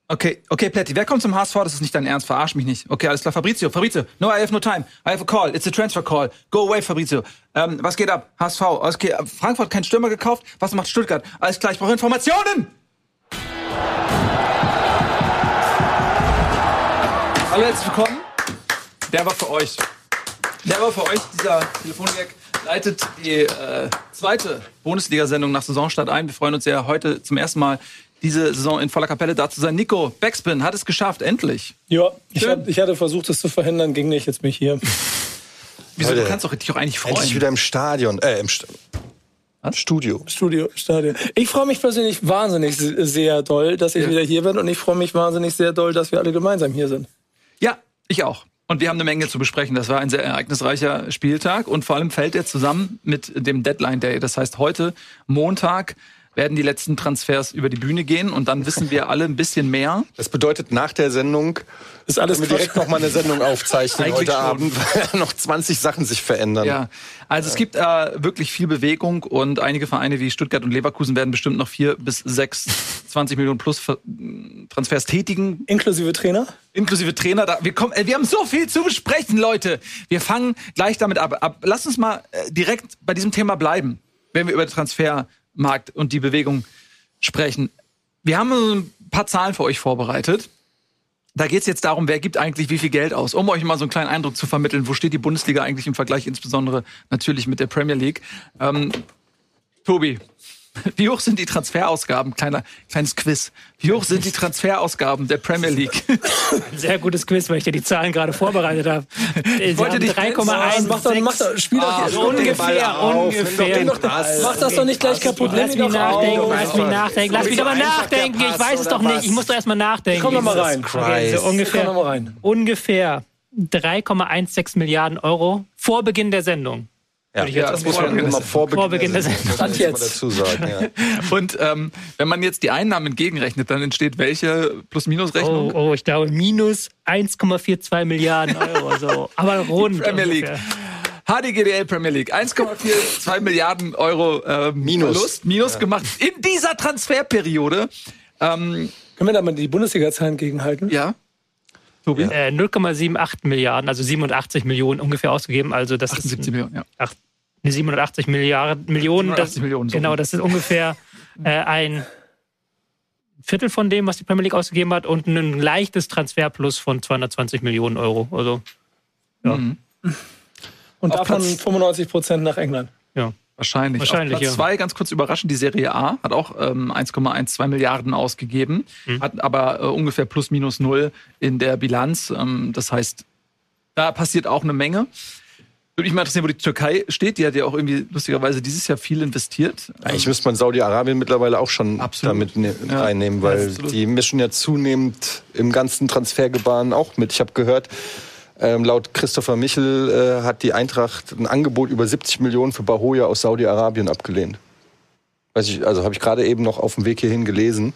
Okay, Pletti, wer kommt zum HSV? Das ist nicht dein Ernst, verarsch mich nicht. Okay, alles klar, Fabrizio, no, I have no time. I have a call, it's a transfer call. Go away, Fabrizio. Was geht ab? HSV, okay, Frankfurt kein Stürmer gekauft. Was macht Stuttgart? Alles klar, ich brauche Informationen! Hallo, herzlich willkommen. Der war für euch, dieser Telefongag leitet die zweite Bundesliga-Sendung nach Saisonstart ein. Wir freuen uns sehr, heute zum ersten Mal diese Saison in voller Kapelle da zu sein. Nico Backspin hat es geschafft, endlich. Ja, ich hatte versucht, es zu verhindern, ging nicht, jetzt bin ich hier. Wieso, du kannst dich auch eigentlich freuen. Endlich wieder im Stadion, Studio. Stadion. Ich freue mich persönlich wahnsinnig sehr doll, dass ich wieder hier bin und ich freue mich wahnsinnig sehr doll, dass wir alle gemeinsam hier sind. Ja, ich auch. Und wir haben eine Menge zu besprechen. Das war ein sehr ereignisreicher Spieltag und vor allem fällt er zusammen mit dem Deadline Day. Das heißt, heute, Montag, werden die letzten Transfers über die Bühne gehen und dann wissen wir alle ein bisschen mehr. Das bedeutet, nach der Sendung ist alles wir direkt noch mal eine Sendung aufzeichnen heute schon. Abend, weil noch 20 Sachen sich verändern. Ja, also es gibt wirklich viel Bewegung und einige Vereine wie Stuttgart und Leverkusen werden bestimmt noch 4 bis 6, 20 Millionen plus Transfers tätigen. Inklusive Trainer? Inklusive Trainer. Wir haben so viel zu besprechen, Leute. Wir fangen gleich damit ab. Lasst uns mal direkt bei diesem Thema bleiben, wenn wir über den Transfermarkt und die Bewegung sprechen. Wir haben ein paar Zahlen für euch vorbereitet. Da geht es jetzt darum, wer gibt eigentlich wie viel Geld aus, um euch mal so einen kleinen Eindruck zu vermitteln, wo steht die Bundesliga eigentlich im Vergleich, insbesondere natürlich mit der Premier League. Tobi, wie hoch sind die Transferausgaben? Kleines Quiz. Wie hoch sind die Transferausgaben der Premier League? Ein sehr gutes Quiz, weil ich dir die Zahlen gerade vorbereitet habe. Ich wollte dich 3,1. Mach doch, spiel doch hier. Ungefähr. Mach das doch nicht gleich kaputt. Lass mich nachdenken. Lass mich aber nachdenken. Ich weiß es doch nicht. Ich muss doch erstmal nachdenken. Komm doch mal rein. Okay, so ungefähr 3,16 Milliarden Euro vor Beginn der Sendung. Ja, das muss man immer vor Beginn der Sendung dazu sagen. Ja. Und wenn man jetzt die Einnahmen entgegenrechnet, dann entsteht welche Plus-Minus-Rechnung? Oh, ich glaube minus 1,42 Milliarden Euro. So. Aber rund. Premier League. HDGDL Premier League. 1,42 Milliarden Euro Minus gemacht in dieser Transferperiode. Können wir da mal die Bundesliga-Zahlen gegenhalten? Ja. Tobi? 0,78 Milliarden, also 87 Millionen ungefähr ausgegeben. Also das 78 ist Millionen, ja. 87 Millionen. 87 Millionen. So. Genau, das ist ungefähr ein Viertel von dem, was die Premier League ausgegeben hat und ein leichtes Transferplus von 220 Millionen Euro. Also, ja. Mhm. Und davon 95% nach England. Ja. Wahrscheinlich. Auf Platz 2, ganz kurz überraschend, die Serie A hat auch 1,12 Milliarden ausgegeben, hat aber ungefähr plus minus null in der Bilanz. Das heißt, da passiert auch eine Menge. Würde mich mal interessieren, wo die Türkei steht. Die hat ja auch irgendwie lustigerweise dieses Jahr viel investiert. Eigentlich müsste man Saudi-Arabien mittlerweile auch schon damit reinnehmen, weil die mischen ja zunehmend im ganzen Transfergebaren auch mit. Ich habe gehört, laut Christopher Michel hat die Eintracht ein Angebot über 70 Millionen für Bahoya aus Saudi-Arabien abgelehnt. Habe ich gerade eben noch auf dem Weg hierhin gelesen.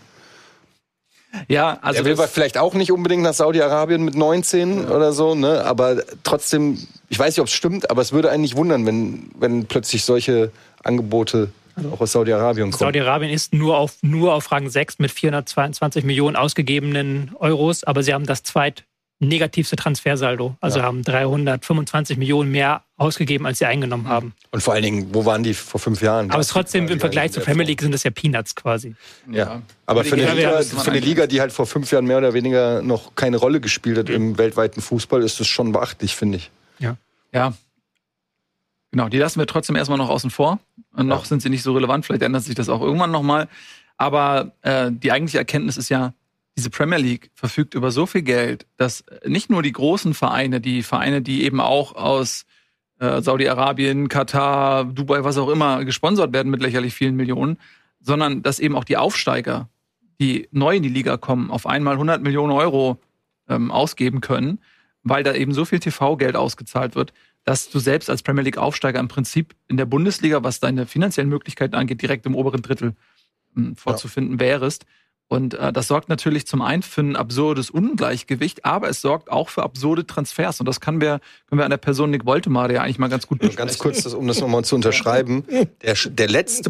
Ja, also er will vielleicht auch nicht unbedingt nach Saudi-Arabien mit 19 oder so, ne? Aber trotzdem, ich weiß nicht, ob es stimmt, aber es würde einen nicht wundern, wenn plötzlich solche Angebote auch aus Saudi-Arabien kommen. Saudi-Arabien ist nur auf Rang 6 mit 422 Millionen ausgegebenen Euros, aber sie haben das negativste Transfersaldo. Also haben 325 Millionen mehr ausgegeben, als sie eingenommen haben. Und vor allen Dingen, wo waren die vor 5 Jahren? Aber trotzdem im Vergleich zur Premier League sind das ja Peanuts quasi. Ja, aber für eine Liga, die halt vor 5 Jahren mehr oder weniger noch keine Rolle gespielt hat im weltweiten Fußball, ist das schon beachtlich, finde ich. Ja. Genau, die lassen wir trotzdem erstmal noch außen vor. Und noch sind sie nicht so relevant, vielleicht ändert sich das auch irgendwann nochmal. Aber die eigentliche Erkenntnis ist ja, diese Premier League verfügt über so viel Geld, dass nicht nur die großen Vereine, die eben auch aus Saudi-Arabien, Katar, Dubai, was auch immer, gesponsert werden mit lächerlich vielen Millionen, sondern dass eben auch die Aufsteiger, die neu in die Liga kommen, auf einmal 100 Millionen Euro ausgeben können, weil da eben so viel TV-Geld ausgezahlt wird, dass du selbst als Premier League-Aufsteiger im Prinzip in der Bundesliga, was deine finanziellen Möglichkeiten angeht, direkt im oberen Drittel vorzufinden wärest. Und das sorgt natürlich zum einen für ein absurdes Ungleichgewicht, aber es sorgt auch für absurde Transfers. Und das können wir an der Person Nick Woltemade ja eigentlich mal ganz gut besprechen. Ganz kurz, um das nochmal zu unterschreiben. Der letzte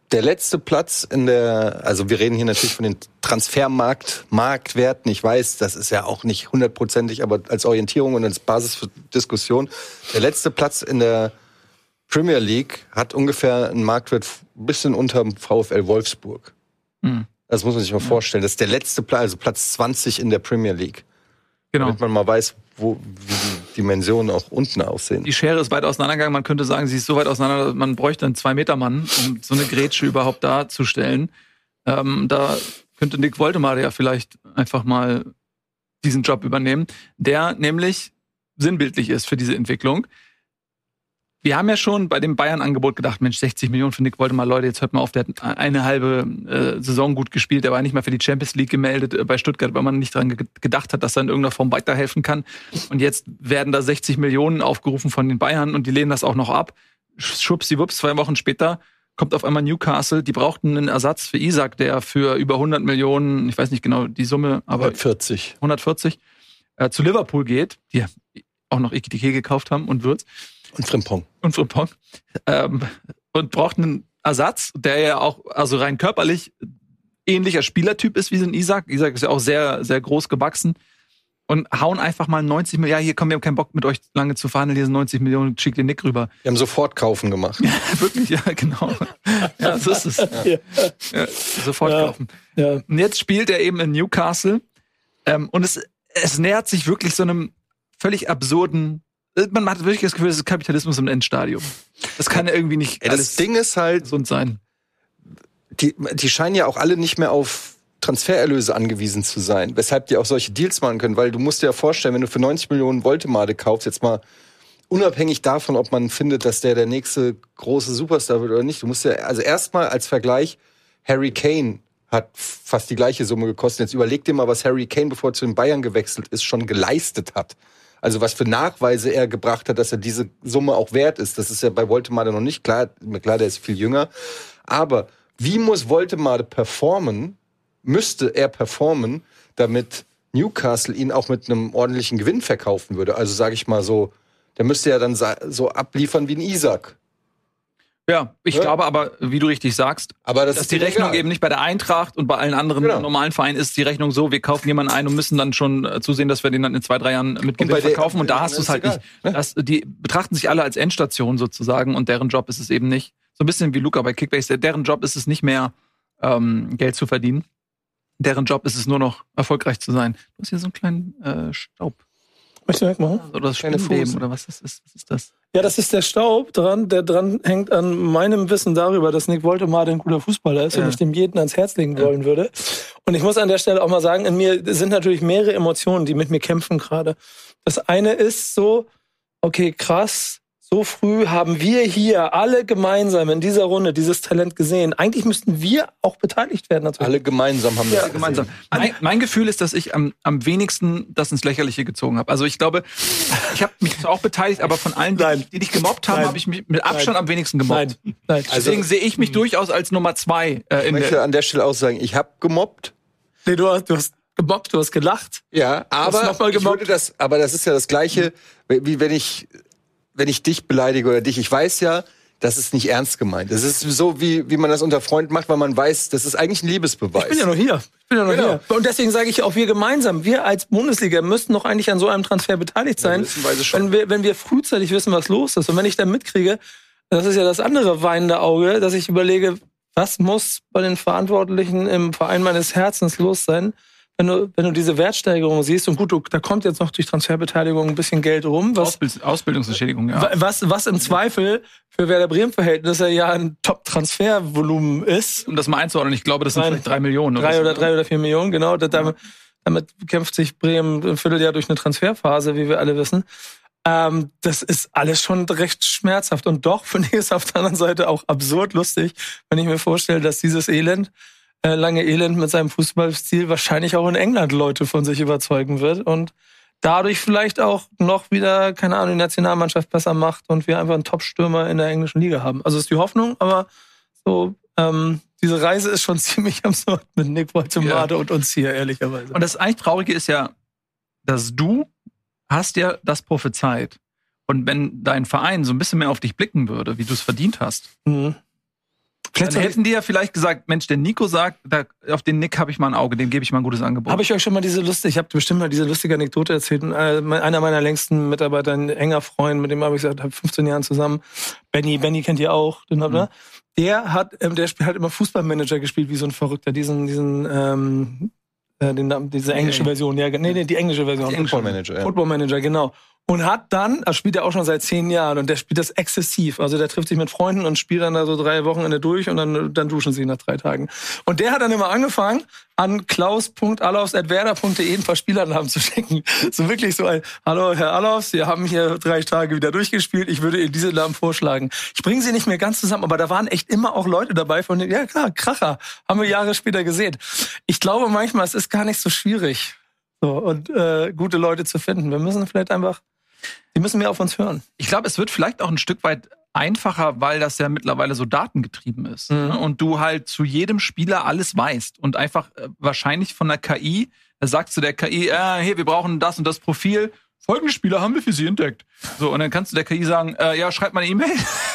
der letzte Platz also wir reden hier natürlich von den Marktwerten. Ich weiß, das ist ja auch nicht 100%ig, aber als Orientierung und als Basis für Diskussion. Der letzte Platz in der Premier League hat ungefähr einen Marktwert ein bisschen unter dem VfL Wolfsburg. Das muss man sich mal vorstellen. Das ist der letzte Platz, also Platz 20 in der Premier League. Genau. Damit man mal weiß, wie die Dimensionen auch unten aussehen. Die Schere ist weit auseinandergegangen. Man könnte sagen, sie ist so weit auseinander, man bräuchte einen 2-Meter-Mann, um so eine Grätsche überhaupt darzustellen. Da könnte Nick Woltemade ja vielleicht einfach mal diesen Job übernehmen, der nämlich sinnbildlich ist für diese Entwicklung. Wir haben ja schon bei dem Bayern-Angebot gedacht, Mensch, 60 Millionen für Nick Woltemade, Leute, jetzt hört mal auf, der hat eine halbe Saison gut gespielt, der war nicht mal für die Champions League gemeldet bei Stuttgart, weil man nicht daran gedacht hat, dass er in irgendeiner Form weiterhelfen kann. Und jetzt werden da 60 Millionen aufgerufen von den Bayern und die lehnen das auch noch ab. Schwuppsiwupps, 2 Wochen später kommt auf einmal Newcastle, die brauchten einen Ersatz für Isak, der für über 100 Millionen, ich weiß nicht genau die Summe, aber 140 zu Liverpool geht, die auch noch Ekitike gekauft haben und Würz. Und Frimpong. Und braucht einen Ersatz, der ja auch also rein körperlich ähnlicher Spielertyp ist wie so ein Isak. Isak ist ja auch sehr, sehr groß gewachsen. Und hauen einfach mal 90 Millionen. Ja, hier kommen wir haben keinen Bock mit euch lange zu verhandeln. Hier sind 90 Millionen, schickt den Nick rüber. Wir haben sofort kaufen gemacht. Ja, wirklich, ja, genau. Ja, so ist es. Ja, sofort kaufen. Ja. Und jetzt spielt er eben in Newcastle. Und es nähert sich wirklich so einem völlig absurden. Man hat wirklich das Gefühl, das ist Kapitalismus im Endstadium. Das kann ja irgendwie nicht alles. Das Ding ist halt gesund sein. Die scheinen ja auch alle nicht mehr auf Transfererlöse angewiesen zu sein, weshalb die auch solche Deals machen können, weil du musst dir ja vorstellen, wenn du für 90 Millionen Woltemade kaufst, jetzt mal unabhängig davon, ob man findet, dass der nächste große Superstar wird oder nicht, du musst ja, also erstmal als Vergleich, Harry Kane hat fast die gleiche Summe gekostet. Jetzt überleg dir mal, was Harry Kane, bevor er zu den Bayern gewechselt ist, schon geleistet hat. Also was für Nachweise er gebracht hat, dass er diese Summe auch wert ist. Das ist ja bei Woltemade noch nicht klar. Klar, der ist viel jünger. Aber wie muss Woltemade müsste er performen, damit Newcastle ihn auch mit einem ordentlichen Gewinn verkaufen würde? Also sage ich mal so, der müsste ja dann so abliefern wie ein Isak. Ja, ich glaube aber, wie du richtig sagst, aber dass die Rechnung eben nicht bei der Eintracht und bei allen anderen normalen Vereinen ist die Rechnung so, wir kaufen jemanden ein und müssen dann schon zusehen, dass wir den dann in 2-3 Jahren mit Gewinn verkaufen. Und da hast du es halt nicht. Die betrachten sich alle als Endstation sozusagen und deren Job ist es eben nicht. So ein bisschen wie Luca bei Kickbase, deren Job ist es nicht mehr, Geld zu verdienen. Deren Job ist es nur noch, erfolgreich zu sein. Du hast hier so einen kleinen Staub. Möchtest du wegmachen? Oder das Spinnenleben, oder was ist das? Ja, das ist der Staub der dran hängt an meinem Wissen darüber, dass Nick Woltemade ein guter Fußballer ist und ich dem jeden ans Herz legen wollen würde. Und ich muss an der Stelle auch mal sagen, in mir sind natürlich mehrere Emotionen, die mit mir kämpfen gerade. Das eine ist so, okay, krass, so früh haben wir hier alle gemeinsam in dieser Runde dieses Talent gesehen. Eigentlich müssten wir auch beteiligt werden. Natürlich. Alle gemeinsm haben das gemeinsam. Mein Gefühl ist, dass ich am wenigsten das ins Lächerliche gezogen habe. Also ich glaube, ich habe mich auch beteiligt, aber von allen, die dich gemobbt haben, habe ich mich mit Abstand am wenigsten gemobbt. Nein. Deswegen sehe ich mich durchaus als Nummer 2. Ich möchte an der Stelle auch sagen, ich habe gemobbt. Nee, du hast gemobbt, du hast gelacht. Ja, aber das ist ja das Gleiche, wie wenn ich dich beleidige oder dich. Ich weiß ja, das ist nicht ernst gemeint. Das ist so, wie man das unter Freunden macht, weil man weiß, das ist eigentlich ein Liebesbeweis. Ich bin ja noch hier. Hier. Und deswegen sage ich auch, wir gemeinsam, wir als Bundesliga müssten doch eigentlich an so einem Transfer beteiligt sein, wenn wir frühzeitig wissen, was los ist. Und wenn ich dann mitkriege, das ist ja das andere weinende Auge, dass ich überlege, was muss bei den Verantwortlichen im Verein meines Herzens los sein, wenn du diese Wertsteigerung siehst, und gut, da kommt jetzt noch durch Transferbeteiligung ein bisschen Geld rum. Ausbildungsentschädigung, ja. Was im Zweifel für Werder Bremen-Verhältnisse ja ein Top-Transfervolumen ist. Um das mal einzuordnen, ich glaube, das sind vielleicht 3 Millionen. 3 oder 4 Millionen, genau. Damit kämpft sich Bremen ein Vierteljahr durch eine Transferphase, wie wir alle wissen. Das ist alles schon recht schmerzhaft. Und doch finde ich es auf der anderen Seite auch absurd lustig, wenn ich mir vorstelle, dass dieses lange Elend mit seinem Fußballstil wahrscheinlich auch in England Leute von sich überzeugen wird und dadurch vielleicht auch noch wieder, keine Ahnung, die Nationalmannschaft besser macht und wir einfach einen Top-Stürmer in der englischen Liga haben. Also ist die Hoffnung, aber so diese Reise ist schon ziemlich absurd mit Nick Woltemade und uns hier, ehrlicherweise. Und das eigentlich Traurige ist ja, dass du hast ja das prophezeit. Und wenn dein Verein so ein bisschen mehr auf dich blicken würde, wie du es verdient hast, Dann hätten die ja vielleicht gesagt, Mensch, der Nico sagt, auf den Nick habe ich mal ein Auge, dem gebe ich mal ein gutes Angebot. Habe ich euch schon mal ich habe bestimmt mal diese lustige Anekdote erzählt. Einer meiner längsten Mitarbeiter, ein enger Freund, mit dem habe ich seit 15 Jahren zusammen. Benny kennt ihr auch, den habt ihr? Der hat immer Fußballmanager gespielt, wie so ein Verrückter. Diese englische Version. Ja, nee, die englische Version. Football Manager, ja. Football Manager, genau. Und das spielt er auch schon seit 10 Jahren und der spielt das exzessiv. Also der trifft sich mit Freunden und spielt dann da so 3 Wochenende durch und dann duschen sie nach 3 Tagen. Und der hat dann immer angefangen, an klaus.allofs@werder.de ein paar Spielernamen zu schicken. So wirklich so hallo Herr Allofs, wir haben hier 3 Tage wieder durchgespielt, ich würde Ihnen diese Namen vorschlagen. Ich bringe sie nicht mehr ganz zusammen, aber da waren echt immer auch Leute dabei von denen, ja klar, Kracher, haben wir Jahre später gesehen. Ich glaube manchmal, es ist gar nicht so schwierig, und gute Leute zu finden. Wir müssen vielleicht einfach die müssen mehr auf uns hören. Ich glaube, es wird vielleicht auch ein Stück weit einfacher, weil das ja mittlerweile so datengetrieben ist. Mhm. Und du halt zu jedem Spieler alles weißt. Und einfach wahrscheinlich von der KI, da sagst du der KI, hier, wir brauchen das und das Profil. Folgende Spieler haben wir für Sie entdeckt. So, und dann kannst du der KI sagen, ja, schreib mal eine E-Mail.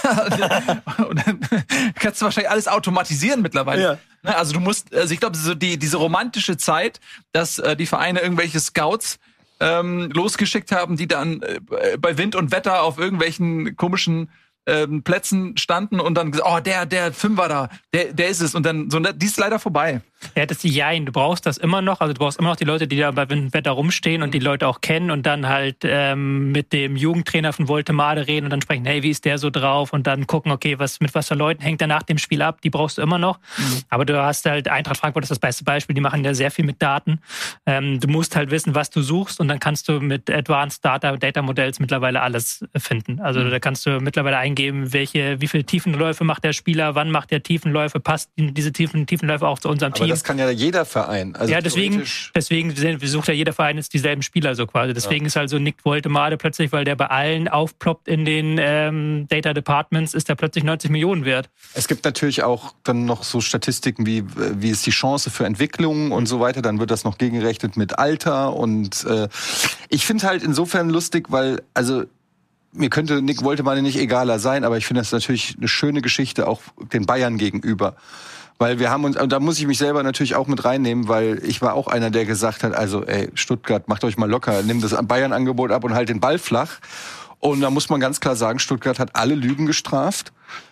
Und dann kannst du wahrscheinlich alles automatisieren mittlerweile. Ja. Also ich glaube, so diese romantische Zeit, dass die Vereine irgendwelche Scouts losgeschickt haben, die dann bei Wind und Wetter auf irgendwelchen komischen Plätzen standen und dann gesagt, der Fünfer da, der ist es. Und dann, die ist leider vorbei. Ja, das ist Jein. Du brauchst das immer noch. Also du brauchst immer noch die Leute, die da bei Wind und Wetter rumstehen und die Leute auch kennen und dann halt mit dem Jugendtrainer von Voltemade reden und dann sprechen, hey, wie ist der so drauf? Und dann gucken, okay, mit was für Leuten hängt der nach dem Spiel ab? Die brauchst du immer noch. Mhm. Aber du hast halt, Eintracht Frankfurt ist das beste Beispiel, die machen ja sehr viel mit Daten. Du musst halt wissen, was du suchst und dann kannst du mit Advanced Data Modells mittlerweile alles finden. Also da kannst du mittlerweile eingeben, wie viele Tiefenläufe macht der Spieler, wann macht der Tiefenläufe, passt diese Tiefenläufe auch zu unserem Team. Das kann ja jeder Verein. Also ja, deswegen sucht ja jeder Verein jetzt dieselben Spieler so quasi. Deswegen ist halt so Nick Voltemade plötzlich, weil der bei allen aufploppt in den Data Departments, ist der plötzlich 90 Millionen wert. Es gibt natürlich auch dann noch so Statistiken wie ist die Chance für Entwicklung und so weiter. Dann wird das noch gegengerechnet mit Alter und ich finde halt insofern lustig, weil mir könnte Nick Voltemade nicht egaler sein, aber ich finde das natürlich eine schöne Geschichte auch den Bayern gegenüber. Weil wir haben uns, und da muss ich mich selber natürlich auch mit reinnehmen, weil ich war auch einer, der gesagt hat, Stuttgart, macht euch mal locker, nehmt das Bayern-Angebot ab und halt den Ball flach. Und da muss man ganz klar sagen, Stuttgart hat alle Lügen gestraft.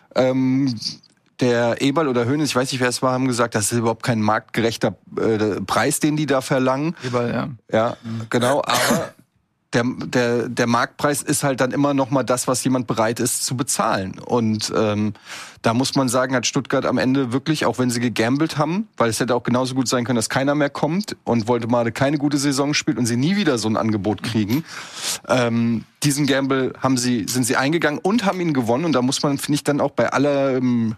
Der Eberl oder Hoeneß, ich weiß nicht, wer es war, haben gesagt, das ist überhaupt kein marktgerechter Preis, den die da verlangen. Eberl, ja. Ja, genau, aber der Marktpreis ist halt dann immer noch mal das, was jemand bereit ist zu bezahlen. Und da muss man sagen, hat Stuttgart am Ende wirklich, auch wenn sie gegambelt haben, weil es hätte auch genauso gut sein können, dass keiner mehr kommt und Voltemade keine gute Saison spielt und sie nie wieder so ein Angebot kriegen. Diesen Gamble sind sie eingegangen und haben ihn gewonnen. Und da muss man, finde ich, dann auch bei aller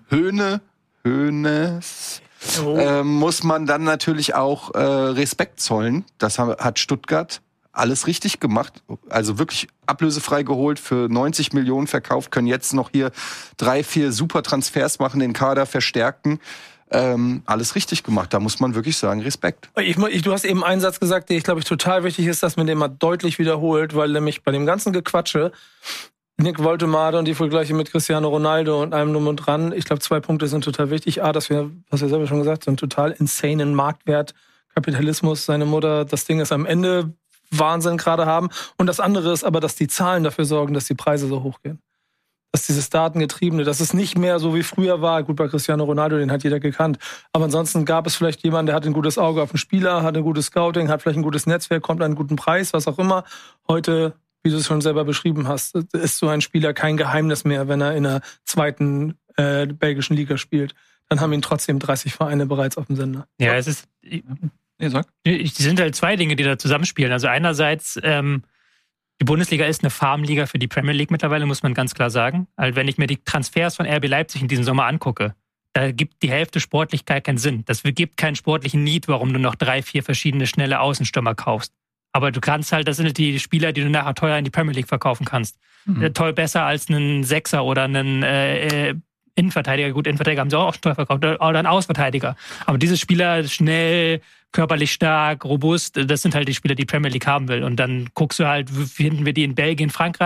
Hoeneß muss man dann natürlich auch Respekt zollen. Das hat Stuttgart alles richtig gemacht, also wirklich ablösefrei geholt, für 90 Millionen verkauft, können jetzt noch hier 3, 4 super Transfers machen, den Kader verstärken. Alles richtig gemacht, da muss man wirklich sagen, Respekt. Du hast eben einen Satz gesagt, der, ich glaube, total wichtig ist, dass man den mal deutlich wiederholt, weil nämlich bei dem ganzen Gequatsche Nick Voltemade und die Vergleiche mit Cristiano Ronaldo und allem drum und dran, ich glaube, 2 Punkte sind total wichtig. Dass wir, was wir selber schon gesagt, so einen total insanen Marktwert, Kapitalismus, seine Mutter, das Ding ist am Ende Wahnsinn gerade haben. Und das andere ist aber, dass die Zahlen dafür sorgen, dass die Preise so hochgehen. Dass dieses Datengetriebene, dass es nicht mehr so wie früher war. Gut, bei Cristiano Ronaldo, den hat jeder gekannt. Aber ansonsten gab es vielleicht jemanden, der hat ein gutes Auge auf den Spieler, hat ein gutes Scouting, hat vielleicht ein gutes Netzwerk, kommt an einen guten Preis, was auch immer. Heute, wie du es schon selber beschrieben hast, ist so ein Spieler kein Geheimnis mehr, wenn er in der 2. belgischen Liga spielt. Dann haben ihn trotzdem 30 Vereine bereits auf dem Sender. Ja, es ist... Es sind halt 2 Dinge, die da zusammenspielen. Also einerseits, die Bundesliga ist eine Farmliga für die Premier League mittlerweile, muss man ganz klar sagen. Also wenn ich mir die Transfers von RB Leipzig in diesem Sommer angucke, da gibt die Hälfte sportlich gar keinen Sinn. Das gibt keinen sportlichen Need, warum du noch 3, 4 verschiedene schnelle Außenstürmer kaufst. Aber du kannst halt, das sind die Spieler, die du nachher teuer in die Premier League verkaufen kannst. Toll besser als einen Sechser oder einen Innenverteidiger. Gut, Innenverteidiger haben sie auch teuer verkauft. Oder einen Außenverteidiger. Aber diese Spieler schnell, körperlich stark, robust, das sind halt die Spieler, die Premier League haben will. Und dann guckst du halt, finden wir die in Belgien, Frankreich,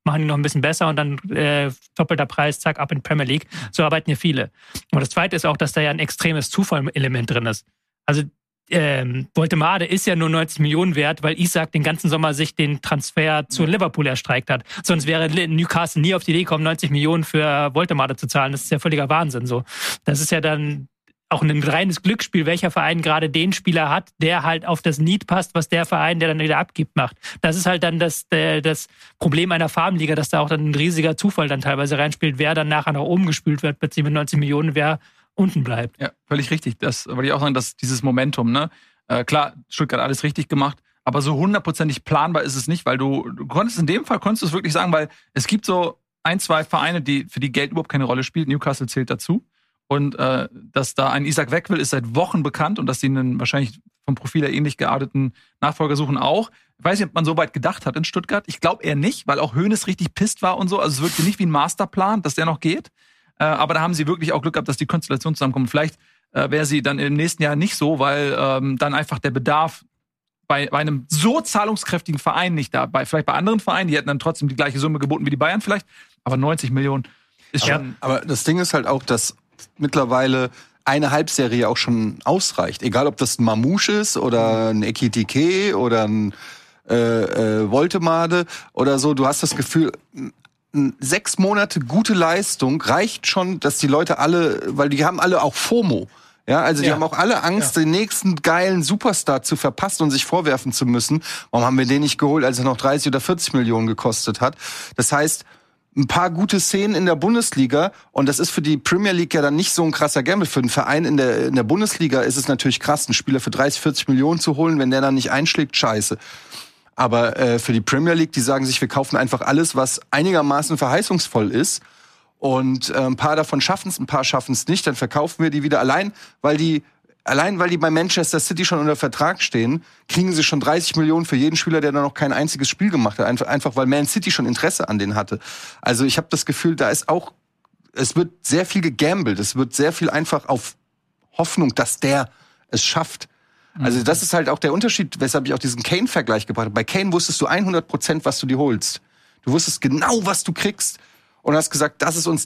machen die noch ein bisschen besser und dann doppelter Preis, zack, ab in Premier League. So arbeiten ja viele. Und das Zweite ist auch, dass da ja ein extremes Zufallelement drin ist. Also Voltemade ist ja nur 90 Millionen wert, weil Isak den ganzen Sommer sich den Transfer zu Liverpool erstreikt hat. Sonst wäre Newcastle nie auf die Idee gekommen, 90 Millionen für Voltemade zu zahlen. Das ist ja völliger Wahnsinn. So. Das ist ja dann auch ein reines Glücksspiel, welcher Verein gerade den Spieler hat, der halt auf das Need passt, was der Verein, der dann wieder abgibt, macht. Das ist halt dann das Problem einer Farbenliga, dass da auch dann ein riesiger Zufall dann teilweise reinspielt, wer dann nachher nach oben gespült wird, plötzlich mit 90 Millionen, wer unten bleibt. Ja, völlig richtig. Das wollte ich auch sagen, dass dieses Momentum, ne? Klar, Stuttgart hat alles richtig gemacht, aber so 100%ig planbar ist es nicht, weil du konntest in dem Fall, konntest du es wirklich sagen, weil es gibt so 1, 2 Vereine, für die Geld überhaupt keine Rolle spielt. Newcastle zählt dazu. Und dass da ein Isak weg will, ist seit Wochen bekannt und dass die einen wahrscheinlich vom Profil her ähnlich gearteten Nachfolger suchen auch. Ich weiß nicht, ob man so weit gedacht hat in Stuttgart. Ich glaube eher nicht, weil auch Hoeneß richtig pisst war und so. Also es wirkte nicht wie ein Masterplan, dass der noch geht. Aber da haben sie wirklich auch Glück gehabt, dass die Konstellation zusammenkommt. Vielleicht wäre sie dann im nächsten Jahr nicht so, weil dann einfach der Bedarf bei einem so zahlungskräftigen Verein nicht da. Vielleicht bei anderen Vereinen, die hätten dann trotzdem die gleiche Summe geboten wie die Bayern vielleicht. Aber 90 Millionen ist schon... Aber das Ding ist halt auch, dass mittlerweile eine Halbserie auch schon ausreicht. Egal, ob das ein Mamouche ist oder ein Ekitike oder ein Voltemade oder so. Du hast das Gefühl... 6 Monate gute Leistung reicht schon, dass die Leute alle, weil die haben alle auch FOMO. Ja, also die haben auch alle Angst, den nächsten geilen Superstar zu verpassen und sich vorwerfen zu müssen. Warum haben wir den nicht geholt, als er noch 30 oder 40 Millionen gekostet hat? Das heißt, ein paar gute Szenen in der Bundesliga und das ist für die Premier League ja dann nicht so ein krasser Gamble. Für einen Verein in der Bundesliga ist es natürlich krass, einen Spieler für 30, 40 Millionen zu holen, wenn der dann nicht einschlägt, scheiße. Aber für die Premier League, die sagen sich, wir kaufen einfach alles, was einigermaßen verheißungsvoll ist. Und ein paar davon schaffen es, ein paar schaffen es nicht. Dann verkaufen wir die wieder. Allein, weil die bei Manchester City schon unter Vertrag stehen, kriegen sie schon 30 Millionen für jeden Spieler, der da noch kein einziges Spiel gemacht hat. Einfach weil Man City schon Interesse an denen hatte. Also ich habe das Gefühl, es wird sehr viel gegambelt. Es wird sehr viel einfach auf Hoffnung, dass der es schafft. Also das ist halt auch der Unterschied, weshalb ich auch diesen Kane-Vergleich gebracht habe. Bei Kane wusstest du 100%, was du dir holst. Du wusstest genau, was du kriegst und hast gesagt, das ist uns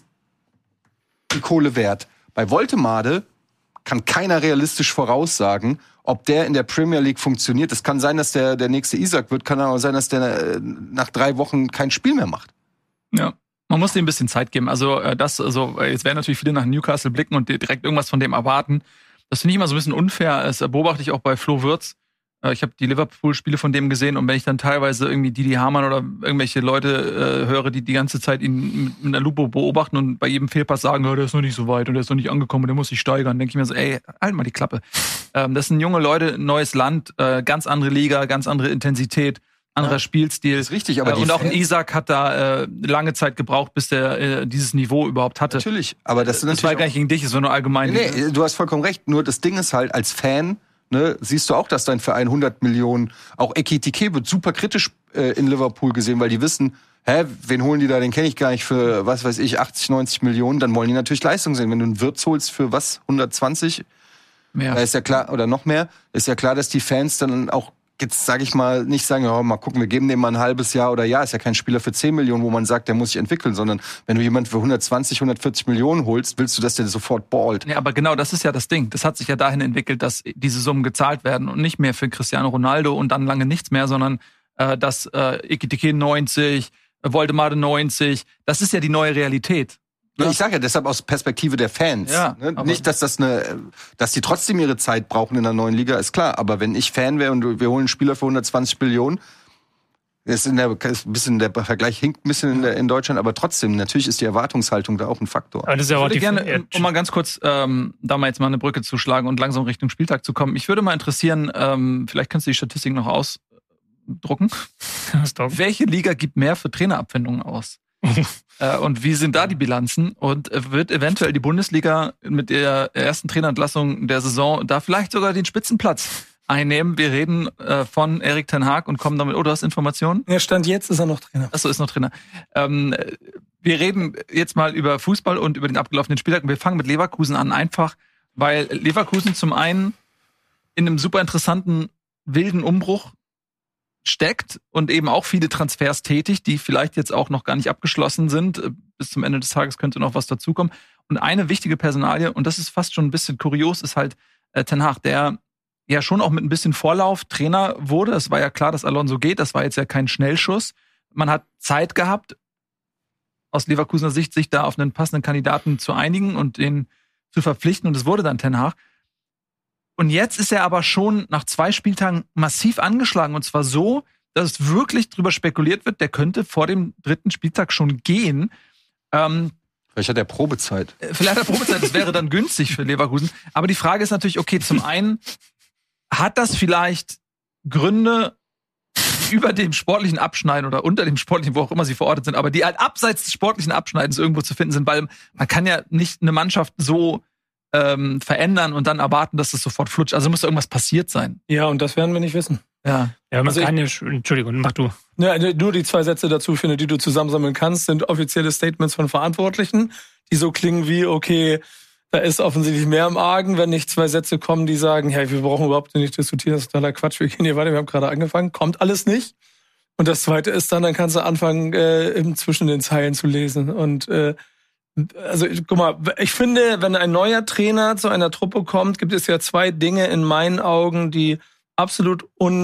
die Kohle wert. Bei Voltemade kann keiner realistisch voraussagen, ob der in der Premier League funktioniert. Es kann sein, dass der nächste Isak wird, kann aber sein, dass der nach 3 Wochen kein Spiel mehr macht. Ja. Man muss dem ein bisschen Zeit geben. Jetzt werden natürlich viele nach Newcastle blicken und direkt irgendwas von dem erwarten. Das finde ich immer so ein bisschen unfair. Das beobachte ich auch bei Flo Würz. Ich habe die Liverpool-Spiele von dem gesehen und wenn ich dann teilweise irgendwie Didi Hamann oder irgendwelche Leute höre, die ganze Zeit ihn mit einer Lupe beobachten und bei jedem Fehlpass sagen, der ist noch nicht so weit und der ist noch nicht angekommen und der muss sich steigern, denke ich mir so, ey, halt mal die Klappe. Das sind junge Leute, neues Land, ganz andere Liga, ganz andere Intensität, anderer Spielstil. Das ist richtig, aber und auch ein Isak hat da lange Zeit gebraucht, bis der dieses Niveau überhaupt hatte. Natürlich, aber das war gar nicht gegen dich, es war nur allgemein. Nee, du hast vollkommen recht. Nur das Ding ist halt, als Fan, ne, siehst du auch, dass dein Verein 100 Millionen, auch Ekitike wird super kritisch in Liverpool gesehen, weil die wissen, wen holen die da, den kenne ich gar nicht für, was weiß ich, 80, 90 Millionen, dann wollen die natürlich Leistung sehen. Wenn du einen Wirtz holst für was, 120, da ist ja klar, oder noch mehr, ist ja klar, dass die Fans dann auch jetzt, sage ich mal, nicht sagen, ja, mal gucken, wir geben dem mal ein halbes Jahr oder ist ja kein Spieler für 10 Millionen, wo man sagt, der muss sich entwickeln, sondern wenn du jemanden für 120, 140 Millionen holst, willst du, dass der sofort ballt. Ja, aber genau, das ist ja das Ding. Das hat sich ja dahin entwickelt, dass diese Summen gezahlt werden und nicht mehr für Cristiano Ronaldo und dann lange nichts mehr, sondern dass Ekitike 90, Voltemade 90, das ist ja die neue Realität. Ja, ich sage ja deshalb aus Perspektive der Fans. Ja, ne? Nicht, dass dass die trotzdem ihre Zeit brauchen in der neuen Liga, ist klar. Aber wenn ich Fan wäre und wir holen einen Spieler für 120 Millionen, der Vergleich hinkt ein bisschen in Deutschland, aber trotzdem, natürlich ist die Erwartungshaltung da auch ein Faktor. Aber das ist ja auch gerne, um mal ganz kurz da mal jetzt mal eine Brücke zu schlagen und langsam Richtung Spieltag zu kommen. Mich würde mal interessieren, vielleicht kannst du die Statistik noch ausdrucken. Welche Liga gibt mehr für Trainerabfindungen aus? Und wie sind da die Bilanzen? Und wird eventuell die Bundesliga mit der ersten Trainerentlassung der Saison da vielleicht sogar den Spitzenplatz einnehmen? Wir reden von Erik ten Hag und kommen damit, du hast Informationen? Ja, Stand jetzt ist er noch Trainer. Achso, ist noch Trainer. Wir reden jetzt mal über Fußball und über den abgelaufenen Spieltag. Und wir fangen mit Leverkusen an, einfach, weil Leverkusen zum einen in einem super interessanten, wilden Umbruch steckt und eben auch viele Transfers tätigt, die vielleicht jetzt auch noch gar nicht abgeschlossen sind. Bis zum Ende des Tages könnte noch was dazukommen. Und eine wichtige Personalie, und das ist fast schon ein bisschen kurios, ist halt Ten Hag, der ja schon auch mit ein bisschen Vorlauf Trainer wurde. Es war ja klar, dass Alonso geht. Das war jetzt ja kein Schnellschuss. Man hat Zeit gehabt, aus Leverkusener Sicht, sich da auf einen passenden Kandidaten zu einigen und den zu verpflichten. Und es wurde dann Ten Hag. Und jetzt ist er aber schon nach 2 Spieltagen massiv angeschlagen. Und zwar so, dass es wirklich drüber spekuliert wird, der könnte vor dem 3. Spieltag schon gehen. Vielleicht hat er Probezeit. Vielleicht hat er Probezeit, das wäre dann günstig für Leverkusen. Aber die Frage ist natürlich, okay, zum einen, hat das vielleicht Gründe über dem sportlichen Abschneiden oder unter dem sportlichen, wo auch immer sie verortet sind, aber die halt abseits des sportlichen Abschneidens irgendwo zu finden sind, weil man kann ja nicht eine Mannschaft so verändern und dann erwarten, dass das sofort flutscht. Also muss irgendwas passiert sein. Ja, und das werden wir nicht wissen. Ja, man kann ja, Entschuldigung, mach du. Ja, nur die 2 Sätze dazu, finde, die du zusammensammeln kannst, sind offizielle Statements von Verantwortlichen, die so klingen wie, okay, da ist offensichtlich mehr im Argen, wenn nicht 2 Sätze kommen, die sagen, hey, wir brauchen überhaupt nicht diskutieren, das ist totaler Quatsch, wir gehen hier weiter, wir haben gerade angefangen, kommt alles nicht. Und das Zweite ist dann kannst du anfangen, zwischen den Zeilen zu lesen. Und also guck mal, ich finde, wenn ein neuer Trainer zu einer Truppe kommt, gibt es ja 2 Dinge in meinen Augen, die absolut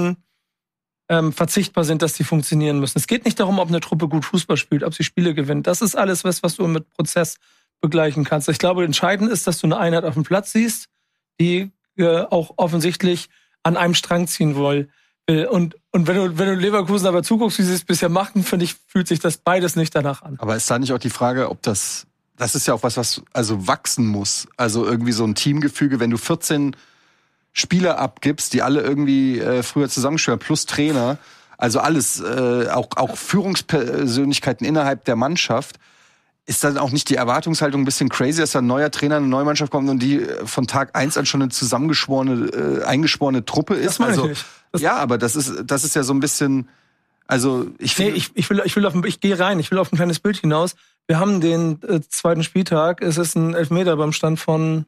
unverzichtbar sind, dass die funktionieren müssen. Es geht nicht darum, ob eine Truppe gut Fußball spielt, ob sie Spiele gewinnt. Das ist alles was du mit Prozess begleichen kannst. Ich glaube, entscheidend ist, dass du eine Einheit auf dem Platz siehst, die auch offensichtlich an einem Strang ziehen will. Und wenn du Leverkusen aber zuguckst, wie sie es bisher machen, finde ich, fühlt sich das beides nicht danach an. Aber ist da nicht auch die Frage, ob das ist ja auch was also wachsen muss. Also irgendwie so ein Teamgefüge, wenn du 14 Spieler abgibst, die alle irgendwie früher zusammenspielen, plus Trainer, also alles, auch Führungspersönlichkeiten innerhalb der Mannschaft, ist dann auch nicht die Erwartungshaltung ein bisschen crazy, dass da ein neuer Trainer, eine neue Mannschaft kommt und die von Tag 1 an schon eine eingeschworene Truppe ist? Das meine ich nicht. Ja, aber das ist ja so ein bisschen, also ich finde... ich gehe rein, ich will auf ein kleines Bild hinaus. Wir haben den 2. Spieltag, es ist ein Elfmeter beim Stand von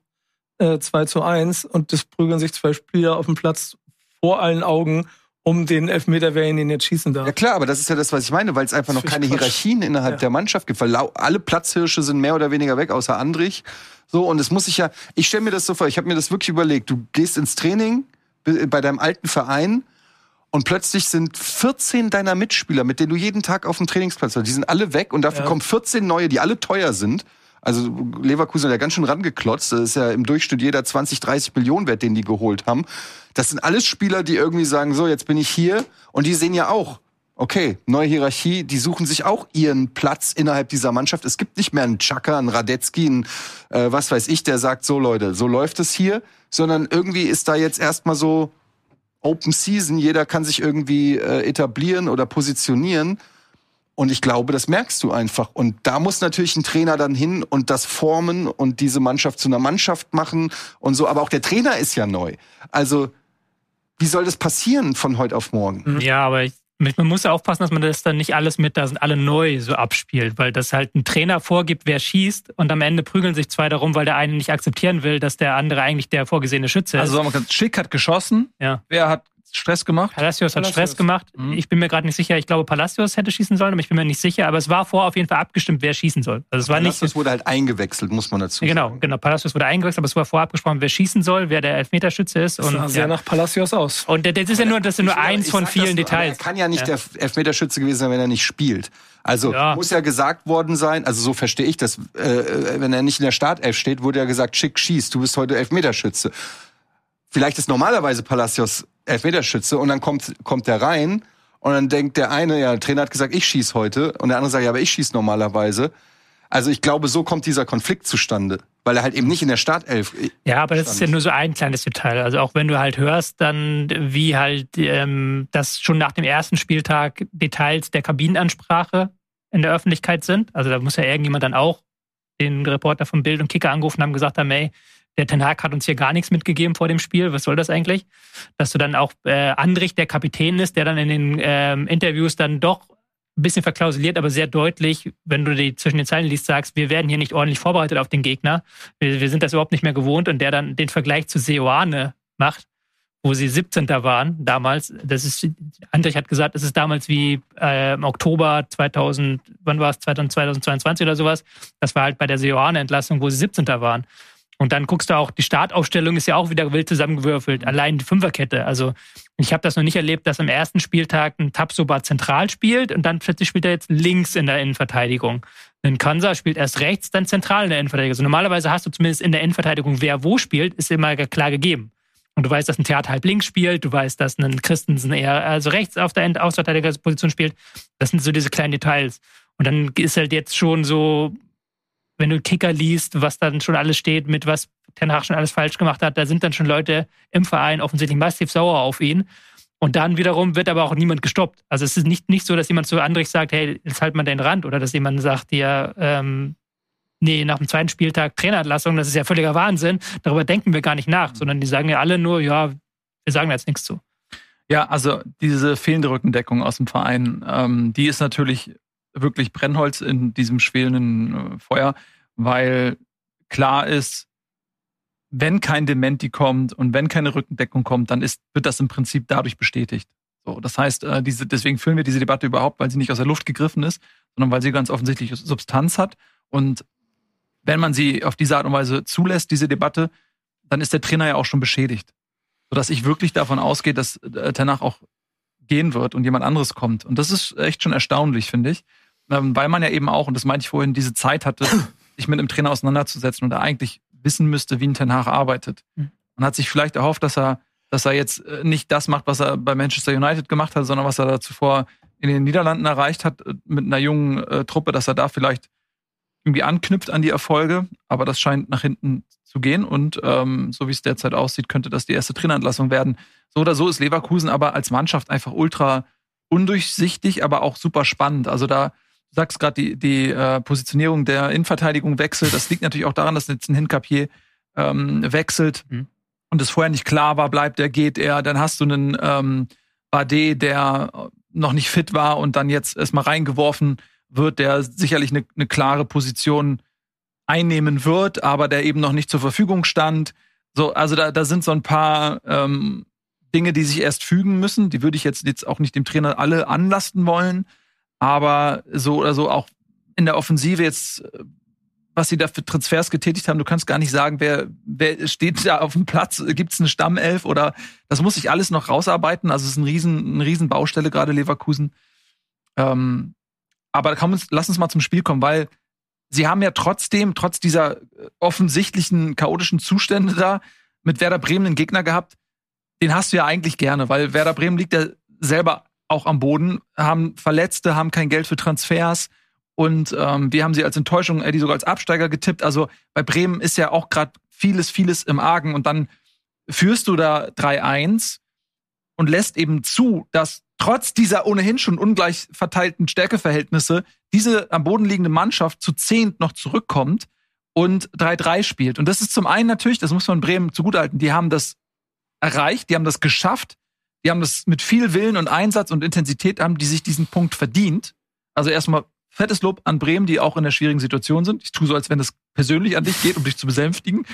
2:1 und es prügeln sich 2 Spieler auf dem Platz vor allen Augen um den Elfmeter, wer ihn jetzt schießen darf. Ja klar, aber das ist ja das, was ich meine, weil es einfach noch keine Hierarchien innerhalb der Mannschaft gibt, weil alle Platzhirsche sind mehr oder weniger weg, außer Andrich. So, und es muss sich ich stelle mir das so vor, ich habe mir das wirklich überlegt, du gehst ins Training bei deinem alten Verein und plötzlich sind 14 deiner Mitspieler, mit denen du jeden Tag auf dem Trainingsplatz warst, die sind alle weg und dafür kommen 14 neue, die alle teuer sind. Also Leverkusen hat ja ganz schön rangeklotzt. Das ist ja im Durchschnitt jeder 20, 30 Millionen wert, den die geholt haben. Das sind alles Spieler, die irgendwie sagen, so, jetzt bin ich hier. Und die sehen ja auch, okay, neue Hierarchie, die suchen sich auch ihren Platz innerhalb dieser Mannschaft. Es gibt nicht mehr einen Xhaka, einen Radetzky, einen was weiß ich, der sagt, so Leute, so läuft es hier. Sondern irgendwie ist da jetzt erstmal so Open Season. Jeder kann sich irgendwie etablieren oder positionieren. Und ich glaube, das merkst du einfach. Und da muss natürlich ein Trainer dann hin und das formen und diese Mannschaft zu einer Mannschaft machen und so. Aber auch der Trainer ist ja neu. Also, wie soll das passieren von heute auf morgen? Ja, aber man muss ja aufpassen, dass man das dann nicht alles da sind alle neu so abspielt, weil das halt ein Trainer vorgibt, wer schießt und am Ende prügeln sich 2 darum, weil der eine nicht akzeptieren will, dass der andere eigentlich der vorgesehene Schütze ist. Also man kann, Schick hat geschossen. Ja. Wer hat Stress gemacht? Palacios hat Stress gemacht. Ich bin mir gerade nicht sicher. Ich glaube, Palacios hätte schießen sollen, aber ich bin mir nicht sicher. Aber es war vorher auf jeden Fall abgestimmt, wer schießen soll. Also es war Palacios wurde halt eingewechselt, muss man dazu sagen. Genau. Palacios wurde eingewechselt, aber es war vorher abgesprochen, wer schießen soll, wer der Elfmeterschütze ist. Das sah sehr nach Palacios aus. Und das ist ja nur eins von vielen Details. Er kann ja nicht der Elfmeterschütze gewesen sein, wenn er nicht spielt. Also muss ja gesagt worden sein, also so verstehe ich das, wenn er nicht in der Startelf steht, wurde ja gesagt, Schick schießt, du bist heute Elfmeterschütze. Vielleicht ist normalerweise Palacios Elfmeterschütze und dann kommt der rein und dann denkt der eine, ja, der Trainer hat gesagt, ich schieß heute und der andere sagt, ja, aber ich schieß normalerweise. Also ich glaube, so kommt dieser Konflikt zustande, weil er halt eben nicht in der Startelf Ja, aber das ist ja nur so ein kleines Detail. Also auch wenn du halt hörst, dann wie halt das schon nach dem ersten Spieltag Details der Kabinenansprache in der Öffentlichkeit sind. Also da muss ja irgendjemand dann auch den Reporter von Bild und Kicker angerufen haben, gesagt haben, ey, der Ten Hag hat uns hier gar nichts mitgegeben vor dem Spiel. Was soll das eigentlich? Dass du dann auch Andrich, der Kapitän ist, der dann in den Interviews dann doch ein bisschen verklausuliert, aber sehr deutlich, wenn du die zwischen den Zeilen liest, sagst, wir werden hier nicht ordentlich vorbereitet auf den Gegner. Wir sind das überhaupt nicht mehr gewohnt und der dann den Vergleich zu Seoane macht, wo sie 17. waren damals. Andrich hat gesagt, es ist damals wie im Oktober 2022 oder sowas. Das war halt bei der Seoane-Entlassung, wo sie 17. waren. Und dann guckst du auch, die Startaufstellung ist ja auch wieder wild zusammengewürfelt. Allein die Fünferkette. Also ich habe das noch nicht erlebt, dass am ersten Spieltag ein Tabsoba zentral spielt und dann plötzlich spielt er jetzt links in der Innenverteidigung. Ein Konsa spielt erst rechts, dann zentral in der Innenverteidigung. Also normalerweise hast du zumindest in der Innenverteidigung, wer wo spielt, ist immer klar gegeben. Und du weißt, dass ein Theater halb links spielt, du weißt, dass ein Christensen eher also rechts auf der Außenverteidigerposition spielt. Das sind so diese kleinen Details. Und dann ist halt jetzt schon so, wenn du einen Kicker liest, was dann schon alles steht, mit was Ten Hag schon alles falsch gemacht hat, da sind dann schon Leute im Verein offensichtlich massiv sauer auf ihn. Und dann wiederum wird aber auch niemand gestoppt. Also es ist nicht so, dass jemand zu Andrich sagt, hey, jetzt halt mal den Rand. Oder dass jemand sagt, ja, nee, nach dem zweiten Spieltag Trainerentlassung, das ist ja völliger Wahnsinn. Darüber denken wir gar nicht nach. Sondern die sagen ja alle nur, ja, wir sagen da jetzt nichts zu. Ja, also diese fehlende Rückendeckung aus dem Verein, die ist natürlich wirklich Brennholz in diesem schwelenden Feuer, weil klar ist, wenn kein Dementi kommt und wenn keine Rückendeckung kommt, dann wird das im Prinzip dadurch bestätigt. So, das heißt, deswegen führen wir diese Debatte überhaupt, weil sie nicht aus der Luft gegriffen ist, sondern weil sie ganz offensichtlich Substanz hat. Und wenn man sie auf diese Art und Weise zulässt, diese Debatte, dann ist der Trainer ja auch schon beschädigt. Sodass ich wirklich davon ausgehe, dass Ten Hag auch gehen wird und jemand anderes kommt. Und das ist echt schon erstaunlich, finde ich. Weil man ja eben auch, und das meinte ich vorhin, diese Zeit hatte, sich mit einem Trainer auseinanderzusetzen und er eigentlich wissen müsste, wie ein Ten Hag arbeitet. Man hat sich vielleicht erhofft, dass er jetzt nicht das macht, was er bei Manchester United gemacht hat, sondern was er da zuvor in den Niederlanden erreicht hat, mit einer jungen Truppe, dass er da vielleicht irgendwie anknüpft an die Erfolge. Aber das scheint nach hinten zu gehen und so wie es derzeit aussieht, könnte das die erste Trainerentlassung werden. So oder so ist Leverkusen aber als Mannschaft einfach ultra undurchsichtig, aber auch super spannend. Also da du sagst gerade, die Positionierung der Innenverteidigung wechselt. Das liegt natürlich auch daran, dass jetzt ein Hincapier wechselt und es vorher nicht klar war, bleibt er, geht er. Dann hast du einen Bardet, der noch nicht fit war und dann jetzt erstmal reingeworfen wird, der sicherlich eine klare Position einnehmen wird, aber der eben noch nicht zur Verfügung stand. So, also da sind so ein paar Dinge, die sich erst fügen müssen. Die würde ich jetzt auch nicht dem Trainer alle anlasten wollen. Aber so oder so auch in der Offensive jetzt, was sie da für Transfers getätigt haben, du kannst gar nicht sagen, wer steht da auf dem Platz, gibt's eine Stammelf oder das muss sich alles noch rausarbeiten. Also es ist eine riesen Baustelle, gerade Leverkusen. Aber lass uns mal zum Spiel kommen, weil sie haben ja trotz dieser offensichtlichen chaotischen Zustände da mit Werder Bremen einen Gegner gehabt, den hast du ja eigentlich gerne, weil Werder Bremen liegt ja selber auch am Boden, haben Verletzte, haben kein Geld für Transfers und wir haben sie als Enttäuschung, Eddie sogar als Absteiger getippt. Also bei Bremen ist ja auch gerade vieles im Argen und dann führst du da 3-1 und lässt eben zu, dass trotz dieser ohnehin schon ungleich verteilten Stärkeverhältnisse diese am Boden liegende Mannschaft zu 10 noch zurückkommt und 3-3 spielt. Und das ist zum einen natürlich, das muss man Bremen zugutehalten, die haben das erreicht, die haben das geschafft, die haben das mit viel Willen und Einsatz und Intensität, haben die sich diesen Punkt verdient. Also erstmal fettes Lob an Bremen, die auch in einer schwierigen Situation sind. Ich tue so, als wenn das persönlich an dich geht, um dich zu besänftigen.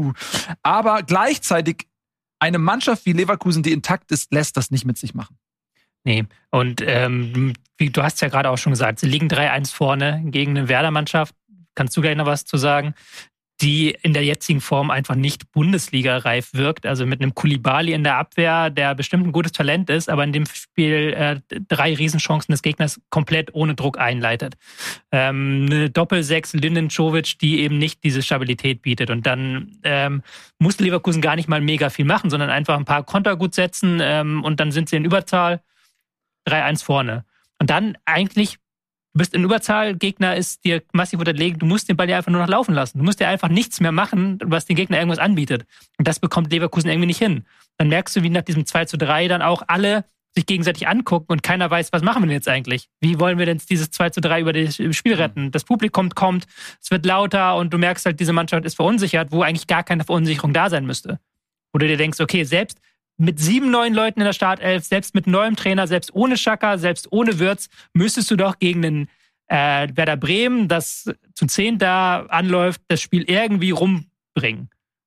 Aber gleichzeitig eine Mannschaft wie Leverkusen, die intakt ist, lässt das nicht mit sich machen. Nee, und wie du hast ja gerade auch schon gesagt, sie liegen 3-1 vorne gegen eine Werder-Mannschaft. Kannst du gleich noch was zu sagen? Die in der jetzigen Form einfach nicht Bundesliga-reif wirkt. Also mit einem Koulibaly in der Abwehr, der bestimmt ein gutes Talent ist, aber in dem Spiel 3 Riesenchancen des Gegners komplett ohne Druck einleitet. Eine Doppel-6 Lindenčović, die eben nicht diese Stabilität bietet. Und dann muss Leverkusen gar nicht mal mega viel machen, sondern einfach ein paar Konter gut setzen und dann sind sie in Überzahl 3-1 vorne. Und dann eigentlich du bist in Überzahl, Gegner ist dir massiv unterlegen, du musst den Ball ja einfach nur noch laufen lassen. Du musst ja einfach nichts mehr machen, was den Gegner irgendwas anbietet. Und das bekommt Leverkusen irgendwie nicht hin. Dann merkst du, wie nach diesem 2-3 dann auch alle sich gegenseitig angucken und keiner weiß, was machen wir denn jetzt eigentlich? Wie wollen wir denn dieses 2-3 über das Spiel retten? Das Publikum kommt, es wird lauter und du merkst halt, diese Mannschaft ist verunsichert, wo eigentlich gar keine Verunsicherung da sein müsste. Wo du dir denkst, okay, selbst mit 7 neuen Leuten in der Startelf, selbst mit neuem Trainer, selbst ohne Xhaka, selbst ohne Wirtz, müsstest du doch gegen den Werder Bremen, das zu 10 da anläuft, das Spiel irgendwie rumbringen.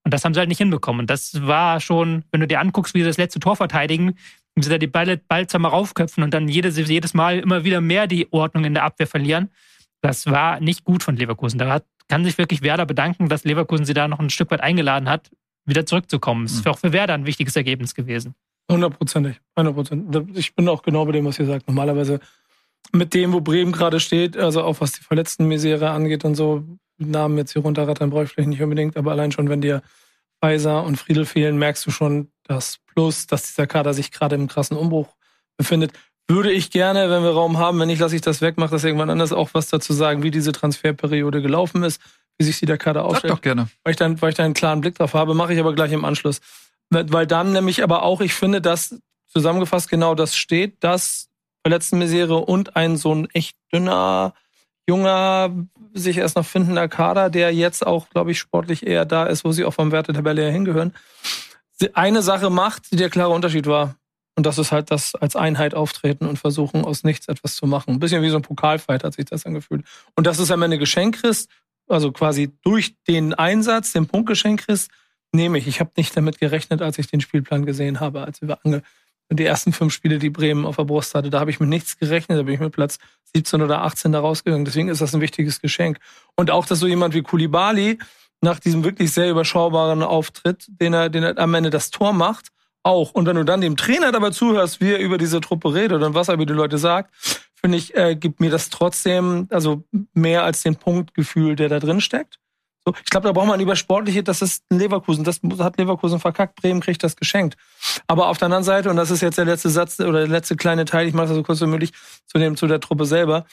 Und das haben sie halt nicht hinbekommen. Und das war schon, wenn du dir anguckst, wie sie das letzte Tor verteidigen, wie sie da die Ball zweimal raufköpfen und dann jedes Mal immer wieder mehr die Ordnung in der Abwehr verlieren. Das war nicht gut von Leverkusen. Da kann sich wirklich Werder bedanken, dass Leverkusen sie da noch ein Stück weit eingeladen hat, wieder zurückzukommen. Das ist auch für Werder ein wichtiges Ergebnis gewesen. 100%. Ich bin auch genau bei dem, was ihr sagt. Normalerweise mit dem, wo Bremen gerade steht, also auch was die Verletztenmisere angeht und so, Namen jetzt hier runterrattern brauche ich vielleicht nicht unbedingt, aber allein schon, wenn dir Weiser und Friedel fehlen, merkst du schon das Plus, dass dieser Kader sich gerade im krassen Umbruch befindet. Würde ich gerne, wenn wir Raum haben, wenn nicht, lasse ich das weg, mache das irgendwann anders, auch was dazu sagen, wie diese Transferperiode gelaufen ist, wie sich der Kader aufstellt. Sag doch gerne. Weil ich da einen klaren Blick drauf habe, mache ich aber gleich im Anschluss. Weil dann nämlich aber auch, ich finde, dass zusammengefasst genau das steht, dass Verletztenmisere und ein so ein echt dünner, junger, sich erst noch findender Kader, der jetzt auch, glaube ich, sportlich eher da ist, wo sie auch vom Wertetabelle her hingehören, eine Sache macht, die der klare Unterschied war. Und das ist halt das als Einheit auftreten und versuchen, aus nichts etwas zu machen. Ein bisschen wie so ein Pokalfight hat sich das angefühlt. Und dass es am Ende Geschenk kriegst, also quasi durch den Einsatz, den Punktgeschenk kriegst, nehme ich. Ich habe nicht damit gerechnet, als ich den Spielplan gesehen habe, als wir die ersten 5 Spiele, die Bremen auf der Brust hatte, da habe ich mit nichts gerechnet, da bin ich mit Platz 17 oder 18 da rausgegangen. Deswegen ist das ein wichtiges Geschenk. Und auch, dass so jemand wie Koulibaly nach diesem wirklich sehr überschaubaren Auftritt, den er am Ende das Tor macht, auch. Und wenn du dann dem Trainer dabei zuhörst, wie er über diese Truppe redet und was er über die Leute sagt, finde ich, gibt mir das trotzdem also mehr als den Punktgefühl, der da drin steckt. So, ich glaube, da braucht man über Sportliche, das ist ein Leverkusen, das hat Leverkusen verkackt, Bremen kriegt das geschenkt. Aber auf der anderen Seite, und das ist jetzt der letzte Satz oder der letzte kleine Teil, ich mache das so kurz wie möglich zu der Truppe selber.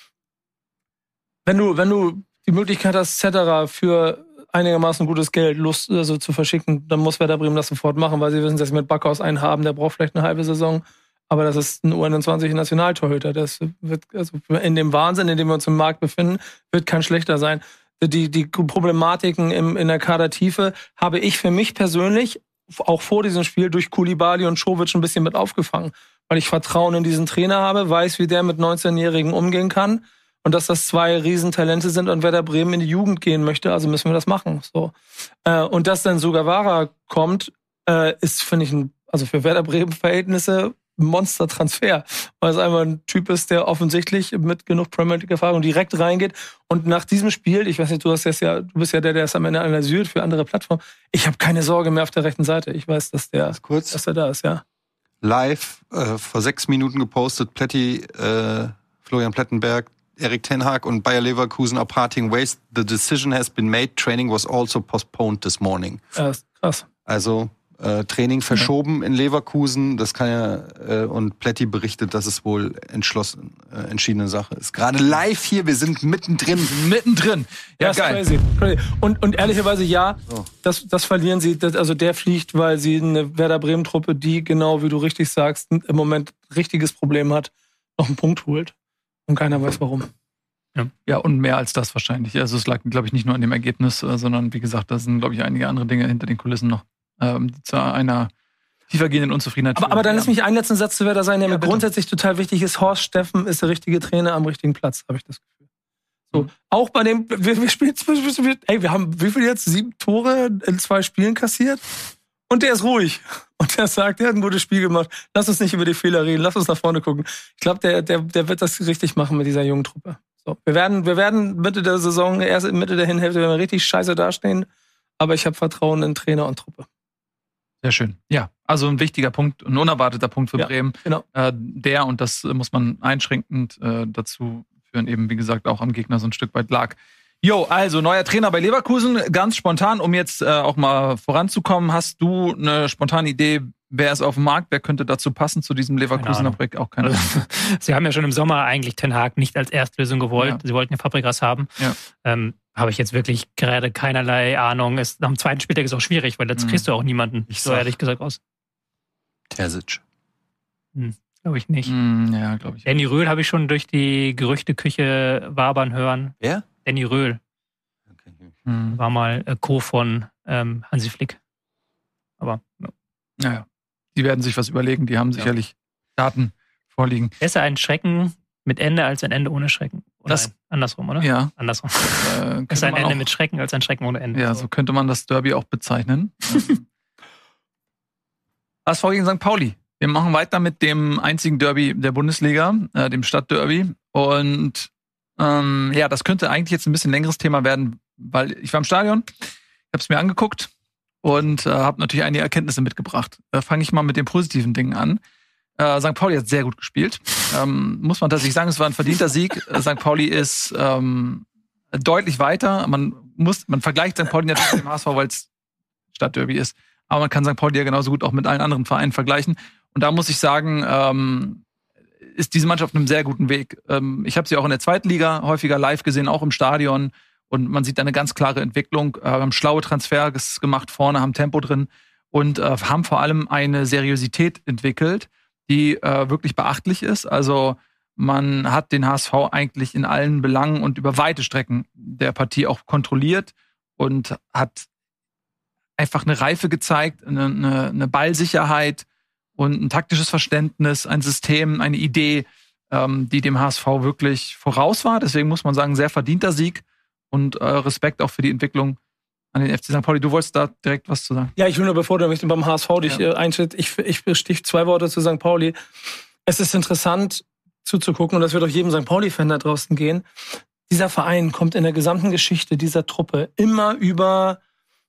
Wenn du die Möglichkeit hast, etc. für einigermaßen gutes Geld also zu verschicken, dann muss Werder Bremen das sofort machen, weil sie wissen, dass sie mit Backhaus einen haben, der braucht vielleicht eine halbe Saison, aber das ist ein U21-Nationaltorhüter. Das wird, also in dem Wahnsinn, in dem wir uns im Markt befinden, wird kein schlechter sein. Die Problematiken in der Kadertiefe habe ich für mich persönlich auch vor diesem Spiel durch Koulibaly und Čović ein bisschen mit aufgefangen, weil ich Vertrauen in diesen Trainer habe, weiß, wie der mit 19-Jährigen umgehen kann und dass das 2 Riesentalente sind und Werder Bremen in die Jugend gehen möchte, also müssen wir das machen. So. Und dass dann Sugawara kommt, ist, finde ich, also für Werder Bremen Verhältnisse Monster-Transfer, weil es einfach ein Typ ist, der offensichtlich mit genug Premier League-Erfahrung direkt reingeht. Und nach diesem Spiel, ich weiß nicht, du bist ja der es am Ende analysiert für andere Plattformen. Ich habe keine Sorge mehr auf der rechten Seite. Ich weiß, dass er da ist, ja. Live vor 6 Minuten gepostet, Florian Plettenberg, Erik ten Hag und Bayer Leverkusen are parting ways. The decision has been made. Training was also postponed this morning. Ja, ist krass. Also Training verschoben in Leverkusen, das kann ja, und Pletti berichtet, dass es wohl entschiedene Sache ist. Gerade live hier, wir sind mittendrin. Ja, geil. Crazy. Und ehrlicherweise, ja, das verlieren sie, also der fliegt, weil sie eine Werder Bremen-Truppe, die, genau wie du richtig sagst, im Moment richtiges Problem hat, noch einen Punkt holt. Und keiner weiß warum. Ja, und mehr als das wahrscheinlich. Also es lag, glaube ich, nicht nur an dem Ergebnis, sondern wie gesagt, da sind, glaube ich, einige andere Dinge hinter den Kulissen noch. Die zu einer tiefergehenden Unzufriedenheit führen. Aber dann lass mich einen letzten Satz zu Werder sein, der mir grundsätzlich total wichtig ist. Horst Steffen ist der richtige Trainer am richtigen Platz, habe ich das Gefühl. So, auch bei dem, wir spielen, wir haben wie viel jetzt? 7 Tore in 2 Spielen kassiert? Und der ist ruhig. Und der sagt, der hat ein gutes Spiel gemacht. Lass uns nicht über die Fehler reden, lass uns nach vorne gucken. Ich glaube, der wird das richtig machen mit dieser jungen Truppe. So, wir werden Mitte der Saison, erst in Mitte der Hinhälfte, werden wir richtig scheiße dastehen. Aber ich habe Vertrauen in Trainer und Truppe. Sehr schön. Ja, also ein wichtiger Punkt, ein unerwarteter Punkt für Bremen. Genau. Und das muss man einschränkend dazu führen, eben wie gesagt auch am Gegner so ein Stück weit lag. Also neuer Trainer bei Leverkusen, ganz spontan, um jetzt auch mal voranzukommen. Hast du eine spontane Idee, wer ist auf dem Markt, wer könnte dazu passen zu diesem Leverkusener Projekt? Auch keine Ahnung. Sie haben ja schon im Sommer eigentlich Ten Hag nicht als Erstlösung gewollt. Ja. Sie wollten ja Fabregas haben. Ja. Habe ich jetzt wirklich gerade keinerlei Ahnung. Nach dem 2. Spieltag ist es auch schwierig, weil jetzt kriegst du auch niemanden, so ehrlich gesagt aus. Terzic. Glaube ich nicht. Ja, glaube ich. Danny Röhl habe ich schon durch die Gerüchteküche wabern hören. Wer? Danny Röhl. Okay. War mal Co. von Hansi Flick. Aber, Naja, die werden sich was überlegen. Die haben sicherlich Daten vorliegen. Besser ein Schrecken mit Ende als ein Ende ohne Schrecken. Andersrum, oder? Ja. Andersrum. Ist ein Ende mit Schrecken als ein Schrecken ohne Ende. Ja, so könnte man das Derby auch bezeichnen. HSV gegen St. Pauli. Wir machen weiter mit dem einzigen Derby der Bundesliga, dem Stadtderby. Und das könnte eigentlich jetzt ein bisschen längeres Thema werden, weil ich war im Stadion, ich habe es mir angeguckt und habe natürlich einige Erkenntnisse mitgebracht. Fange ich mal mit den positiven Dingen an. St. Pauli hat sehr gut gespielt. Muss man tatsächlich sagen, es war ein verdienter Sieg. St. Pauli ist deutlich weiter. Man vergleicht St. Pauli natürlich mit dem HSV, weil es Stadtderby ist. Aber man kann St. Pauli ja genauso gut auch mit allen anderen Vereinen vergleichen. Und da muss ich sagen, ist diese Mannschaft auf einem sehr guten Weg. Ich habe sie auch in der zweiten Liga häufiger live gesehen, auch im Stadion. Und man sieht da eine ganz klare Entwicklung. Haben schlaue Transfers gemacht vorne, haben Tempo drin und haben vor allem eine Seriosität entwickelt, die wirklich beachtlich ist. Also man hat den HSV eigentlich in allen Belangen und über weite Strecken der Partie auch kontrolliert und hat einfach eine Reife gezeigt, eine Ballsicherheit und ein taktisches Verständnis, ein System, eine Idee, die dem HSV wirklich voraus war. Deswegen muss man sagen, sehr verdienter Sieg und Respekt auch für die Entwicklung an den FC St. Pauli. Du wolltest da direkt was zu sagen. Ja, ich will nur, bevor du mich beim HSV dich einschätzt, ich bestich 2 Worte zu St. Pauli. Es ist interessant zuzugucken und das wird auch jedem St. Pauli-Fan da draußen gehen. Dieser Verein kommt in der gesamten Geschichte dieser Truppe immer über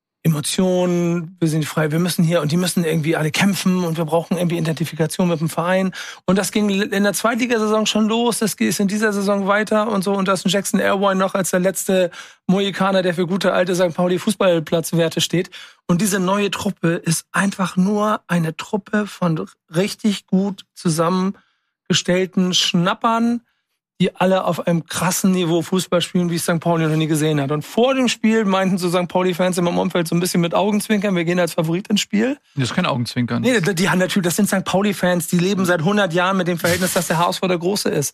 Emotionen, wir sind frei, wir müssen hier und die müssen irgendwie alle kämpfen und wir brauchen irgendwie Identifikation mit dem Verein. Und das ging in der Zweitligasaison schon los, das geht in dieser Saison weiter und so. Und da ist ein Jackson Irvine noch als der letzte Mohikaner, der für gute alte St. Pauli Fußballplatzwerte steht. Und diese neue Truppe ist einfach nur eine Truppe von richtig gut zusammengestellten Schnappern, die alle auf einem krassen Niveau Fußball spielen, wie es St. Pauli noch nie gesehen hat. Und vor dem Spiel meinten so St. Pauli-Fans in meinem Umfeld so ein bisschen mit Augenzwinkern, wir gehen als Favorit ins Spiel. Das ist kein Augenzwinkern. Nee, die haben natürlich, das sind St. Pauli-Fans, die leben seit 100 Jahren mit dem Verhältnis, dass der HSV der Große ist.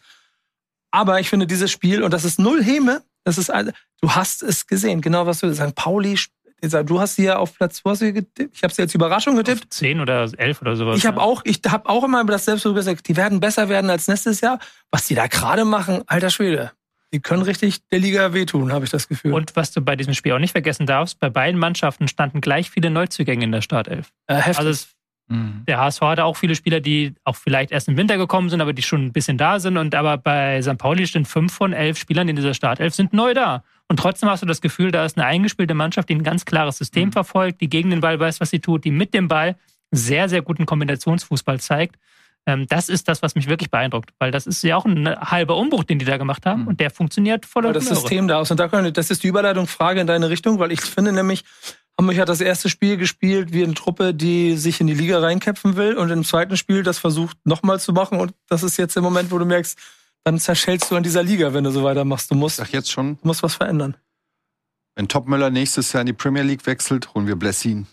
Aber ich finde dieses Spiel, und das ist null Häme, das ist, du hast es gesehen, genau was du, St. Pauli, du hast sie ja auf Platz, wo hast du getippt? Ich habe sie als Überraschung getippt. Auf 10 oder 11 oder sowas. Ich habe auch immer das selbst so gesagt, die werden besser werden als nächstes Jahr. Was die da gerade machen, alter Schwede. Die können richtig der Liga wehtun, habe ich das Gefühl. Und was du bei diesem Spiel auch nicht vergessen darfst, bei beiden Mannschaften standen gleich viele Neuzugänge in der Startelf. Heftig. Der HSV hatte auch viele Spieler, die auch vielleicht erst im Winter gekommen sind, aber die schon ein bisschen da sind. Aber bei St. Pauli sind 5 von 11 Spielern in dieser Startelf sind neu da. Und trotzdem hast du das Gefühl, da ist eine eingespielte Mannschaft, die ein ganz klares System verfolgt, die gegen den Ball weiß, was sie tut, die mit dem Ball sehr, sehr guten Kombinationsfußball zeigt. Das ist das, was mich wirklich beeindruckt. Weil das ist ja auch ein halber Umbruch, den die da gemacht haben. Und der funktioniert voll und das System da aus. Und das ist die Überleitungsfrage in deine Richtung, weil ich finde nämlich, Hamburg hat das erste Spiel gespielt wie eine Truppe, die sich in die Liga reinkämpfen will und im zweiten Spiel das versucht nochmal zu machen und das ist jetzt der Moment, wo du merkst, dann zerschellst du an dieser Liga, wenn du so weitermachst. Du musst was verändern. Wenn Topmöller nächstes Jahr in die Premier League wechselt, holen wir Blessin.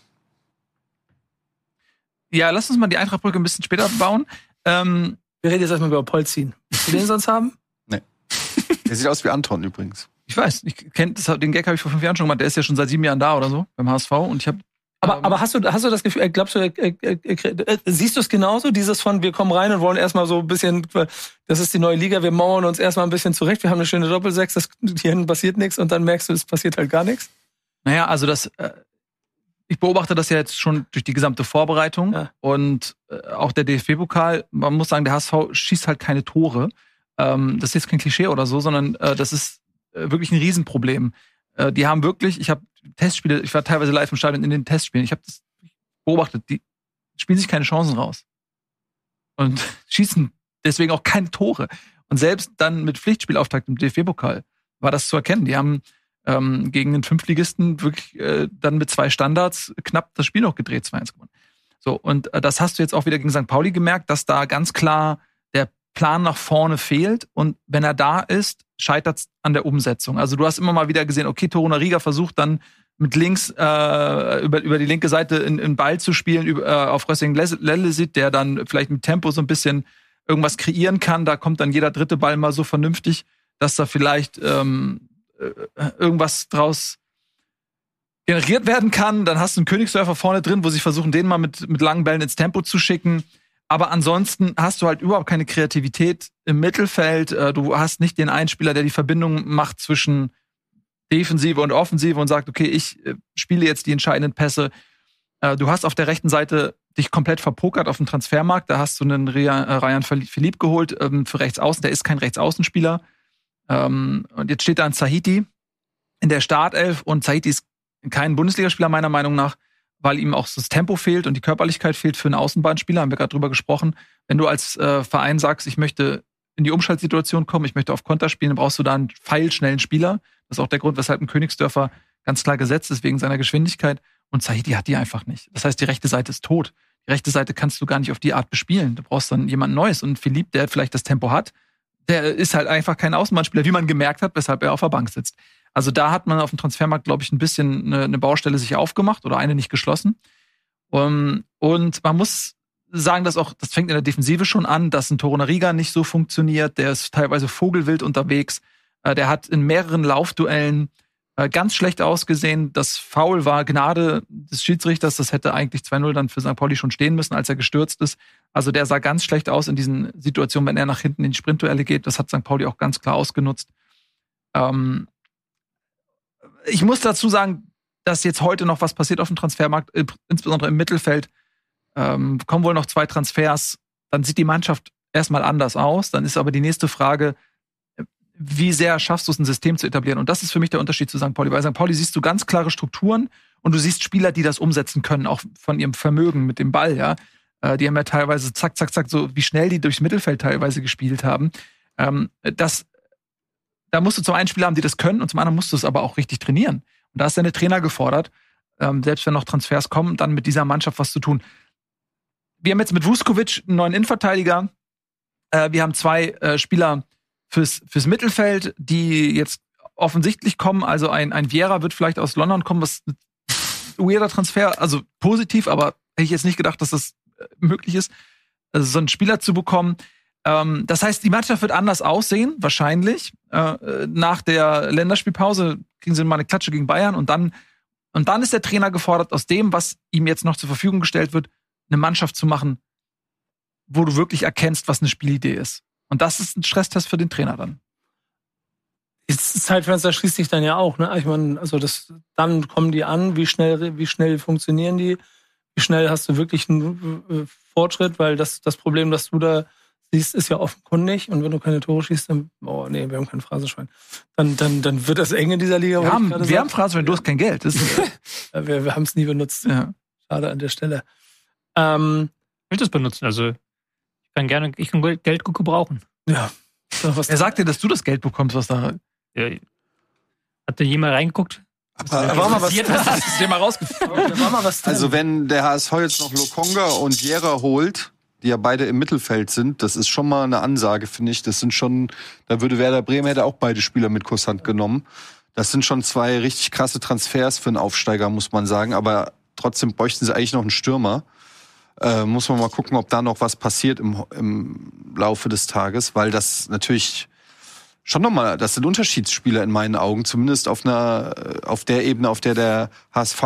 Ja, lass uns mal die Eintrachtbrücke ein bisschen später bauen. Wir reden jetzt erstmal über Polzin. Willst du den sonst haben? Nee. Der sieht aus wie Anton übrigens. Ich weiß, den Gag habe ich vor 5 Jahren schon gemacht. Der ist ja schon seit 7 Jahren da oder so beim HSV. Und ich habe. Aber hast du das Gefühl, glaubst du, siehst du es genauso? Dieses von, wir kommen rein und wollen erstmal so ein bisschen, das ist die neue Liga, wir mauern uns erstmal ein bisschen zurecht, wir haben eine schöne Doppelsechs, hier hinten passiert nichts und dann merkst du, es passiert halt gar nichts? Naja, also ich beobachte das ja jetzt schon durch die gesamte Vorbereitung und auch der DFB-Pokal. Man muss sagen, der HSV schießt halt keine Tore. Das ist jetzt kein Klischee oder so, sondern das ist wirklich ein Riesenproblem. Die haben wirklich, ich habe Testspiele, ich war teilweise live im Stadion in den Testspielen, ich habe das beobachtet, die spielen sich keine Chancen raus. Und schießen deswegen auch keine Tore. Und selbst dann mit Pflichtspielauftakt im DFB-Pokal war das zu erkennen. Die haben gegen den Fünftligisten wirklich dann mit 2 Standards knapp das Spiel noch gedreht, 2-1 gewonnen. So, und das hast du jetzt auch wieder gegen St. Pauli gemerkt, dass da ganz klar der Plan nach vorne fehlt und wenn er da ist, scheitert es an der Umsetzung. Also du hast immer mal wieder gesehen, okay, Torunariga versucht dann mit links über die linke Seite in Ball zu spielen, auf Rössing Lelesit, der dann vielleicht mit Tempo so ein bisschen irgendwas kreieren kann. Da kommt dann jeder dritte Ball mal so vernünftig, dass da vielleicht irgendwas draus generiert werden kann. Dann hast du einen Königsdörfer vorne drin, wo sie versuchen, den mal mit langen Bällen ins Tempo zu schicken. Aber ansonsten hast du halt überhaupt keine Kreativität im Mittelfeld. Du hast nicht den einen Spieler, der die Verbindung macht zwischen Defensive und Offensive und sagt, okay, ich spiele jetzt die entscheidenden Pässe. Du hast auf der rechten Seite dich komplett verpokert auf dem Transfermarkt. Da hast du einen Ryan Philippe geholt für Rechtsaußen. Der ist kein Rechtsaußenspieler. Und jetzt steht da ein Zahiti in der Startelf. Und Zahiti ist kein Bundesligaspieler meiner Meinung nach, weil ihm auch das Tempo fehlt und die Körperlichkeit fehlt für einen Außenbahnspieler. Haben wir gerade drüber gesprochen. Wenn du als Verein sagst, ich möchte in die Umschaltsituation kommen, ich möchte auf Konter spielen, dann brauchst du da einen pfeilschnellen Spieler. Das ist auch der Grund, weshalb ein Königsdörfer ganz klar gesetzt ist, wegen seiner Geschwindigkeit. Und Zahiti hat die einfach nicht. Das heißt, die rechte Seite ist tot. Die rechte Seite kannst du gar nicht auf die Art bespielen. Du brauchst dann jemand Neues. Und Philippe, der vielleicht das Tempo hat, der ist halt einfach kein Außenbahnspieler, wie man gemerkt hat, weshalb er auf der Bank sitzt. Also da hat man auf dem Transfermarkt, glaube ich, ein bisschen eine Baustelle sich aufgemacht oder eine nicht geschlossen. Und man muss sagen, das fängt in der Defensive schon an, dass ein Torunariga nicht so funktioniert. Der ist teilweise vogelwild unterwegs. Der hat in mehreren Laufduellen ganz schlecht ausgesehen. Das Foul war Gnade des Schiedsrichters. Das hätte eigentlich 2-0 dann für St. Pauli schon stehen müssen, als er gestürzt ist. Also der sah ganz schlecht aus in diesen Situationen, wenn er nach hinten in die Sprintduelle geht. Das hat St. Pauli auch ganz klar ausgenutzt. Ich muss dazu sagen, dass jetzt heute noch was passiert auf dem Transfermarkt, insbesondere im Mittelfeld. Kommen wohl noch 2 Transfers. Dann sieht die Mannschaft erstmal anders aus. Dann ist aber die nächste Frage, wie sehr schaffst du es, ein System zu etablieren? Und das ist für mich der Unterschied zu St. Pauli. Bei St. Pauli siehst du ganz klare Strukturen und du siehst Spieler, die das umsetzen können, auch von ihrem Vermögen mit dem Ball, ja. Die haben ja teilweise zack, zack, zack, so wie schnell die durchs Mittelfeld teilweise gespielt haben. Da musst du zum einen Spieler haben, die das können, und zum anderen musst du es aber auch richtig trainieren. Und da ist deine Trainer gefordert, selbst wenn noch Transfers kommen, dann mit dieser Mannschaft was zu tun. Wir haben jetzt mit Vuskovic einen neuen Innenverteidiger. Wir haben 2 Spieler fürs Mittelfeld, die jetzt offensichtlich kommen. Also ein Vieira wird vielleicht aus London kommen, was ein weirder Transfer, also positiv, aber hätte ich jetzt nicht gedacht, dass das möglich ist, also so einen Spieler zu bekommen. Das heißt, die Mannschaft wird anders aussehen, wahrscheinlich. Nach der Länderspielpause kriegen sie mal eine Klatsche gegen Bayern und dann ist der Trainer gefordert, aus dem, was ihm jetzt noch zur Verfügung gestellt wird, eine Mannschaft zu machen, wo du wirklich erkennst, was eine Spielidee ist. Und das ist ein Stresstest für den Trainer dann. Das Zeitfenster schließt sich dann ja auch, ne? Ich meine, also dann kommen die an, wie schnell funktionieren die, wie schnell hast du wirklich einen Fortschritt, weil das Problem, das du da siehst, ist ja offenkundig, und wenn du keine Tore schießt, dann, oh nee, wir haben kein Phrasenschwein. Dann wird das eng in dieser Liga. Wir haben Phrasenschwein, du hast kein Geld. Wir haben es nie benutzt. Ja. Schade an der Stelle. Ich will das benutzen, also ich kann Geld gut gebrauchen. Ja. Er sagt dir, dass du das Geld bekommst, was da... Ja. Hat da jemand reingeguckt? Da war mal was. Also wenn der HSV jetzt noch Lokonga und Vieira holt, die ja beide im Mittelfeld sind, das ist schon mal eine Ansage, finde ich. Das sind schon, da würde Werder Bremen hätte auch beide Spieler mit Kusshand genommen. Das sind schon 2 richtig krasse Transfers für einen Aufsteiger, muss man sagen. Aber trotzdem bräuchten sie eigentlich noch einen Stürmer. Muss man mal gucken, ob da noch was passiert im Laufe des Tages, weil das natürlich schon nochmal, das sind Unterschiedsspieler in meinen Augen, zumindest auf der Ebene, auf der HSV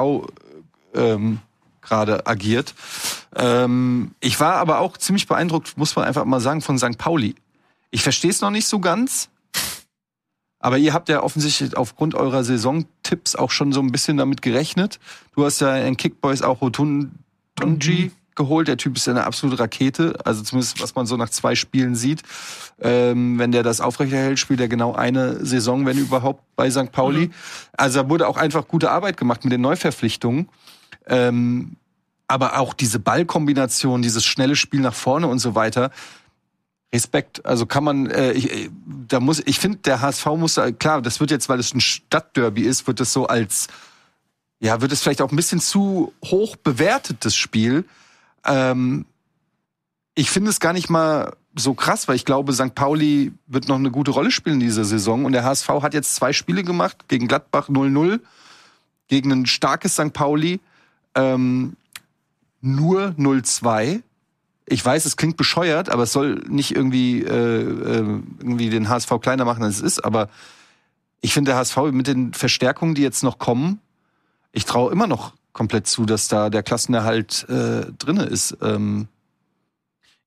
gerade agiert. Ich war aber auch ziemlich beeindruckt, muss man einfach mal sagen, von St. Pauli. Ich verstehe es noch nicht so ganz, aber ihr habt ja offensichtlich aufgrund eurer Saisontipps auch schon so ein bisschen damit gerechnet. Du hast ja in Kickboys auch Rotunji geholt. Der Typ ist ja eine absolute Rakete. Also zumindest, was man so nach 2 Spielen sieht. Wenn der das aufrechterhält, spielt er genau eine Saison, wenn überhaupt, bei St. Pauli. Also da wurde auch einfach gute Arbeit gemacht mit den Neuverpflichtungen. Aber auch diese Ballkombination, dieses schnelle Spiel nach vorne und so weiter. Respekt. Also kann man, ich finde, der HSV muss, klar, das wird jetzt, weil es ein Stadtderby ist, wird es so als, ja, wird es vielleicht auch ein bisschen zu hoch bewertet, das Spiel. Ich finde es gar nicht mal so krass, weil ich glaube, St. Pauli wird noch eine gute Rolle spielen in dieser Saison. Und der HSV hat jetzt 2 Spiele gemacht, gegen Gladbach 0-0, gegen ein starkes St. Pauli nur 0-2. Ich weiß, es klingt bescheuert, aber es soll nicht irgendwie den HSV kleiner machen, als es ist. Aber ich finde, der HSV mit den Verstärkungen, die jetzt noch kommen, ich traue immer noch komplett zu, dass da der Klassenerhalt drinne ist.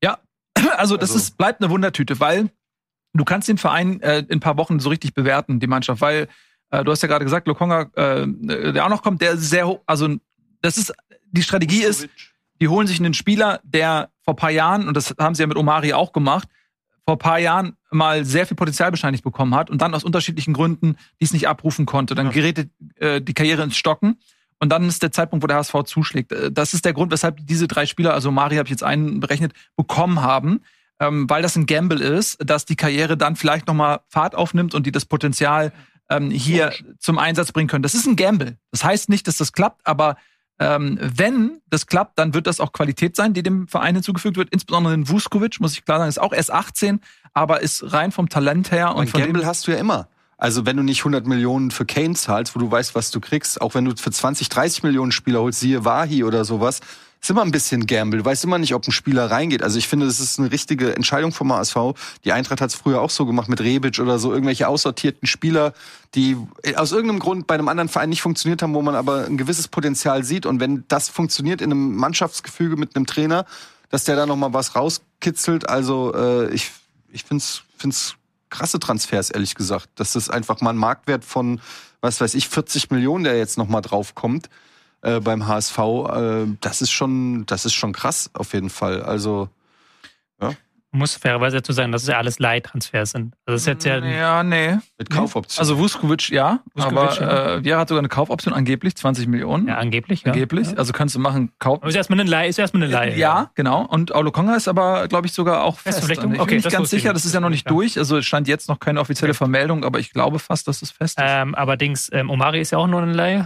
Also bleibt eine Wundertüte, weil du kannst den Verein in ein paar Wochen so richtig bewerten, die Mannschaft, weil du hast ja gerade gesagt, Lokonga, der auch noch kommt, der sehr hoch, also die Strategie ist, die holen sich einen Spieler, der vor ein paar Jahren, und das haben sie ja mit Omari auch gemacht, vor ein paar Jahren mal sehr viel Potenzial bescheinigt bekommen hat und dann aus unterschiedlichen Gründen dies nicht abrufen konnte. Dann gerät die Karriere ins Stocken und dann ist der Zeitpunkt, wo der HSV zuschlägt. Das ist der Grund, weshalb diese 3 Spieler, also Omari habe ich jetzt einen berechnet, bekommen haben, weil das ein Gamble ist, dass die Karriere dann vielleicht nochmal Fahrt aufnimmt und die das Potenzial hier zum Einsatz bringen können. Das ist ein Gamble. Das heißt nicht, dass das klappt, aber wenn das klappt, dann wird das auch Qualität sein, die dem Verein hinzugefügt wird. Insbesondere in Vuskovic, muss ich klar sagen, ist auch erst 18, aber ist rein vom Talent her. Und von Gamble hast du ja immer. Also wenn du nicht 100 Millionen für Kane zahlst, wo du weißt, was du kriegst, auch wenn du für 20, 30 Millionen Spieler holst, siehe Wahi oder sowas, ist immer ein bisschen Gamble. Du weißt immer nicht, ob ein Spieler reingeht. Also ich finde, das ist eine richtige Entscheidung vom HSV. Die Eintracht hat es früher auch so gemacht mit Rebic oder so. Irgendwelche aussortierten Spieler, die aus irgendeinem Grund bei einem anderen Verein nicht funktioniert haben, wo man aber ein gewisses Potenzial sieht. Und wenn das funktioniert in einem Mannschaftsgefüge mit einem Trainer, dass der da nochmal was rauskitzelt. Also ich find's krasse Transfers, ehrlich gesagt. Das ist einfach mal ein Marktwert von, 40 Millionen, der jetzt nochmal drauf kommt. Beim HSV, das ist schon krass auf jeden Fall. Also ja. Muss fairerweise dazu sagen, dass es ja alles Leihtransfers sind. Also das ist jetzt nee. Mit Kaufoption. Also Vuskovic, aber Viera hat sogar eine Kaufoption, angeblich 20 Millionen. Ja, angeblich. Ja. Also kannst du machen, Aber ist erstmal eine Leihe. Ja, genau. Und Lokonga ist aber, glaube ich, sogar auch fest. Ich bin okay, nicht ganz sicher, das ist ja noch nicht durch. Also es stand jetzt noch keine offizielle Vermeldung, aber ich glaube fast, dass es fest ist. Allerdings, Omari ist ja auch nur eine Leihe.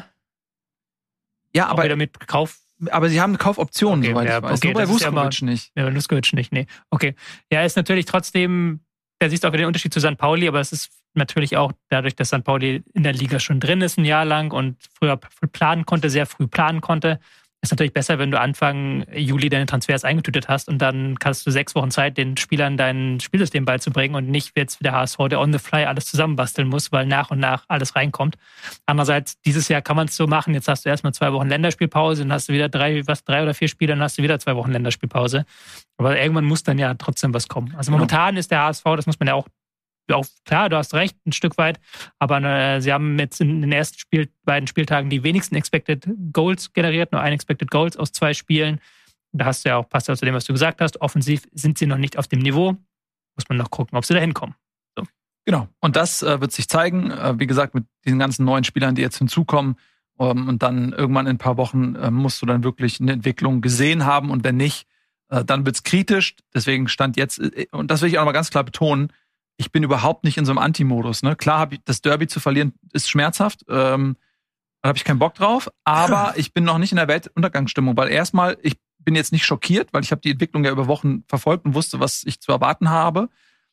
Ja, aber wieder mit Kauf. Aber sie haben eine Kaufoption, soweit ich weiß. Okay, nur bei Vuskovic nicht. Ja, bei Vuskovic nicht, nee. Okay. Ja, ist natürlich trotzdem, da siehst du auch den Unterschied zu St. Pauli, aber es ist natürlich auch dadurch, dass St. Pauli in der Liga schon drin ist, ein Jahr lang und früher sehr früh planen konnte. Ist natürlich besser, wenn du Anfang Juli deine Transfers eingetütet hast und dann hast du 6 Wochen Zeit, den Spielern dein Spielsystem beizubringen und nicht jetzt wie der HSV, der on the fly alles zusammenbasteln muss, weil nach und nach alles reinkommt. Andererseits, dieses Jahr kann man es so machen, jetzt hast du erstmal 2 Wochen Länderspielpause, dann hast du wieder 3 oder 4 Spiele, dann hast du wieder 2 Wochen Länderspielpause. Aber irgendwann muss dann ja trotzdem was kommen. Also momentan ist der HSV, das muss man ja auch klar, du hast recht, ein Stück weit, aber sie haben jetzt in den ersten beiden Spieltagen die wenigsten Expected Goals generiert, nur ein Expected Goals aus 2 Spielen. Da hast du ja auch, passt ja zu dem, was du gesagt hast, offensiv sind sie noch nicht auf dem Niveau. Muss man noch gucken, ob sie da hinkommen. So. Genau, und das wird sich zeigen, wie gesagt, mit diesen ganzen neuen Spielern, die jetzt hinzukommen, und dann irgendwann in ein paar Wochen musst du dann wirklich eine Entwicklung gesehen haben und wenn nicht, dann wird's kritisch. Deswegen stand jetzt, und das will ich auch noch mal ganz klar betonen, ich bin überhaupt nicht in so einem Anti-Modus. Ne? Klar, das Derby zu verlieren ist schmerzhaft. Da habe ich keinen Bock drauf. Aber ich bin noch nicht in der Weltuntergangsstimmung, weil erstmal, ich bin jetzt nicht schockiert, weil ich habe die Entwicklung ja über Wochen verfolgt und wusste, was ich zu erwarten habe.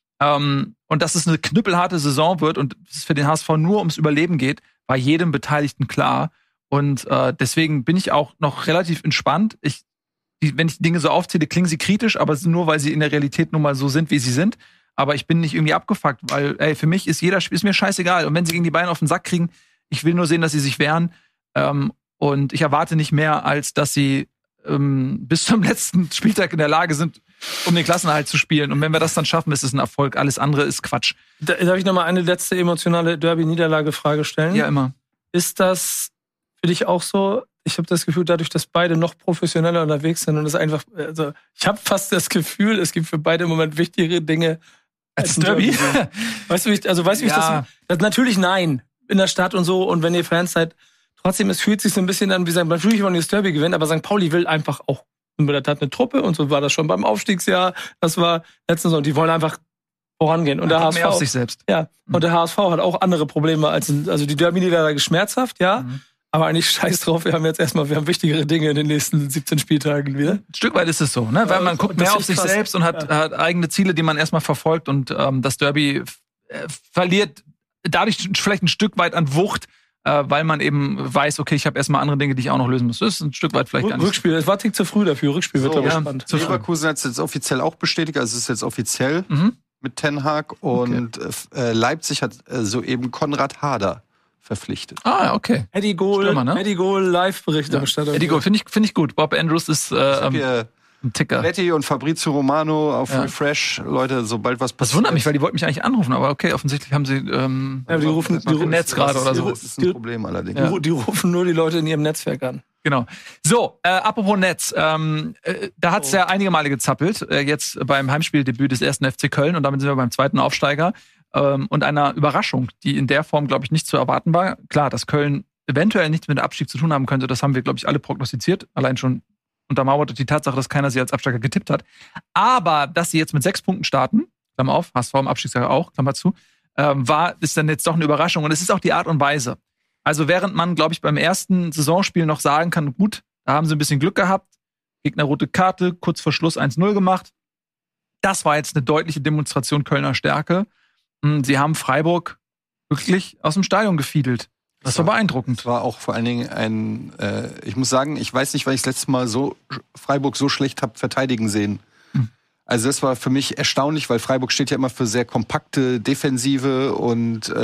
Und dass es eine knüppelharte Saison wird und es für den HSV nur ums Überleben geht, war jedem Beteiligten klar. Und deswegen bin ich auch noch relativ entspannt. Wenn ich die Dinge so aufzähle, klingen sie kritisch, aber nur, weil sie in der Realität nun mal so sind, wie sie sind. Aber ich bin nicht irgendwie abgefuckt, weil für mich ist ist mir scheißegal. Und wenn sie gegen die Bayern auf den Sack kriegen, ich will nur sehen, dass sie sich wehren. Und ich erwarte nicht mehr, als dass sie bis zum letzten Spieltag in der Lage sind, um den Klassenerhalt zu spielen. Und wenn wir das dann schaffen, ist es ein Erfolg. Alles andere ist Quatsch. Darf ich nochmal eine letzte emotionale Derby-Niederlage-Frage stellen? Ja, immer. Ist das für dich auch so? Ich habe das Gefühl, dadurch, dass beide noch professioneller unterwegs sind und es einfach, also ich habe fast das Gefühl, es gibt für beide im Moment wichtigere Dinge als Derby. Weißt du, wie ich das natürlich nein, in der Stadt und so, und wenn ihr Fans seid, trotzdem, es fühlt sich so ein bisschen an, wie sagen, natürlich wollen die das Derby gewinnen, aber St. Pauli will einfach auch, das hat eine Truppe und so war das schon beim Aufstiegsjahr, das war letzte Saison, die wollen einfach vorangehen. Und der HSV mehr auf sich selbst. Ja, und der HSV hat auch andere Probleme also die Derby-Niederlage schmerzhaft, ja. Aber eigentlich scheiß drauf, wir haben wichtigere Dinge in den nächsten 17 Spieltagen wieder. Ein Stück weit ist es so, ne? Weil man guckt mehr auf sich selbst und hat eigene Ziele, die man erstmal verfolgt, und das Derby verliert dadurch vielleicht ein Stück weit an Wucht, weil man eben weiß, okay, ich habe erstmal andere Dinge, die ich auch noch lösen muss. Das ist ein Stück weit vielleicht gar nicht. Rückspiel, es war tick zu früh dafür. Rückspiel wird, glaube ich, spannend. Leverkusen hat es jetzt offiziell auch bestätigt, also es ist jetzt offiziell mit Ten Hag, und Leipzig hat soeben Konrad Harder verpflichtet. Ah, okay. Eddie Gohl, Live-Berichterstattung. Eddie Gohl, finde ich gut. Bob Andrews ist... ich habe hier Ein Ticker. Letty und Fabrizio Romano auf Refresh. Leute, sobald was passiert. Das wundert mich, weil die wollten mich eigentlich anrufen, aber okay, offensichtlich haben sie die rufen Netz gerade oder so. Das ist ein Problem allerdings. Die rufen nur die Leute in ihrem Netzwerk an. Genau. So, apropos Netz. Da hat es ja einige Male gezappelt. Jetzt beim Heimspieldebüt des 1. FC Köln und damit sind wir beim zweiten Aufsteiger. Und einer Überraschung, die in der Form, glaube ich, nicht zu erwarten war. Klar, dass Köln eventuell nichts mit dem Abstieg zu tun haben könnte, das haben wir, glaube ich, alle prognostiziert. Allein schon untermauert durch die Tatsache, dass keiner sie als Absteiger getippt hat. Aber dass sie jetzt mit 6 Punkten starten, Klammer auf, HSV im Abstiegsjahr auch, Klammer zu, ist dann jetzt doch eine Überraschung. Und es ist auch die Art und Weise. Also während man, glaube ich, beim ersten Saisonspiel noch sagen kann, gut, da haben sie ein bisschen Glück gehabt, Gegner rote Karte, kurz vor Schluss 1-0 gemacht. Das war jetzt eine deutliche Demonstration Kölner Stärke. Sie haben Freiburg wirklich aus dem Stadion gefiedelt. Das war beeindruckend. Es war auch vor allen Dingen ich muss sagen, ich weiß nicht, weil ich das letzte Mal Freiburg so schlecht habe verteidigen sehen. Also das war für mich erstaunlich, weil Freiburg steht ja immer für sehr kompakte Defensive und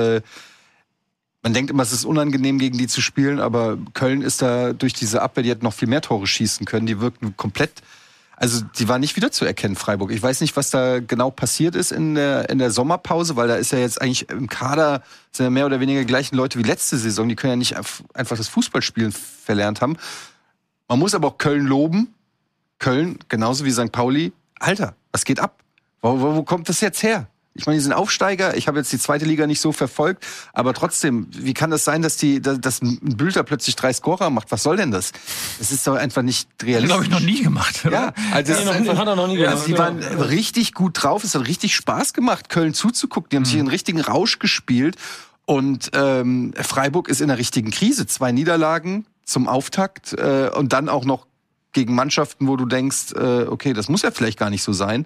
man denkt immer, es ist unangenehm, gegen die zu spielen, aber Köln ist da durch diese Abwehr, die hätten noch viel mehr Tore schießen können. Die wirkten komplett, also die war nicht wiederzuerkennen, Freiburg. Ich weiß nicht, was da genau passiert ist in der Sommerpause, weil da ist ja jetzt eigentlich im Kader sind ja mehr oder weniger gleichen Leute wie letzte Saison. Die können ja nicht einfach das Fußballspielen verlernt haben. Man muss aber auch Köln loben. Köln, genauso wie St. Pauli. Alter, was geht ab? Wo kommt das jetzt her? Ich meine, die sind Aufsteiger. Ich habe jetzt die zweite Liga nicht so verfolgt. Aber trotzdem, wie kann das sein, dass ein Bülter plötzlich 3 Scorer macht? Was soll denn das? Das ist doch einfach nicht realistisch. Das habe ich noch nie gemacht. Oder? Ja, also hat er noch nie gemacht. Also die waren richtig gut drauf. Es hat richtig Spaß gemacht, Köln zuzugucken. Die haben sich einen richtigen Rausch gespielt. Und Freiburg ist in einer richtigen Krise. 2 Niederlagen zum Auftakt und dann auch noch gegen Mannschaften, wo du denkst, okay, das muss ja vielleicht gar nicht so sein.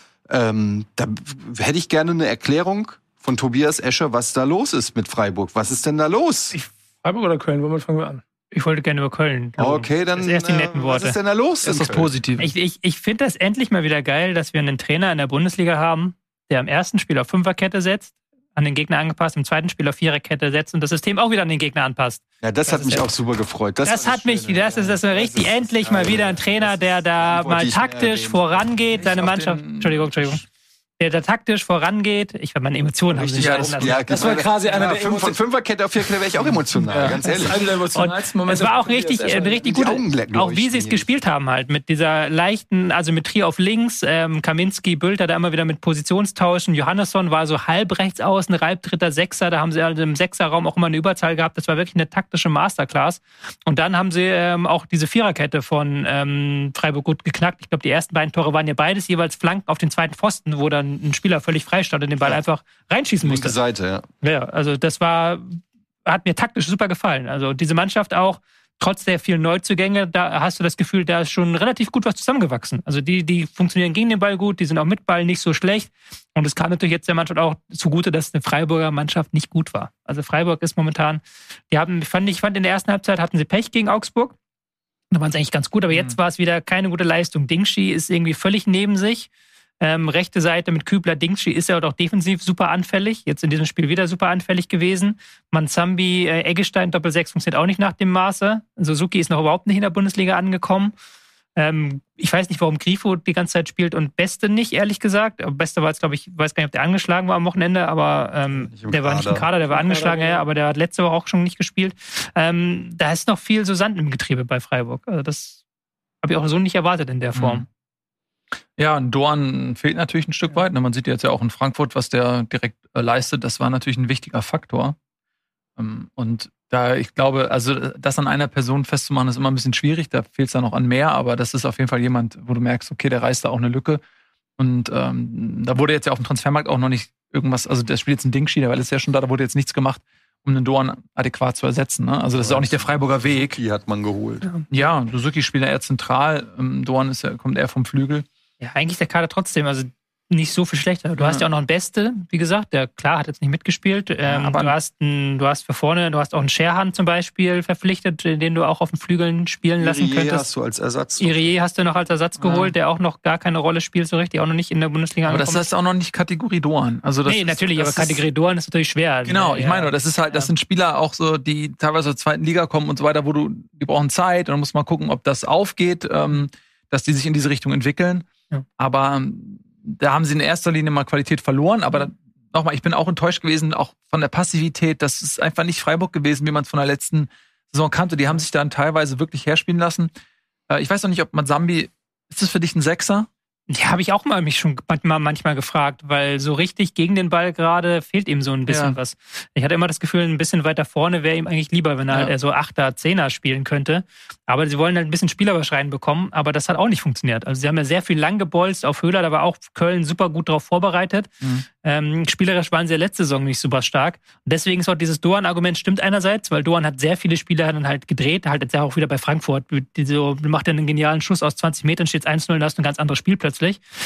Da hätte ich gerne eine Erklärung von Tobias Escher, was da los ist mit Freiburg. Was ist denn da los? Freiburg oder Köln? Womit fangen wir an? Ich wollte gerne über Köln. Okay, dann erst die netten Worte. Was ist denn da los? Das ist das Positive. Ich finde das endlich mal wieder geil, dass wir einen Trainer in der Bundesliga haben, der am ersten Spiel auf Fünferkette setzt, an den Gegner angepasst, im zweiten Spiel auf Viererkette setzt und das System auch wieder an den Gegner anpasst. Ja, das hat mich auch super gefreut. Das ist richtig, endlich mal wieder ein Trainer, der da mal taktisch vorangeht, seine Mannschaft, Entschuldigung, der da taktisch vorangeht. Meine Emotionen haben sich lassen. Ja, das war quasi einer der von Fünferkette auf Viererkette wäre ich auch emotional, ganz ehrlich. Das ist einer der emotionalsten Momente. Es war auch richtig gut, auch wie sie es gespielt haben halt, mit dieser leichten Asymmetrie auf links, Kaminski, Bülter da immer wieder mit Positionstauschen, Johannesson war so halb rechts außen, halb dritter Sechser, da haben sie also im Sechserraum auch immer eine Überzahl gehabt, das war wirklich eine taktische Masterclass. Und dann haben sie auch diese Viererkette von Freiburg gut geknackt. Ich glaube, die ersten beiden Tore waren ja beides jeweils Flanken auf den zweiten Pfosten, wo dann ein Spieler völlig frei stand und den Ball einfach reinschießen musste. Linke Seite, Ja, also das hat mir taktisch super gefallen. Also diese Mannschaft auch, trotz der vielen Neuzugänge, da hast du das Gefühl, da ist schon relativ gut was zusammengewachsen. Also die funktionieren gegen den Ball gut, die sind auch mit Ball nicht so schlecht. Und es kam natürlich jetzt der Mannschaft auch zugute, dass eine Freiburger Mannschaft nicht gut war. Also Freiburg ist momentan, ich fand in der ersten Halbzeit hatten sie Pech gegen Augsburg. Da waren sie eigentlich ganz gut, aber jetzt war es wieder keine gute Leistung. Dingshi ist irgendwie völlig neben sich. Rechte Seite mit Kübler, Dingshi ist ja auch defensiv super anfällig. Jetzt in diesem Spiel wieder super anfällig gewesen. Manzambi, Eggestein, Doppel-6 funktioniert auch nicht nach dem Maße. Suzuki ist noch überhaupt nicht in der Bundesliga angekommen. Ich weiß nicht, warum Grifo die ganze Zeit spielt und Beste nicht, ehrlich gesagt. Beste war jetzt, glaube ich, weiß gar nicht, ob der angeschlagen war am Wochenende, aber der war nicht im Kader, der war angeschlagen, ja, aber der hat letzte Woche auch schon nicht gespielt. Da ist noch viel so Sand im Getriebe bei Freiburg. Also das habe ich auch so nicht erwartet in der Form. Ja, und Doan fehlt natürlich ein Stück weit. Man sieht jetzt ja auch in Frankfurt, was der direkt leistet. Das war natürlich ein wichtiger Faktor. Und da, ich glaube, also das an einer Person festzumachen, ist immer ein bisschen schwierig. Da fehlt es dann noch an mehr, aber das ist auf jeden Fall jemand, wo du merkst, okay, der reißt da auch eine Lücke. Und da wurde jetzt ja auf dem Transfermarkt auch noch nicht irgendwas, also der spielt jetzt ein Dingschi, weil ist ja schon da wurde jetzt nichts gemacht, um den Doan adäquat zu ersetzen. Ne? Also das ist auch nicht der Freiburger Weg. Die hat man geholt. Ja, Suzuki spielt ja eher zentral. Doan kommt eher vom Flügel. Ja, eigentlich der Kader trotzdem, also nicht so viel schlechter. Du hast ja auch noch einen Beste, wie gesagt, der klar hat jetzt nicht mitgespielt. Aber du hast für vorne, du hast auch einen Scherhan zum Beispiel verpflichtet, den du auch auf den Flügeln spielen lassen könntest. Irié hast du als Ersatz. Irié hast du noch als Ersatz geholt, der auch noch gar keine Rolle spielt, so richtig, auch noch nicht in der Bundesliga angekommen. Aber das ist auch noch nicht Kategorie Doan. Also das natürlich, aber Kategorie Doan ist natürlich schwer. Genau, ich meine, das ist halt, das sind Spieler auch so, die teilweise aus der zweiten Liga kommen und so weiter, die brauchen Zeit und dann muss man gucken, ob das aufgeht. dass die sich in diese Richtung entwickeln. Ja. Aber da haben sie in erster Linie mal Qualität verloren. Aber nochmal, ich bin auch enttäuscht gewesen, auch von der Passivität. Das ist einfach nicht Freiburg gewesen, wie man es von der letzten Saison kannte. Die haben sich dann teilweise wirklich herspielen lassen. Ich weiß noch nicht, ob Mazambi, ist das für dich ein Sechser? Ja, habe ich auch mich schon manchmal gefragt, weil so richtig gegen den Ball gerade fehlt ihm so ein bisschen was. Ich hatte immer das Gefühl, ein bisschen weiter vorne wäre ihm eigentlich lieber, wenn er halt so 8er, 10er spielen könnte. Aber sie wollen halt ein bisschen Spielerisch reinbekommen, aber das hat auch nicht funktioniert. Also sie haben ja sehr viel lang gebolzt auf Höhler, da war auch Köln super gut drauf vorbereitet. Spielerisch waren sie ja letzte Saison nicht super stark. Und deswegen ist auch dieses Doan-Argument stimmt einerseits, weil Doan hat sehr viele Spieler dann halt gedreht, halt jetzt ja auch wieder bei Frankfurt. So macht er einen genialen Schuss aus 20 Metern, steht 1-0 und hast ein ganz anderes Spiel plötzlich.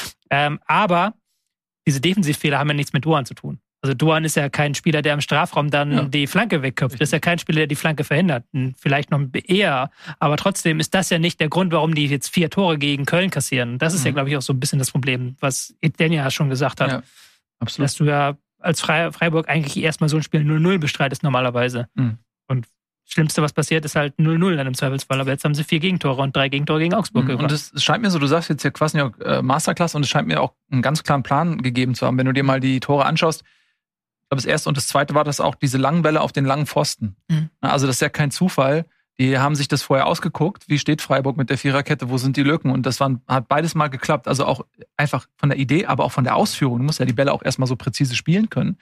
Aber diese Defensivfehler haben ja nichts mit Doan zu tun. Also Doan ist ja kein Spieler, der im Strafraum dann die Flanke wegköpft. Das ist ja kein Spieler, der die Flanke verhindert. Vielleicht noch eher. Aber trotzdem ist das ja nicht der Grund, warum die jetzt 4 Tore gegen Köln kassieren. Das ist ja, glaube ich, auch so ein bisschen das Problem, was Denja schon gesagt hat. Ja, absolut. Dass du ja als Freiburg eigentlich erstmal so ein Spiel 0-0 bestreitest normalerweise. Und das Schlimmste, was passiert, ist halt 0-0 dann im Zweifelsfall. Aber jetzt haben sie 4 Gegentore und 3 Gegentore gegen Augsburg gemacht. Und es scheint mir so, du sagst jetzt hier Kwasniok Masterclass, und es scheint mir auch einen ganz klaren Plan gegeben zu haben. Wenn du dir mal die Tore anschaust, ich glaube, das erste und das zweite war das auch diese langen Bälle auf den langen Pfosten. Also das ist ja kein Zufall. Die haben sich das vorher ausgeguckt. Wie steht Freiburg mit der Viererkette? Wo sind die Lücken? Und das hat beides mal geklappt. Also auch einfach von der Idee, aber auch von der Ausführung. Du musst ja die Bälle auch erstmal so präzise spielen können.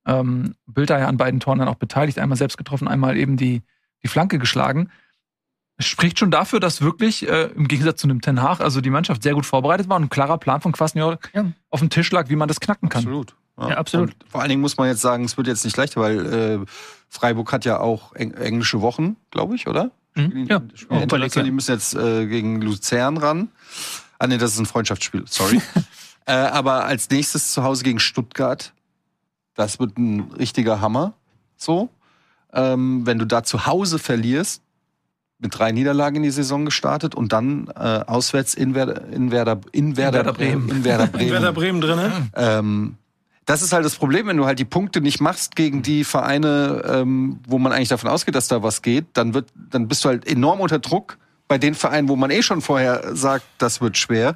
Bülter ja an beiden Toren dann auch beteiligt. Einmal selbst getroffen, einmal eben die Flanke geschlagen. Es spricht schon dafür, dass wirklich im Gegensatz zu einem Ten Hag, also die Mannschaft sehr gut vorbereitet war und ein klarer Plan von Kwasniok auf dem Tisch lag, wie man das knacken kann. Absolut. Ja, absolut. Und vor allen Dingen muss man jetzt sagen, es wird jetzt nicht leichter, weil Freiburg hat ja auch englische Wochen, glaube ich, oder? Ja. Die müssen jetzt gegen Luzern ran. Ah nee, das ist ein Freundschaftsspiel, sorry. Aber als nächstes zu Hause gegen Stuttgart. Das wird ein richtiger Hammer. So. Wenn du da zu Hause verlierst, mit 3 Niederlagen in die Saison gestartet und dann auswärts in Werder Bremen. In Werder Bremen drin. Das ist halt das Problem, wenn du halt die Punkte nicht machst gegen die Vereine, wo man eigentlich davon ausgeht, dass da was geht, dann bist du halt enorm unter Druck bei den Vereinen, wo man schon vorher sagt, das wird schwer.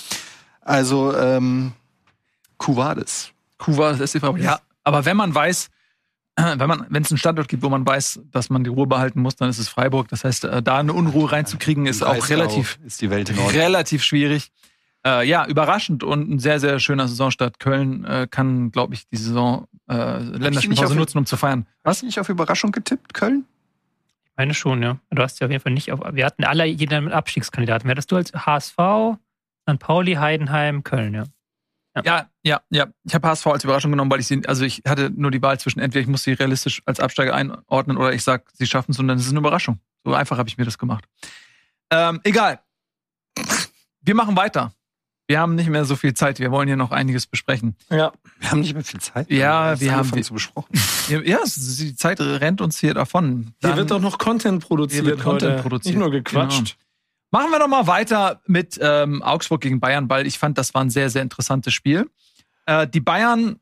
Also Kuwades ist die Frage. Ja, aber wenn man weiß, wenn es einen Standort gibt, wo man weiß, dass man die Ruhe behalten muss, dann ist es Freiburg. Das heißt, da eine Unruhe reinzukriegen, ist auch relativ schwierig. Ja, überraschend und ein sehr, sehr schöner Saisonstart. Köln kann, glaube ich, die Saison Länderspielpause nutzen, um zu feiern. Hast du nicht auf Überraschung getippt, Köln? Ich meine schon, ja. Du hast ja auf jeden Fall nicht auf. Wir hatten alle jeden mit Abstiegskandidaten. Wer hattest du als HSV, St. Pauli, Heidenheim, Köln, ja. Ja. Ich habe HSV als Überraschung genommen, weil ich hatte nur die Wahl zwischen entweder ich muss sie realistisch als Absteiger einordnen oder ich sag, sie schaffen es und dann ist es eine Überraschung. So einfach habe ich mir das gemacht. Egal. Wir machen weiter. Wir haben nicht mehr so viel Zeit. Wir wollen hier noch einiges besprechen. Ja. Wir haben nicht mehr viel Zeit. Ja, wir haben viel zu besprochen. Ja, die Zeit rennt uns hier davon. Hier wird doch noch Content produziert. Nicht nur gequatscht. Genau. Machen wir doch mal weiter mit Augsburg gegen Bayern, weil ich fand, das war ein sehr, sehr interessantes Spiel. Die Bayern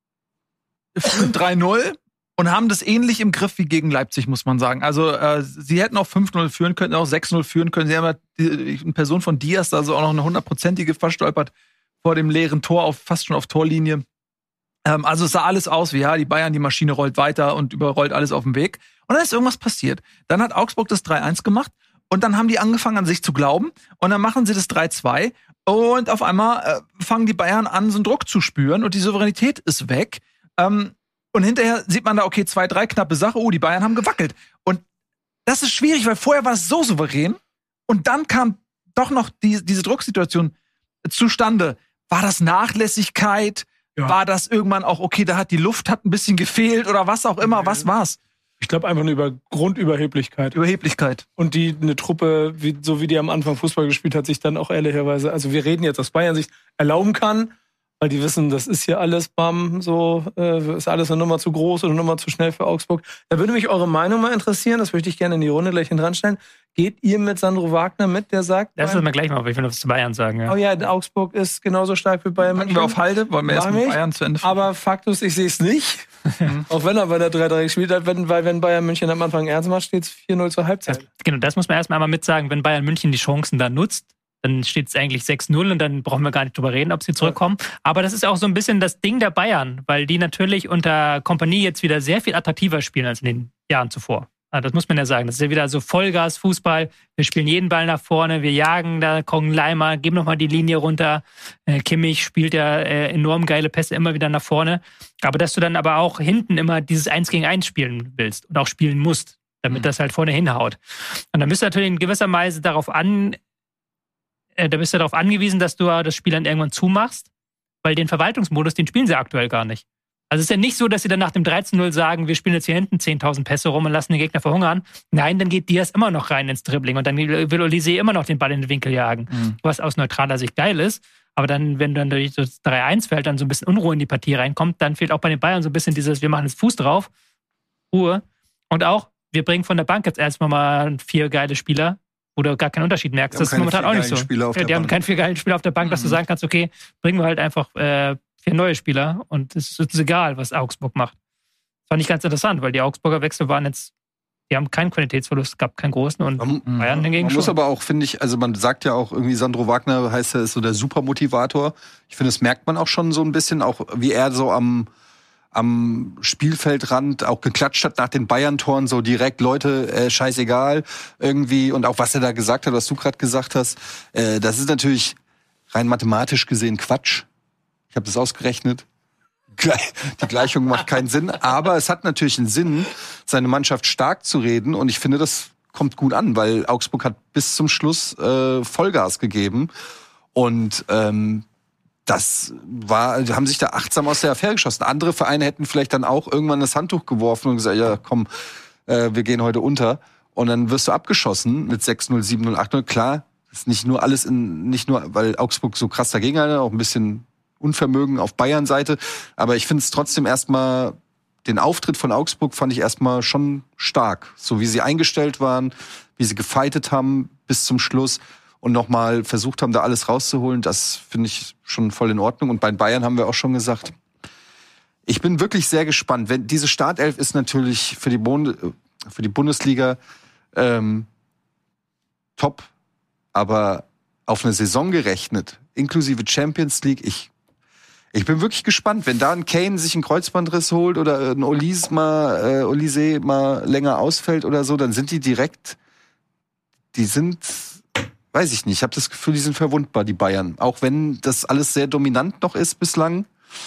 führen 3-0 und haben das ähnlich im Griff wie gegen Leipzig, muss man sagen. Also sie hätten auch 5-0 führen können, auch 6-0 führen können. Sie haben in Person von Diaz also auch noch eine 100%ige verstolpert vor dem leeren Tor, fast schon auf Torlinie. Also es sah alles aus wie, die Bayern, die Maschine rollt weiter und überrollt alles auf dem Weg. Und dann ist irgendwas passiert. Dann hat Augsburg das 3-1 gemacht. Und dann haben die angefangen, an sich zu glauben. Und dann machen sie das 3-2. Und auf einmal fangen die Bayern an, so einen Druck zu spüren. Und die Souveränität ist weg. Und hinterher sieht man da, okay, 2-3, knappe Sache. Die Bayern haben gewackelt. Und das ist schwierig, weil vorher war es so souverän. Und dann kam doch noch diese Drucksituation zustande. War das Nachlässigkeit? Ja. War das irgendwann auch, okay, da hat die Luft ein bisschen gefehlt oder was auch immer? Was war's? Ich glaube einfach eine Grundüberheblichkeit. Und eine Truppe, so wie die am Anfang Fußball gespielt hat, sich dann auch ehrlicherweise, also wir reden jetzt aus Bayern-Sicht, erlauben kann, weil die wissen, das ist hier alles ist alles eine Nummer zu groß oder eine Nummer zu schnell für Augsburg. Da würde mich eure Meinung mal interessieren, das möchte ich gerne in die Runde gleich hinten stellen. Geht ihr mit Sandro Wagner mit, der sagt... Das müssen wir gleich mal, aber ich will was zu Bayern sagen. Ja. Oh ja, Augsburg ist genauso stark wie Bayern München. Wir auf Halde, wollen wir erst mit Bayern zu Ende führen. Aber Faktus, ich sehe es nicht. Auch wenn er bei der 3-3 gespielt hat, weil wenn Bayern München am Anfang ernst macht, steht es 4-0 zur Halbzeit. Genau, das muss man erstmal einmal mitsagen. Wenn Bayern München die Chancen da nutzt, Dann steht es eigentlich 6-0 und dann brauchen wir gar nicht drüber reden, ob sie zurückkommen. Aber das ist auch so ein bisschen das Ding der Bayern, weil die natürlich unter Kompanie jetzt wieder sehr viel attraktiver spielen als in den Jahren zuvor. Also das muss man ja sagen. Das ist ja wieder so Vollgas-Fußball. Wir spielen jeden Ball nach vorne, wir jagen da Kongen Leimer, geben nochmal die Linie runter. Kimmich spielt ja enorm geile Pässe immer wieder nach vorne. Aber dass du dann aber auch hinten immer dieses 1 gegen 1 spielen willst und auch spielen musst, damit das halt vorne hinhaut. Und dann bist du natürlich in gewisser Weise darauf angewiesen, dass du das Spiel dann irgendwann zumachst, weil den Verwaltungsmodus, den spielen sie aktuell gar nicht. Also es ist ja nicht so, dass sie dann nach dem 13-0 sagen, wir spielen jetzt hier hinten 10.000 Pässe rum und lassen den Gegner verhungern. Nein, dann geht Diaz immer noch rein ins Dribbling und dann will Olise immer noch den Ball in den Winkel jagen, was aus neutraler Sicht geil ist. Aber dann, wenn dann durch das 3-1 fällt, dann so ein bisschen Unruhe in die Partie reinkommt, dann fehlt auch bei den Bayern so ein bisschen dieses, wir machen jetzt Fuß drauf, Ruhe. Und auch, wir bringen von der Bank jetzt erstmal mal 4 geile Spieler, wo du gar keinen Unterschied merkst. Das ist momentan auch nicht so. Die haben keine 4 geilen Spieler auf der Bank, dass du sagen kannst, okay, bringen wir halt einfach 4 neue Spieler und es ist egal, was Augsburg macht. Das fand ich ganz interessant, weil die Augsburger Wechsel waren jetzt, die haben keinen Qualitätsverlust, gab keinen großen und Bayern hingegen schon. Man muss aber auch, finde ich, also man sagt ja auch irgendwie, Sandro Wagner heißt ja, ist so der Supermotivator. Ich finde, das merkt man auch schon so ein bisschen, auch wie er so am Spielfeldrand auch geklatscht hat nach den Bayern-Toren, so direkt, Leute, scheißegal, irgendwie. Und auch was er da gesagt hat, was du gerade gesagt hast, das ist natürlich rein mathematisch gesehen Quatsch. Ich habe das ausgerechnet. Die Gleichung macht keinen Sinn, aber es hat natürlich einen Sinn, seine Mannschaft stark zu reden. Und ich finde, das kommt gut an, weil Augsburg hat bis zum Schluss Vollgas gegeben. Und haben sich da achtsam aus der Affäre geschossen. Andere Vereine hätten vielleicht dann auch irgendwann das Handtuch geworfen und gesagt, ja komm, wir gehen heute unter. Und dann wirst du abgeschossen mit 6-0, 7-0, 8-0. Klar, ist nicht nur alles nicht nur, weil Augsburg so krass dagegen hat, auch ein bisschen Unvermögen auf Bayern-Seite. Aber ich finde es trotzdem erstmal, den Auftritt von Augsburg fand ich erstmal schon stark. So wie sie eingestellt waren, wie sie gefeitet haben bis zum Schluss und nochmal versucht haben, da alles rauszuholen. Das finde ich schon voll in Ordnung. Und bei Bayern haben wir auch schon gesagt, ich bin wirklich sehr gespannt. Wenn diese Startelf ist natürlich für die Bundesliga top, aber auf eine Saison gerechnet, inklusive Champions League, ich bin wirklich gespannt, wenn da ein Kane sich einen Kreuzbandriss holt oder ein Olise mal länger ausfällt oder so, dann sind weiß ich nicht, ich habe das Gefühl, die sind verwundbar, die Bayern. Auch wenn das alles sehr dominant noch ist bislang.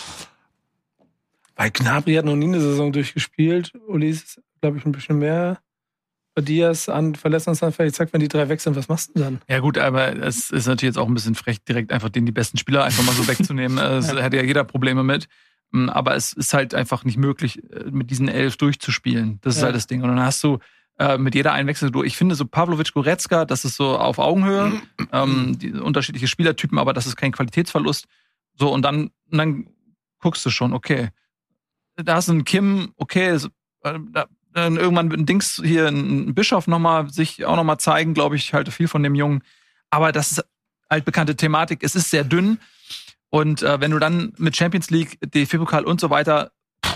Weil Gnabry hat noch nie eine Saison durchgespielt. Olise ist, glaube ich, ein bisschen mehr. Diaz an Verletzungsanfall, ich sag, wenn die 3 wechseln, was machst du dann? Ja gut, aber es ist natürlich jetzt auch ein bisschen frech, direkt einfach die besten Spieler einfach mal so wegzunehmen. Das hätte ja jeder Probleme mit. Aber es ist halt einfach nicht möglich, mit diesen 11 durchzuspielen. Das ist halt das Ding. Und dann hast du mit jeder Einwechsel, ich finde so Pavlovic, Goretzka, das ist so auf Augenhöhe, die unterschiedliche Spielertypen, aber das ist kein Qualitätsverlust. So, und dann guckst du schon, okay, da hast du einen Kim, okay, dann irgendwann ein Dings hier, ein Bischof sich auch nochmal zeigen, glaube ich, halte viel von dem Jungen. Aber das ist altbekannte Thematik. Es ist sehr dünn. Und wenn du dann mit Champions League, DFB-Pokal und so weiter,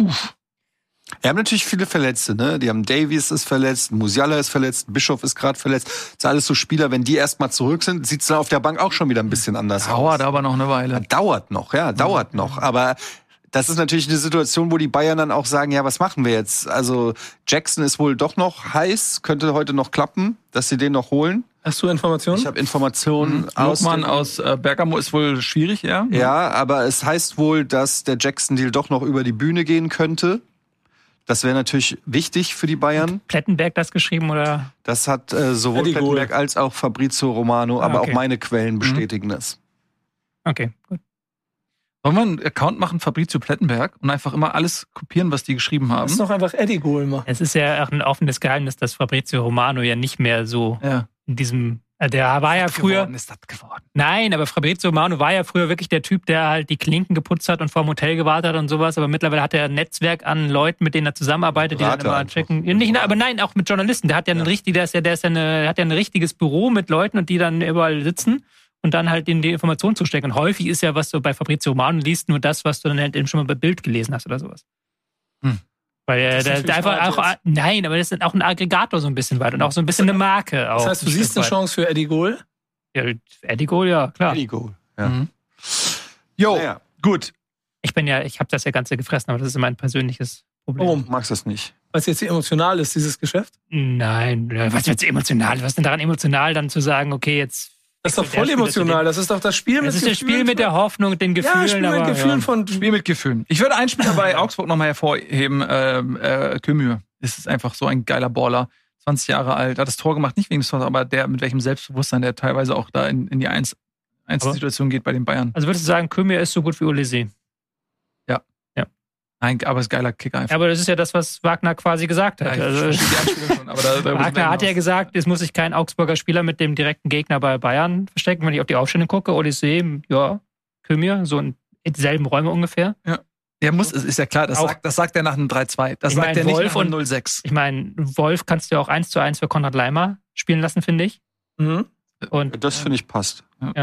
Wir haben natürlich viele Verletzte, ne? Die haben Davies ist verletzt, Musiala ist verletzt, Bischof ist gerade verletzt. Das sind alles so Spieler, wenn die erstmal zurück sind, sieht's dann auf der Bank auch schon wieder ein bisschen anders aus. Dauert aber noch eine Weile. Dauert noch. Aber das ist natürlich eine Situation, wo die Bayern dann auch sagen, ja, was machen wir jetzt? Also Jackson ist wohl doch noch heiß, könnte heute noch klappen, dass sie den noch holen. Hast du Informationen? Ich habe Informationen. Lobmann aus Bergamo ist wohl schwierig, ja? Ja, aber es heißt wohl, dass der Jackson-Deal doch noch über die Bühne gehen könnte. Das wäre natürlich wichtig für die Bayern. Hat Plettenberg das geschrieben, oder? Das hat sowohl Eddie Plettenberg als auch Fabrizio Romano, aber auch meine Quellen bestätigen das. Okay, gut. Wollen wir einen Account machen, Fabrizio Plettenberg, und einfach immer alles kopieren, was die geschrieben haben? Das ist doch einfach Eddie Goal machen. Es ist ja auch ein offenes Geheimnis, dass Fabrizio Romano ja nicht mehr so in diesem... Der war ja früher... Ist das geworden? Nein, aber Fabrizio Romano war ja früher wirklich der Typ, der halt die Klinken geputzt hat und vor dem Hotel gewartet hat und sowas. Aber mittlerweile hat er ein Netzwerk an Leuten, mit denen er zusammenarbeitet, die dann immer checken. Aber nein, auch mit Journalisten. Der hat ja ein richtiges Büro mit Leuten, und die dann überall sitzen und dann halt in die Informationen zu stecken. Und häufig ist ja, was du bei Fabrizio Romano liest, nur das, was du dann halt eben schon mal bei Bild gelesen hast oder sowas. Weil der einfach auch, nein, aber das ist auch ein Aggregator so ein bisschen weit und auch so ein bisschen eine Marke. Auch. Das heißt, du siehst eine Chance für Eddie Goal? Ja, Eddie Goal, ja, klar. Eddie Goal, ja. Jo, gut. Ich habe das ja Ganze gefressen, aber das ist mein persönliches Problem. Warum magst du das nicht? Was jetzt emotional ist, dieses Geschäft? Nein, was jetzt emotional? Was ist denn daran emotional, dann zu sagen, okay, jetzt... Das ist doch voll emotional. Das ist doch das Spiel mit Gefühlen. Das ist das Spiel mit der Hoffnung, den Gefühlen. Spiel mit Gefühlen. Ich würde einen Spieler bei Augsburg nochmal hervorheben. Kömür. Das ist einfach so ein geiler Baller. 20 Jahre alt. Hat das Tor gemacht, nicht wegen des Tors, aber der mit welchem Selbstbewusstsein der teilweise auch da in die Einzelsituation geht bei den Bayern. Also würdest du sagen, Kömür ist so gut wie Olise? Ja. Nein, aber ist ein geiler Kicker einfach. Ja, aber das ist ja das, was Wagner quasi gesagt hat. Wagner hat ja gesagt, es muss sich kein Augsburger Spieler mit dem direkten Gegner bei Bayern verstecken. Wenn ich auf die Aufstellung gucke, Olise, ja, Kömür, so in selben Räume ungefähr. Ja. Der muss, es ist ja klar, das sagt er nach einem 3-2. Das sagt er nicht nach einem 0-6. Ich meine, Wolf kannst du ja auch 1:1 für Konrad Leimer spielen lassen, finde ich. Und das finde ich passt.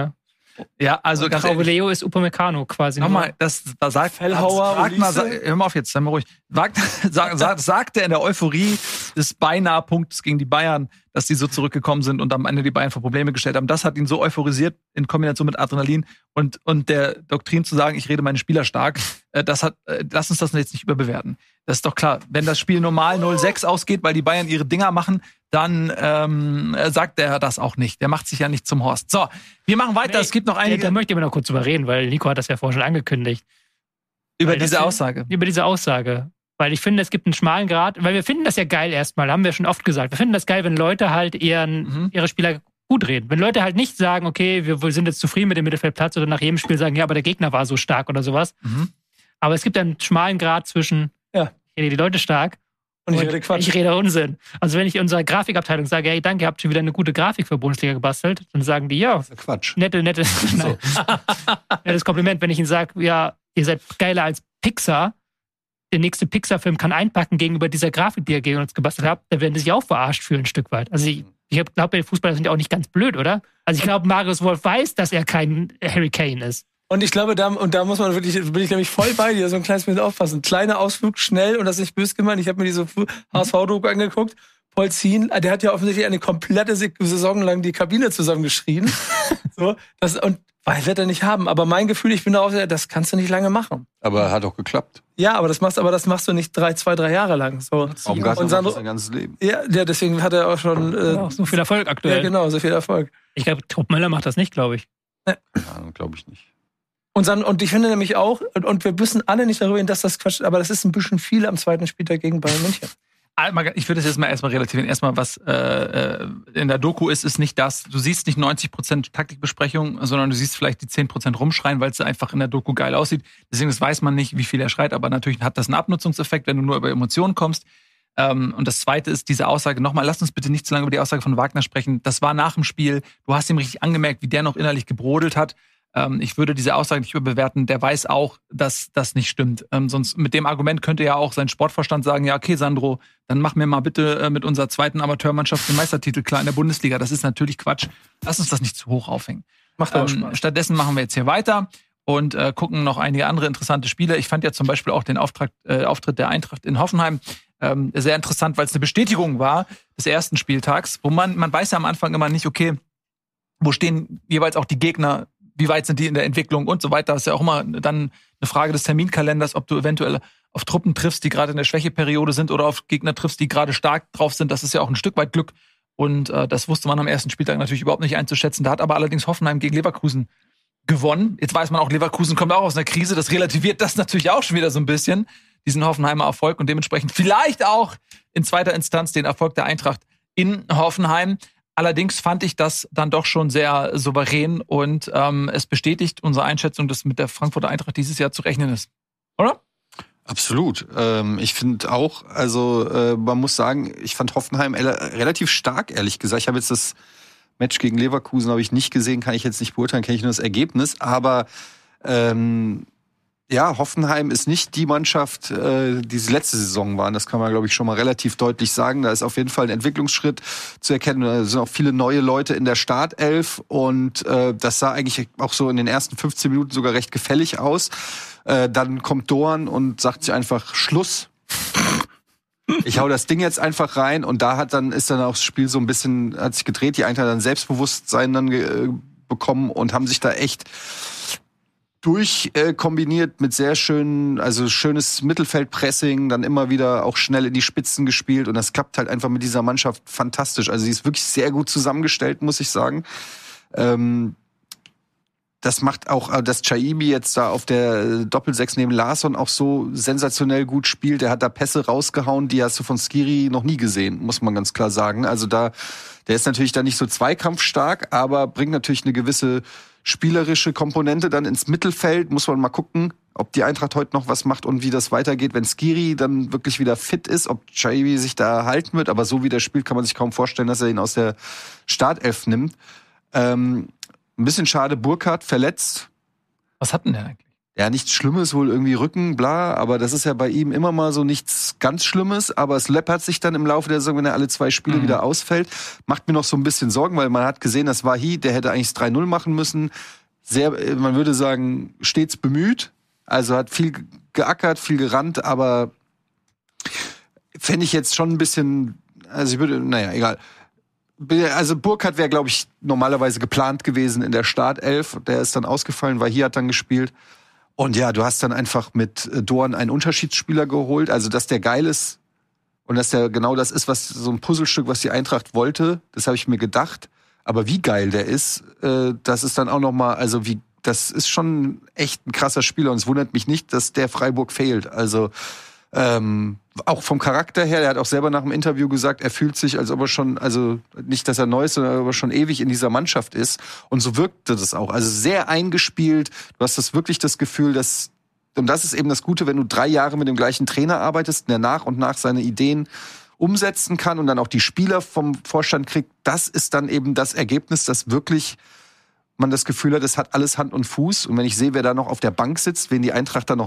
Ja, also ganz ehrlich, Leo ist Upamecano quasi. Nochmal, das sagt Wagner, hör mal auf jetzt, sei mal ruhig. Wagner sagt er in der Euphorie des beinahe Punktes gegen die Bayern, dass die so zurückgekommen sind und am Ende die Bayern vor Probleme gestellt haben. Das hat ihn so euphorisiert in Kombination mit Adrenalin und der Doktrin zu sagen, ich rede meine Spieler stark. Lass uns das jetzt nicht überbewerten. Das ist doch klar. Wenn das Spiel normal 0-6 ausgeht, weil die Bayern ihre Dinger machen, dann sagt er das auch nicht. Der macht sich ja nicht zum Horst. So, wir machen weiter. Es gibt noch einige. Da möchte ich mir noch kurz drüber reden, weil Nico hat das ja vorher schon angekündigt. Über diese Aussage. Über diese Aussage. Weil ich finde, es gibt einen schmalen Grad, weil wir finden das ja geil erstmal, haben wir schon oft gesagt. Wir finden das geil, wenn Leute halt ihre Spieler gut reden. Wenn Leute halt nicht sagen, okay, wir sind jetzt zufrieden mit dem Mittelfeldplatz oder nach jedem Spiel sagen, ja, aber der Gegner war so stark oder sowas. Aber es gibt einen schmalen Grad zwischen, ich rede die Leute stark und ich rede Unsinn. Also wenn ich in unserer Grafikabteilung sage, hey, danke, ihr habt schon wieder eine gute Grafik für Bundesliga gebastelt, dann sagen die, ja, Quatsch. Nettes Kompliment. Wenn ich ihnen sage, ja, ihr seid geiler als Pixar, der nächste Pixar-Film kann einpacken gegenüber dieser Grafik, die ihr gegen uns gebastelt habt, da werden sie sich auch verarscht fühlen ein Stück weit. Also ich glaube, die Fußballer sind ja auch nicht ganz blöd, oder? Also ich glaube, Marius Wolf weiß, dass er kein Harry Kane ist. Und ich glaube, da muss man wirklich, bin ich nämlich voll bei dir, so ein kleines bisschen aufpassen. Kleiner Ausflug, schnell, und das ist nicht böse gemeint. Ich habe mir diese HSV-Doku angeguckt. Polzin, der hat ja offensichtlich eine komplette Saison lang die Kabine zusammengeschrien. Und wird er nicht haben. Aber mein Gefühl, ich bin da auch sehr, das kannst du nicht lange machen. Aber hat auch geklappt. Ja, aber das machst du nicht 2-3 Jahre lang. So. Und sein ganzes Leben. Ja, deswegen hat er auch schon so viel Erfolg aktuell. Ja, genau, so viel Erfolg. Ich glaube, Truppmöller macht das nicht, glaube ich. Ja, glaube ich nicht. Und ich finde nämlich auch, und wir müssen alle nicht darüber reden, dass das Quatsch ist, aber das ist ein bisschen viel am zweiten Spieltag gegen Bayern München. Ich würde es jetzt mal erstmal relativieren. Erstmal, was in der Doku ist nicht das. Du siehst nicht 90% Taktikbesprechung, sondern du siehst vielleicht die 10% rumschreien, weil es einfach in der Doku geil aussieht. Deswegen weiß man nicht, wie viel er schreit, aber natürlich hat das einen Abnutzungseffekt, wenn du nur über Emotionen kommst. Und das Zweite ist diese Aussage, nochmal, lass uns bitte nicht zu lange über die Aussage von Wagner sprechen. Das war nach dem Spiel. Du hast ihm richtig angemerkt, wie der noch innerlich gebrodelt hat. Ich würde diese Aussage nicht überbewerten. Der weiß auch, dass das nicht stimmt. Sonst mit dem Argument könnte ja auch sein Sportverstand sagen, ja, okay, Sandro, dann mach mir mal bitte mit unserer zweiten Amateurmannschaft den Meistertitel klar in der Bundesliga. Das ist natürlich Quatsch. Lass uns das nicht zu hoch aufhängen. Macht aber Spaß. Stattdessen machen wir jetzt hier weiter und gucken noch einige andere interessante Spiele. Ich fand ja zum Beispiel auch den Auftritt der Eintracht in Hoffenheim sehr interessant, weil es eine Bestätigung war des ersten Spieltags, wo man weiß ja am Anfang immer nicht, okay, wo stehen jeweils auch die Gegner, wie weit sind die in der Entwicklung und so weiter. Das ist ja auch immer dann eine Frage des Terminkalenders, ob du eventuell auf Truppen triffst, die gerade in der Schwächeperiode sind oder auf Gegner triffst, die gerade stark drauf sind. Das ist ja auch ein Stück weit Glück. Und das wusste man am ersten Spieltag natürlich überhaupt nicht einzuschätzen. Da hat aber allerdings Hoffenheim gegen Leverkusen gewonnen. Jetzt weiß man auch, Leverkusen kommt auch aus einer Krise. Das relativiert das natürlich auch schon wieder so ein bisschen, diesen Hoffenheimer Erfolg und dementsprechend vielleicht auch in zweiter Instanz den Erfolg der Eintracht in Hoffenheim. Allerdings fand ich das dann doch schon sehr souverän und es bestätigt unsere Einschätzung, dass mit der Frankfurter Eintracht dieses Jahr zu rechnen ist. Oder? Absolut. Ich finde auch, also man muss sagen, ich fand Hoffenheim relativ stark, ehrlich gesagt. Ich habe jetzt das Match gegen Leverkusen habe ich nicht gesehen, kann ich jetzt nicht beurteilen, kenne ich nur das Ergebnis. Aber ja, Hoffenheim ist nicht die Mannschaft, die sie letzte Saison waren. Das kann man, glaube ich, schon mal relativ deutlich sagen. Da ist auf jeden Fall ein Entwicklungsschritt zu erkennen. Da sind auch viele neue Leute in der Startelf. Und das sah eigentlich auch so in den ersten 15 Minuten sogar recht gefällig aus. Dann kommt Doan und sagt sich einfach Schluss. ich hau das Ding jetzt einfach rein und da ist dann auch das Spiel so ein bisschen, hat sich gedreht, die Eintracht dann Selbstbewusstsein dann bekommen und haben sich da echt kombiniert mit sehr schönen, also schönes Mittelfeldpressing, dann immer wieder auch schnell in die Spitzen gespielt und das klappt halt einfach mit dieser Mannschaft fantastisch. Also sie ist wirklich sehr gut zusammengestellt, muss ich sagen. Das macht auch, dass Chaibi jetzt da auf der Doppelsechs neben Larsson auch so sensationell gut spielt. Der hat da Pässe rausgehauen, die hast du von Skiri noch nie gesehen, muss man ganz klar sagen. Also der ist natürlich da nicht so zweikampfstark, aber bringt natürlich eine gewisse spielerische Komponente dann ins Mittelfeld. Muss man mal gucken, ob die Eintracht heute noch was macht und wie das weitergeht, wenn Skiri dann wirklich wieder fit ist, ob Chaibi sich da halten wird. Aber so wie der spielt, kann man sich kaum vorstellen, dass er ihn aus der Startelf nimmt. Ein bisschen schade, Burkhardt verletzt. Was hat denn der eigentlich? Ja, nichts Schlimmes, wohl irgendwie Rücken, bla, aber das ist ja bei ihm immer mal so nichts ganz Schlimmes, aber es läppert sich dann im Laufe der Saison, wenn er alle 2 Spiele wieder ausfällt. Macht mir noch so ein bisschen Sorgen, weil man hat gesehen, das Wahi, der hätte eigentlich 3-0 machen müssen. Man würde sagen, stets bemüht, also hat viel geackert, viel gerannt, aber fände ich jetzt schon ein bisschen, also egal. Also Burkhardt wäre, glaube ich, normalerweise geplant gewesen in der Startelf. Der ist dann ausgefallen, weil hier hat dann gespielt. Und ja, du hast dann einfach mit Dorn einen Unterschiedsspieler geholt. Also, dass der geil ist und dass der genau das ist, was so ein Puzzlestück, was die Eintracht wollte, das habe ich mir gedacht. Aber wie geil der ist, das ist dann auch nochmal, also das ist schon echt ein krasser Spieler. Und es wundert mich nicht, dass der Freiburg fehlt. Also, auch vom Charakter her, der hat auch selber nach dem Interview gesagt, er fühlt sich, als ob er schon, also nicht, dass er neu ist, sondern ob er schon ewig in dieser Mannschaft ist. Und so wirkte das auch. Also sehr eingespielt. Du hast wirklich das Gefühl, und das ist eben das Gute, wenn du 3 Jahre mit dem gleichen Trainer arbeitest, der nach und nach seine Ideen umsetzen kann und dann auch die Spieler vom Vorstand kriegt, das ist dann eben das Ergebnis, dass wirklich man das Gefühl hat, es hat alles Hand und Fuß. Und wenn ich sehe, wer da noch auf der Bank sitzt, wen die Eintracht da noch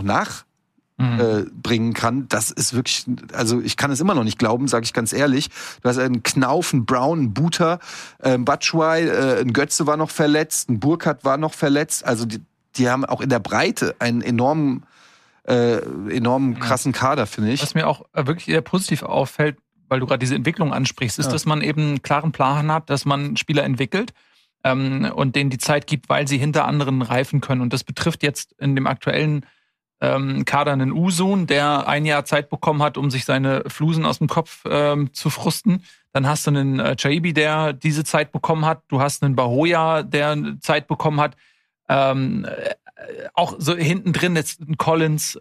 bringen kann, das ist wirklich, also ich kann es immer noch nicht glauben, sage ich ganz ehrlich. Du hast einen Knauf, einen Brown, einen Buter, Batshuayi, ein Götze war noch verletzt, ein Burkhardt war noch verletzt, also die haben auch in der Breite einen enormen krassen Kader, finde ich. Was mir auch wirklich eher positiv auffällt, weil du gerade diese Entwicklung ansprichst, ist, dass man eben einen klaren Plan hat, dass man Spieler entwickelt und denen die Zeit gibt, weil sie hinter anderen reifen können. Und das betrifft jetzt in dem aktuellen Kader einen Usun, der 1 Jahr Zeit bekommen hat, um sich seine Flusen aus dem Kopf zu frusten. Dann hast du einen Chaibi, der diese Zeit bekommen hat. Du hast einen Bahoya, der Zeit bekommen hat. Auch so hinten drin jetzt ein Collins,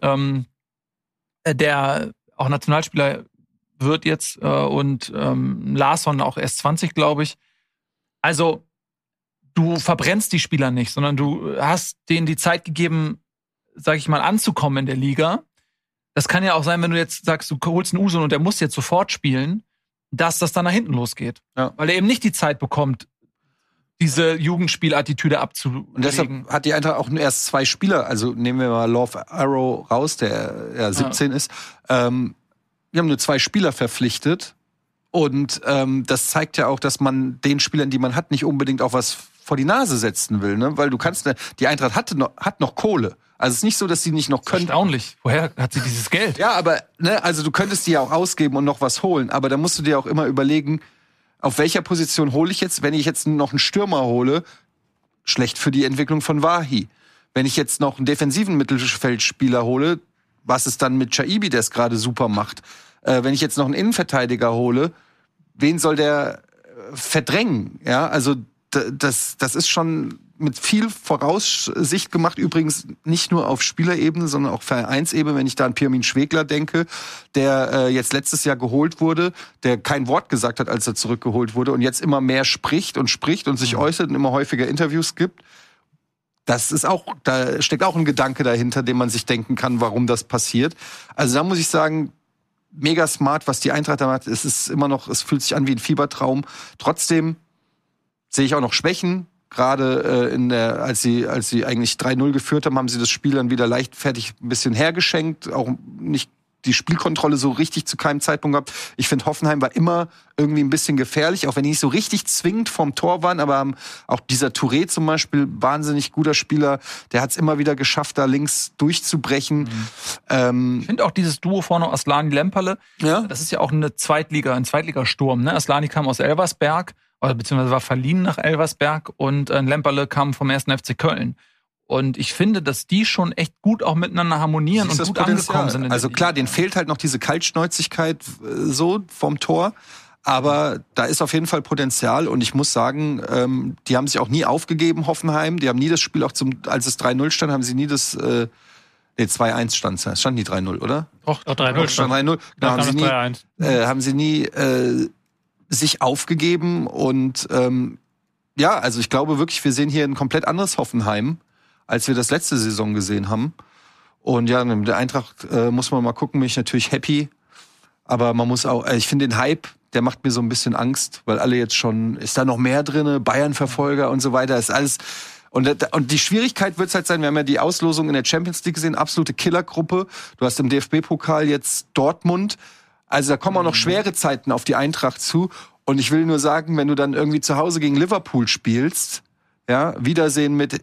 der auch Nationalspieler wird jetzt und Larsson auch erst 20, glaube ich. Also du verbrennst die Spieler nicht, sondern du hast denen die Zeit gegeben, sag ich mal, anzukommen in der Liga. Das kann ja auch sein, wenn du jetzt sagst, du holst einen Usun und der muss jetzt sofort spielen, dass das dann nach hinten losgeht. Ja. Weil er eben nicht die Zeit bekommt, diese Jugendspielattitüde abzulegen. Und deshalb hat die Eintracht auch nur erst 2 Spieler, also nehmen wir mal Love Arrow raus, der 17 ist. Wir haben nur 2 Spieler verpflichtet und das zeigt ja auch, dass man den Spielern, die man hat, nicht unbedingt auch was vor die Nase setzen will, ne? Weil du kannst, die Eintracht hat noch Kohle. Also es ist nicht so, dass sie nicht noch können. Erstaunlich. Woher hat sie dieses Geld? Ja, aber also du könntest die ja auch ausgeben und noch was holen, aber da musst du dir auch immer überlegen, auf welcher Position hole ich jetzt, wenn ich jetzt noch einen Stürmer hole, schlecht für die Entwicklung von Wahi. Wenn ich jetzt noch einen defensiven Mittelfeldspieler hole, was ist dann mit Chaibi, der es gerade super macht? Wenn ich jetzt noch einen Innenverteidiger hole, wen soll der verdrängen? Ja, also das ist schon mit viel Voraussicht gemacht, übrigens nicht nur auf Spielerebene, sondern auch Vereinsebene, wenn ich da an Pirmin Schwegler denke, der jetzt letztes Jahr geholt wurde, der kein Wort gesagt hat, als er zurückgeholt wurde und jetzt immer mehr spricht und sich äußert und immer häufiger Interviews gibt. Das ist auch, da steckt auch ein Gedanke dahinter, den man sich denken kann, warum das passiert. Also da muss ich sagen, mega smart, was die Eintracht da macht. Es fühlt sich an wie ein Fiebertraum. Trotzdem sehe ich auch noch Schwächen. Gerade als sie eigentlich 3-0 geführt haben sie das Spiel dann wieder leichtfertig ein bisschen hergeschenkt. Auch nicht die Spielkontrolle so richtig zu keinem Zeitpunkt gehabt. Ich finde, Hoffenheim war immer irgendwie ein bisschen gefährlich, auch wenn die nicht so richtig zwingend vom Tor waren, aber auch dieser Touré zum Beispiel, wahnsinnig guter Spieler, der hat es immer wieder geschafft, da links durchzubrechen. Ich finde auch dieses Duo vorne, Aslani-Lemperle, das ist ja auch ein Zweitligasturm. Ne? Aslani kam aus Elversberg, beziehungsweise war verliehen nach Elversberg, und Lemperle kam vom 1. FC Köln. Und ich finde, dass die schon echt gut auch miteinander harmonieren und gut angekommen sind. Also klar, denen fehlt halt noch diese Kaltschnäuzigkeit so vom Tor. Aber da ist auf jeden Fall Potenzial. Und ich muss sagen, die haben sich auch nie aufgegeben, Hoffenheim. Die haben nie das Spiel, auch als es 3-0 stand, haben sie nie das 2-1 stand. Es stand nie 3-0, oder? Doch, 3-0 stand. 3-0. Genau, haben sie nie sich aufgegeben. Und also ich glaube wirklich, wir sehen hier ein komplett anderes Hoffenheim, als wir das letzte Saison gesehen haben. Und ja, mit der Eintracht muss man mal gucken, bin ich natürlich happy. Aber man muss auch, ich finde den Hype, der macht mir so ein bisschen Angst, weil alle jetzt schon, ist da noch mehr drinne, Bayern-Verfolger und so weiter, ist alles. Und die Schwierigkeit wird es halt sein, wir haben ja die Auslosung in der Champions League gesehen, absolute Killergruppe. Du hast im DFB-Pokal jetzt Dortmund. Also da kommen auch noch schwere Zeiten auf die Eintracht zu. Und ich will nur sagen, wenn du dann irgendwie zu Hause gegen Liverpool spielst, ja, Wiedersehen mit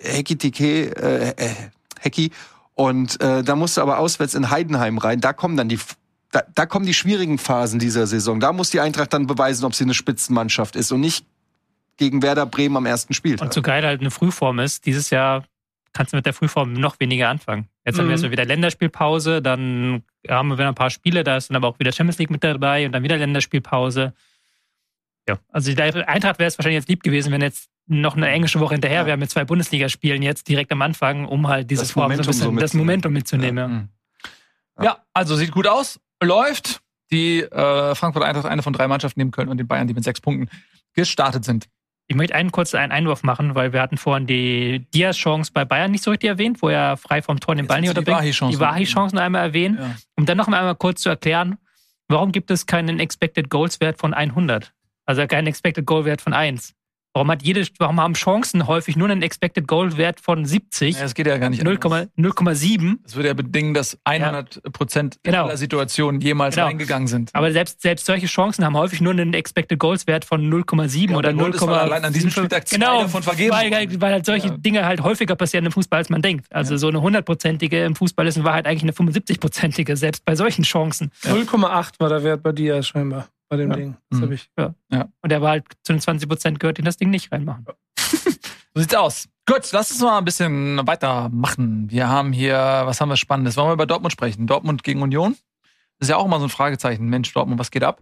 Hecki. Und da musst du aber auswärts in Heidenheim rein. Da kommen dann da kommen die schwierigen Phasen dieser Saison. Da muss die Eintracht dann beweisen, ob sie eine Spitzenmannschaft ist und nicht gegen Werder Bremen am ersten Spieltag. Und so geil halt eine Frühform ist, dieses Jahr kannst du mit der Frühform noch weniger anfangen. Jetzt haben wir erstmal wieder Länderspielpause, dann haben wir wieder ein paar Spiele, da ist dann aber auch wieder Champions League mit dabei und dann wieder Länderspielpause. Ja, also der Eintracht wäre es wahrscheinlich jetzt lieb gewesen, wenn jetzt noch eine englische Woche hinterher. Wir haben jetzt 2 Bundesligaspielen jetzt direkt am Anfang, um halt dieses das Momentum mitzunehmen. Ja, also sieht gut aus, läuft. Die Frankfurter Eintracht, eine von 3 Mannschaften nehmen können, und die Bayern, die mit 6 Punkten gestartet sind. Ich möchte einen Einwurf machen, weil wir hatten vorhin die Diaz-Chance bei Bayern nicht so richtig erwähnt, wo er frei vom Tor den Ball nicht unterbringt. Die Wahi-Chancen einmal erwähnen. Ja. Um dann noch einmal kurz zu erklären, warum gibt es keinen Expected Goals-Wert von 100? Also keinen Expected Goal-Wert von 1. Warum haben Chancen häufig nur einen Expected Goal-Wert von 70? Ja, das geht ja gar nicht. 0,7. Das würde ja bedingen, dass 100% aller Situationen jemals reingegangen sind. Aber selbst solche Chancen haben häufig nur einen Expected Goals-Wert von 0,7 oder 0, allein an diesem Spieltag 2 davon vergeben. Weil halt solche Dinge halt häufiger passieren im Fußball, als man denkt. Also so eine 100%ige im Fußball ist in Wahrheit eigentlich eine 75%ige, selbst bei solchen Chancen. 0,8 war der Wert bei dir scheinbar. Bei dem Ding. Das hab ich. Ja. Und der war halt zu den 20% gehört, die das Ding nicht reinmachen. So sieht's aus. Gut, lass uns mal ein bisschen weitermachen. Wir haben hier, was haben wir Spannendes? Wollen wir über Dortmund sprechen? Dortmund gegen Union? Das ist ja auch immer so ein Fragezeichen. Mensch, Dortmund, was geht ab?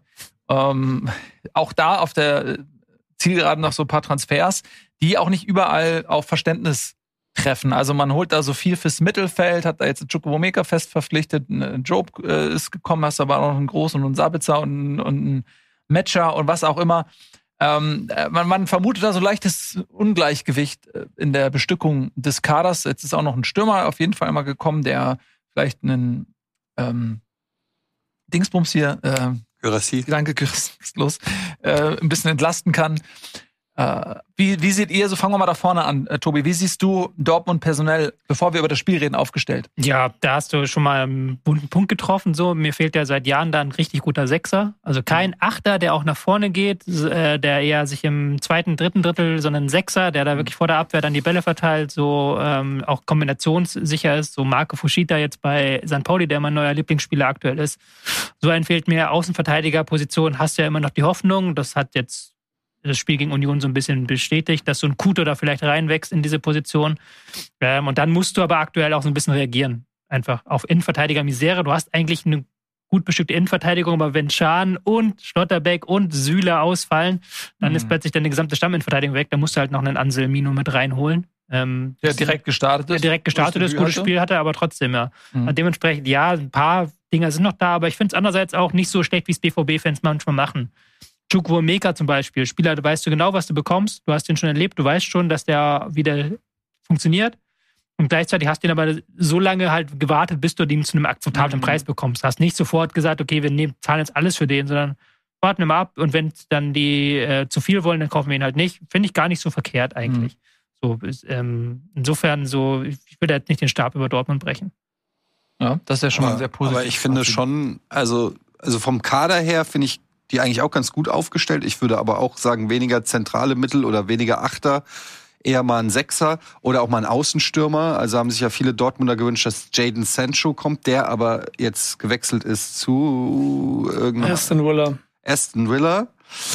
Auch da auf der Zielgeraden noch so ein paar Transfers, die auch nicht überall auf Verständnis treffen. Also man holt da so viel fürs Mittelfeld, hat da jetzt Chukwuemeka fest verpflichtet, Job ist gekommen, hast aber auch noch einen Großen und einen Sabitzer und einen Metscher und was auch immer. Man vermutet da so leichtes Ungleichgewicht in der Bestückung des Kaders. Jetzt ist auch noch ein Stürmer auf jeden Fall mal gekommen, der vielleicht einen Dingsbums hier, Danke, los, ein bisschen entlasten kann. Wie seht ihr, so fangen wir mal da vorne an, Tobi, wie siehst du Dortmund personell, bevor wir über das Spiel reden, aufgestellt? Ja, da hast du schon mal einen bunten Punkt getroffen. So, mir fehlt ja seit Jahren da ein richtig guter Sechser. Also kein Achter, der auch nach vorne geht, der eher sich im zweiten, dritten Drittel, sondern ein Sechser, der da wirklich vor der Abwehr dann die Bälle verteilt, so auch kombinationssicher ist. So Marco Fuschita jetzt bei St. Pauli, der mein neuer Lieblingsspieler aktuell ist. So einen fehlt mir. Außenverteidigerposition hast du ja immer noch die Hoffnung. Das hat jetzt das Spiel gegen Union so ein bisschen bestätigt, dass so ein Kuto da vielleicht reinwächst in diese Position. Und dann musst du aber aktuell auch so ein bisschen reagieren. Einfach auf Innenverteidiger-Misere. Du hast eigentlich eine gut bestückte Innenverteidigung, aber wenn Schahn und Schlotterbeck und Süle ausfallen, dann ist plötzlich deine gesamte Stamminnenverteidigung weg. Da musst du halt noch einen Anselmino mit reinholen. Der direkt gestartet ist. Der direkt gestartet ist, gutes Spiel hatte, aber trotzdem, ja. Und dementsprechend, ja, ein paar Dinger sind noch da, aber ich finde es andererseits auch nicht so schlecht, wie es BVB-Fans manchmal machen. Chukwuemeka zum Beispiel, Spieler, da weißt du genau, was du bekommst, du hast den schon erlebt, du weißt schon, dass der wieder funktioniert und gleichzeitig hast du ihn aber so lange halt gewartet, bis du den zu einem akzeptablen Preis bekommst. Du hast nicht sofort gesagt, okay, wir zahlen jetzt alles für den, sondern warten wir mal ab und wenn dann die zu viel wollen, dann kaufen wir ihn halt nicht. Finde ich gar nicht so verkehrt eigentlich. So, insofern so, ich will da jetzt nicht den Stab über Dortmund brechen. Ja, das ist ja schon mal sehr positiv. Aber ich finde schon, also vom Kader her finde ich die eigentlich auch ganz gut aufgestellt. Ich würde aber auch sagen, weniger zentrale Mittel oder weniger Achter, eher mal ein Sechser oder auch mal ein Außenstürmer. Also haben sich ja viele Dortmunder gewünscht, dass Jadon Sancho kommt, der aber jetzt gewechselt ist zu Aston Villa.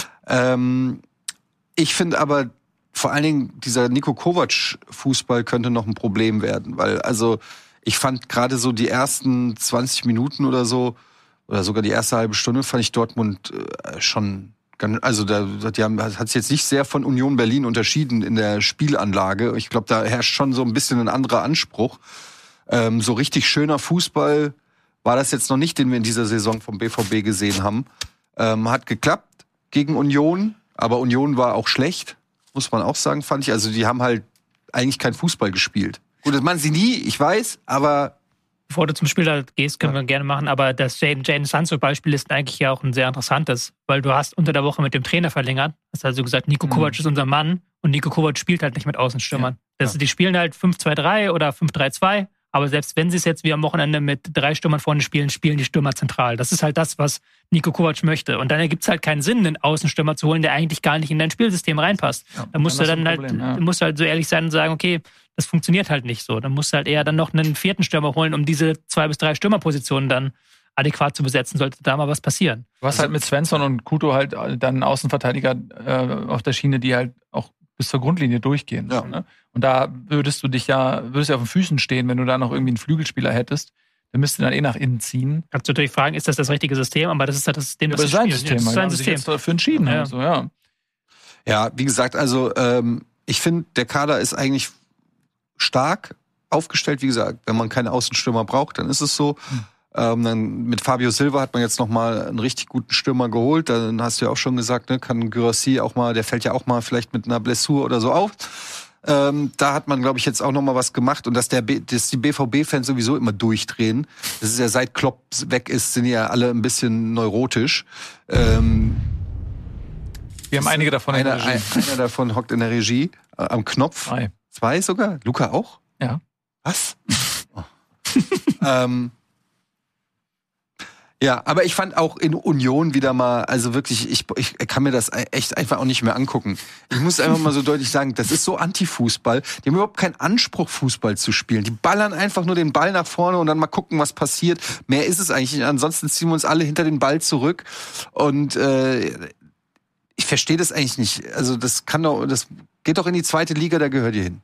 Ich finde aber vor allen Dingen dieser Niko Kovac-Fußball könnte noch ein Problem werden, weil also ich fand gerade so die ersten 20 Minuten oder so oder sogar die erste halbe Stunde fand ich Dortmund schon also hat sich jetzt nicht sehr von Union Berlin unterschieden in der Spielanlage. Ich glaube, da herrscht schon so ein bisschen ein anderer Anspruch. So richtig schöner Fußball war das jetzt noch nicht, den wir in dieser Saison vom BVB gesehen haben. Hat geklappt gegen Union, aber Union war auch schlecht, muss man auch sagen, fand ich. Also die haben halt eigentlich kein Fußball gespielt. Gut, das machen sie nie, ich weiß, aber bevor du zum Spieler gehst, können wir gerne machen, aber das Jadon Sancho-Beispiel ist eigentlich ja auch ein sehr interessantes, weil du hast unter der Woche mit dem Trainer verlängert, hast also gesagt, Niko Kovac ist unser Mann und Niko Kovac spielt halt nicht mit Außenstürmern. Die spielen halt 5-2-3 oder 5-3-2, aber selbst wenn sie es jetzt wie am Wochenende mit 3 Stürmern vorne spielen, spielen die Stürmer zentral. Das ist halt das, was Niko Kovac möchte. Und dann ergibt es halt keinen Sinn, einen Außenstürmer zu holen, der eigentlich gar nicht in dein Spielsystem reinpasst. Ja, da musst du dann musst du halt so ehrlich sein und sagen, okay, das funktioniert halt nicht so. Dann musst du halt eher dann noch einen 4. Stürmer holen, um diese 2 bis 3 Stürmerpositionen dann adäquat zu besetzen, sollte da mal was passieren. Du hast halt mit Svensson und Kuto halt dann Außenverteidiger auf der Schiene, die halt auch bis zur Grundlinie durchgehen. Ja. So, ne? Und da würdest du ja auf den Füßen stehen, wenn du da noch irgendwie einen Flügelspieler hättest. Dann müsst ihr dann nach innen ziehen. Kannst du natürlich fragen, ist das richtige System? Aber das ist halt das System, das ist sein System. Das ist sein System. System. Sich jetzt dafür entschieden. Ja. Also, ja. Ja, wie gesagt, also ich finde, der Kader ist eigentlich stark aufgestellt. Wie gesagt, wenn man keine Außenstürmer braucht, dann ist es so. Dann mit Fabio Silva hat man jetzt noch mal einen richtig guten Stürmer geholt. Dann hast du ja auch schon gesagt, ne, kann Guirassy auch mal, der fällt ja auch mal vielleicht mit einer Blessur oder so auf. Da hat man, glaube ich, jetzt auch noch mal was gemacht. Und dass die BVB-Fans sowieso immer durchdrehen. Das ist ja, seit Klopp weg ist, sind ja alle ein bisschen neurotisch. Wir haben einige davon in der Regie. Einer davon hockt in der Regie, am Knopf. 2 sogar? Luca auch? Ja. Was? Oh. Ja, aber ich fand auch in Union wieder mal, also wirklich, ich kann mir das echt einfach auch nicht mehr angucken. Ich muss einfach mal so deutlich sagen, das ist so Anti-Fußball. Die haben überhaupt keinen Anspruch, Fußball zu spielen. Die ballern einfach nur den Ball nach vorne und dann mal gucken, was passiert. Mehr ist es eigentlich nicht. Ansonsten ziehen wir uns alle hinter den Ball zurück. Und ich verstehe das eigentlich nicht. Also das geht doch in die 2. Liga, da gehört ihr hin.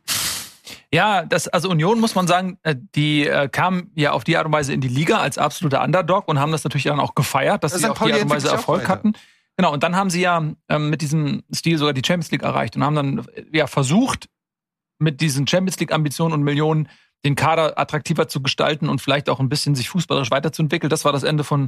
Ja, also Union, muss man sagen, die kamen ja auf die Art und Weise in die Liga als absoluter Underdog und haben das natürlich dann auch gefeiert, dass sie auf die Art und Weise Erfolg hatten. Genau, und dann haben sie ja mit diesem Stil sogar die Champions League erreicht und haben dann ja versucht, mit diesen Champions League-Ambitionen und Millionen den Kader attraktiver zu gestalten und vielleicht auch ein bisschen sich fußballerisch weiterzuentwickeln. Das war das Ende von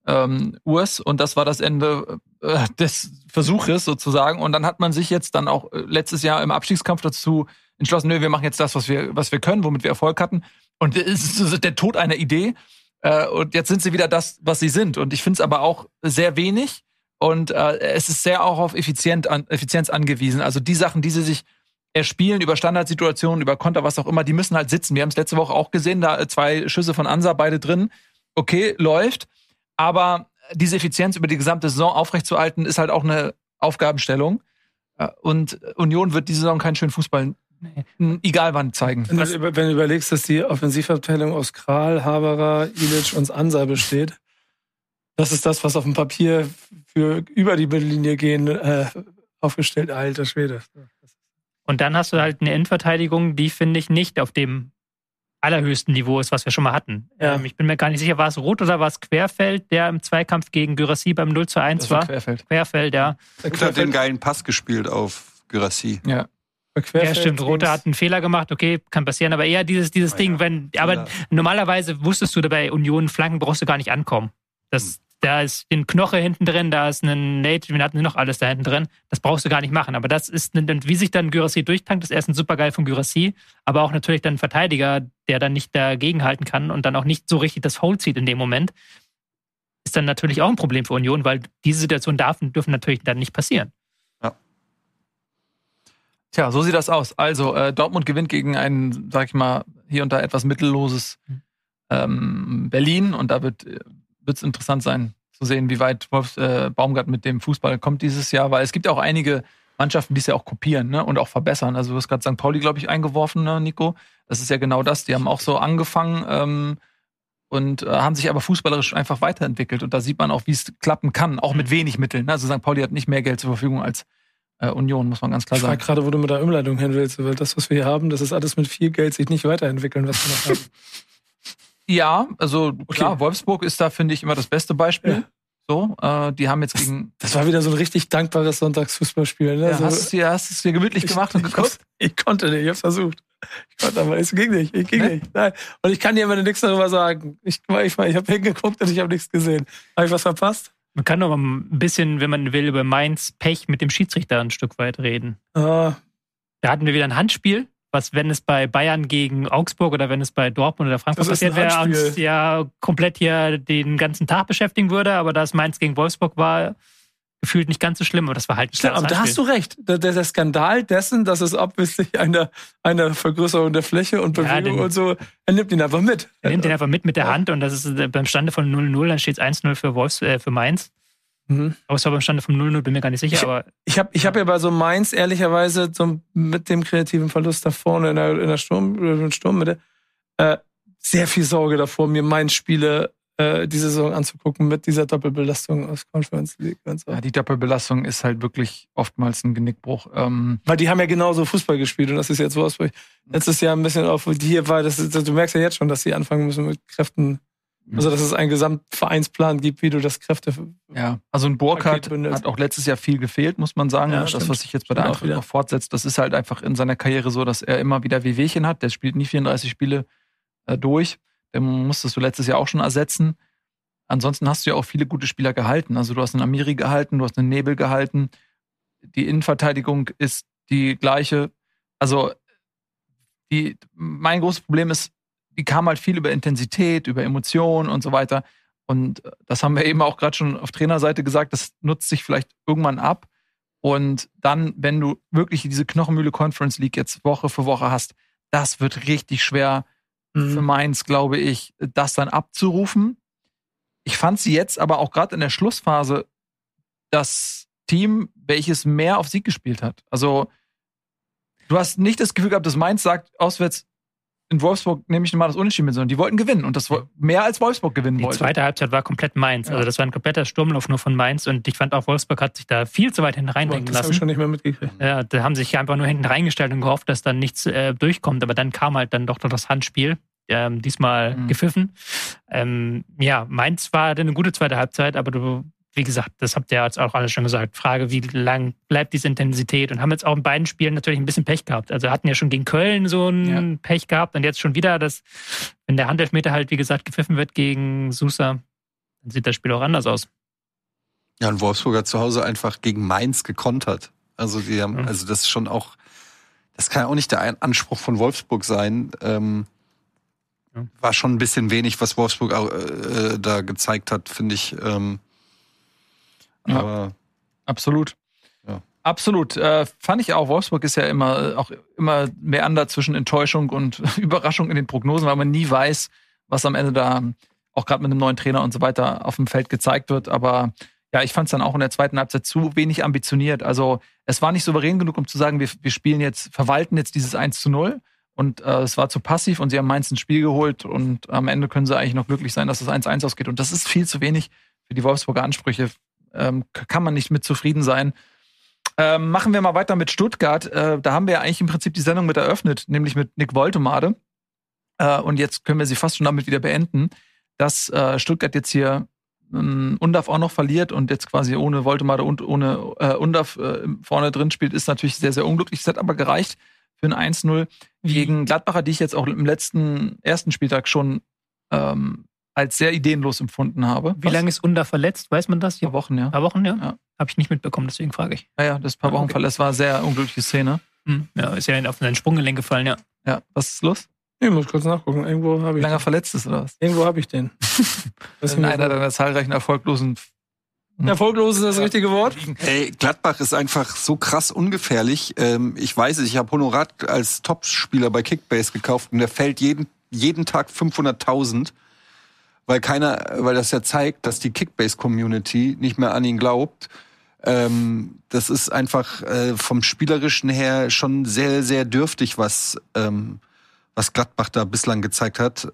Urs und das war das Ende des Versuches sozusagen. Und dann hat man sich jetzt dann auch letztes Jahr im Abstiegskampf dazu entschlossen, wir machen jetzt das, was wir können, womit wir Erfolg hatten. Und es ist der Tod einer Idee. Und jetzt sind sie wieder das, was sie sind. Und ich finde es aber auch sehr wenig. Und es ist sehr auch auf Effizienz angewiesen. Also die Sachen, die sie sich erspielen über Standardsituationen, über Konter, was auch immer, die müssen halt sitzen. Wir haben es letzte Woche auch gesehen, da 2 Schüsse von Ansa, beide drin. Okay, läuft. Aber diese Effizienz über die gesamte Saison aufrechtzuerhalten, ist halt auch eine Aufgabenstellung. Und Union wird diese Saison keinen schönen Fußball egal wann zeigen. Wenn du überlegst, dass die Offensivabteilung aus Kral, Haberer, Ilic und Ansa besteht, das ist das, was auf dem Papier für über die Mittellinie gehen aufgestellt, alter Schwede. Und dann hast du halt eine Innenverteidigung, die, finde ich, nicht auf dem allerhöchsten Niveau ist, was wir schon mal hatten. Ja. Ich bin mir gar nicht sicher, war es Roth oder war es Querfeld, der im Zweikampf gegen Guirassy beim 0:1 war? Querfeld, ja. Roth hat den geilen Pass gespielt auf Guirassy. Ja. Ja, stimmt. Rote hat einen Fehler gemacht, okay, kann passieren, aber eher dieses Ding, aber normalerweise wusstest du bei Union, Flanken brauchst du gar nicht ankommen. Da ist ein Knoche hinten drin, da ist ein Nate, wir hatten noch alles da hinten drin, das brauchst du gar nicht machen, aber das ist, wie sich dann Guirassy durchtankt, ist erstens super geil von Guirassy, aber auch natürlich dann ein Verteidiger, der dann nicht dagegenhalten kann und dann auch nicht so richtig das Hold zieht in dem Moment, ist dann natürlich auch ein Problem für Union, weil diese Situationen dürfen natürlich dann nicht passieren. Tja, so sieht das aus. Also, Dortmund gewinnt gegen ein, sag ich mal, hier und da etwas mittelloses Berlin. Und da wird es interessant sein, zu sehen, wie weit Baumgart mit dem Fußball kommt dieses Jahr. Weil es gibt ja auch einige Mannschaften, die es ja auch kopieren, ne? Und auch verbessern. Also du hast gerade St. Pauli, glaube ich, eingeworfen, ne, Nico? Das ist ja genau das. Die haben auch so angefangen und haben sich aber fußballerisch einfach weiterentwickelt. Und da sieht man auch, wie es klappen kann, auch mit wenig Mitteln. Also St. Pauli hat nicht mehr Geld zur Verfügung als Union, muss man ganz klar sagen. Ich frage gerade, wo du mit der Umleitung hin willst, weil das, was wir hier haben, das ist alles mit viel Geld sich nicht weiterentwickeln, was wir noch haben. Ja, also klar, Wolfsburg ist da, finde ich, immer das beste Beispiel. Ja. So, die haben jetzt gegen... Das war wieder so ein richtig dankbares Sonntagsfußballspiel. Ne? Ja, hast du es dir gemütlich gemacht und geguckt? Ich konnte nicht, ich hab's versucht. Ich konnte, aber es ging nicht. Nein. Und ich kann dir immer nichts darüber sagen. Ich habe hingeguckt und ich habe nichts gesehen. Habe ich was verpasst? Man kann noch ein bisschen, wenn man will, über Mainz Pech mit dem Schiedsrichter ein Stück weit reden. Da hatten wir wieder ein Handspiel, was, wenn es bei Bayern gegen Augsburg oder wenn es bei Dortmund oder Frankfurt passiert wäre, uns ja komplett hier den ganzen Tag beschäftigen würde. Aber da es Mainz gegen Wolfsburg war, gefühlt nicht ganz so schlimm. Aber das war halt ein aber da hast du recht. Der Skandal dessen, dass es obviously eine Vergrößerung der Fläche und Bewegung und so, er nimmt ihn einfach mit. Er nimmt ihn einfach mit der Hand und das ist beim Stande von 0-0, dann steht es 1-0 für Mainz. Mhm. Aber es war beim Stande von 0-0, bin mir gar nicht sicher. Aber ich hab ja bei so Mainz ehrlicherweise so mit dem kreativen Verlust da vorne in der Sturmmitte sehr viel Sorge davor, mir Mainz-Spiele die Saison anzugucken mit dieser Doppelbelastung aus Conference League und so. Ja, die Doppelbelastung ist halt wirklich oftmals ein Genickbruch. Weil die haben ja genauso Fußball gespielt und das ist jetzt Wolfsburg. Letztes Jahr ein bisschen auf, hier war das, du merkst ja jetzt schon, dass sie anfangen müssen mit Kräften, also dass es einen Gesamtvereinsplan gibt, wie du das Kräfte... Ja, also ein Burkhardt hat auch letztes Jahr viel gefehlt, muss man sagen. Ja, das, was sich jetzt bei der Eintracht auch fortsetzt, das ist halt einfach in seiner Karriere so, dass er immer wieder Wehwehchen hat. Der spielt nie 34 Spiele durch. Den musstest du letztes Jahr auch schon ersetzen. Ansonsten hast du ja auch viele gute Spieler gehalten. Also du hast einen Amiri gehalten, du hast einen Nebel gehalten. Die Innenverteidigung ist die gleiche. Also mein großes Problem ist, die kam halt viel über Intensität, über Emotionen und so weiter. Und das haben wir eben auch gerade schon auf Trainerseite gesagt, das nutzt sich vielleicht irgendwann ab. Und dann, wenn du wirklich diese Knochenmühle Conference League jetzt Woche für Woche hast, das wird richtig schwer für Mainz, glaube ich, das dann abzurufen. Ich fand sie jetzt aber auch gerade in der Schlussphase das Team, welches mehr auf Sieg gespielt hat. Also du hast nicht das Gefühl gehabt, dass Mainz sagt, auswärts in Wolfsburg nehme ich mal das Unentschieden mit, sondern die wollten gewinnen und das mehr als Wolfsburg gewinnen wollte. Die zweite Halbzeit war komplett Mainz. Ja. Also das war ein kompletter Sturmlauf nur von Mainz und ich fand auch, Wolfsburg hat sich da viel zu weit hinten reindenken lassen. Das habe ich schon nicht mehr mitgekriegt. Ja, da haben sich einfach nur hinten reingestellt und gehofft, dass dann nichts durchkommt, aber dann kam halt dann doch noch das Handspiel. Diesmal gepfiffen. Mainz war eine gute zweite Halbzeit, aber wie gesagt, das habt ihr jetzt auch alle schon gesagt. Frage, wie lang bleibt diese Intensität? Und haben jetzt auch in beiden Spielen natürlich ein bisschen Pech gehabt. Also hatten ja schon gegen Köln so ein Pech gehabt und jetzt schon wieder, wenn der Handelfmeter halt, wie gesagt, gepfiffen wird gegen Sousa, dann sieht das Spiel auch anders aus. Ja, und Wolfsburg hat zu Hause einfach gegen Mainz gekontert. Also die haben, also das ist schon auch, das kann ja auch nicht der Anspruch von Wolfsburg sein. War schon ein bisschen wenig, was Wolfsburg da gezeigt hat, finde ich. Aber absolut. Ja. Absolut. Fand ich auch. Wolfsburg ist ja immer meander zwischen Enttäuschung und Überraschung in den Prognosen, weil man nie weiß, was am Ende da auch gerade mit einem neuen Trainer und so weiter auf dem Feld gezeigt wird. Aber ja, ich fand es dann auch in der zweiten Halbzeit zu wenig ambitioniert. Also es war nicht souverän genug, um zu sagen, wir verwalten jetzt dieses 1-0. Und es war zu passiv und sie haben Mainz ins Spiel geholt und am Ende können sie eigentlich noch glücklich sein, dass es 1-1 ausgeht. Und das ist viel zu wenig für die Wolfsburger Ansprüche. Kann man nicht mit zufrieden sein. Machen wir mal weiter mit Stuttgart. Da haben wir ja eigentlich im Prinzip die Sendung mit eröffnet, nämlich mit Nick Woltemade. Und jetzt können wir sie fast schon damit wieder beenden, dass Stuttgart jetzt hier Undav auch noch verliert und jetzt quasi ohne Woltemade und ohne Undav vorne drin spielt, ist natürlich sehr, sehr unglücklich. Es hat aber gereicht für ein 1-0 gegen Gladbacher, die ich jetzt auch im ersten Spieltag schon als sehr ideenlos empfunden habe. Wie lange ist Undav verletzt? Weiß man das? Ein paar Wochen, ja. Ein paar Wochen, ja? Habe ich nicht mitbekommen, deswegen frage ich. Ja, das paar Wochen verletzt war eine sehr unglückliche Szene. Ja, ist ja auf sein Sprunggelenk gefallen, ja. Ja, was ist los? Ich muss kurz nachgucken. Irgendwo habe ich Länger verletzt ist, oder was? Irgendwo habe ich den. Das ist einer deiner zahlreichen erfolglosen... Erfolglos ist das richtige Wort? Ey, Gladbach ist einfach so krass ungefährlich. Ich weiß es, ich habe Honorat als Topspieler bei Kickbase gekauft und der fällt jeden jeden Tag 500.000, weil das ja zeigt, dass die Kickbase-Community nicht mehr an ihn glaubt. Das ist einfach vom Spielerischen her schon sehr, sehr dürftig, was Gladbach da bislang gezeigt hat.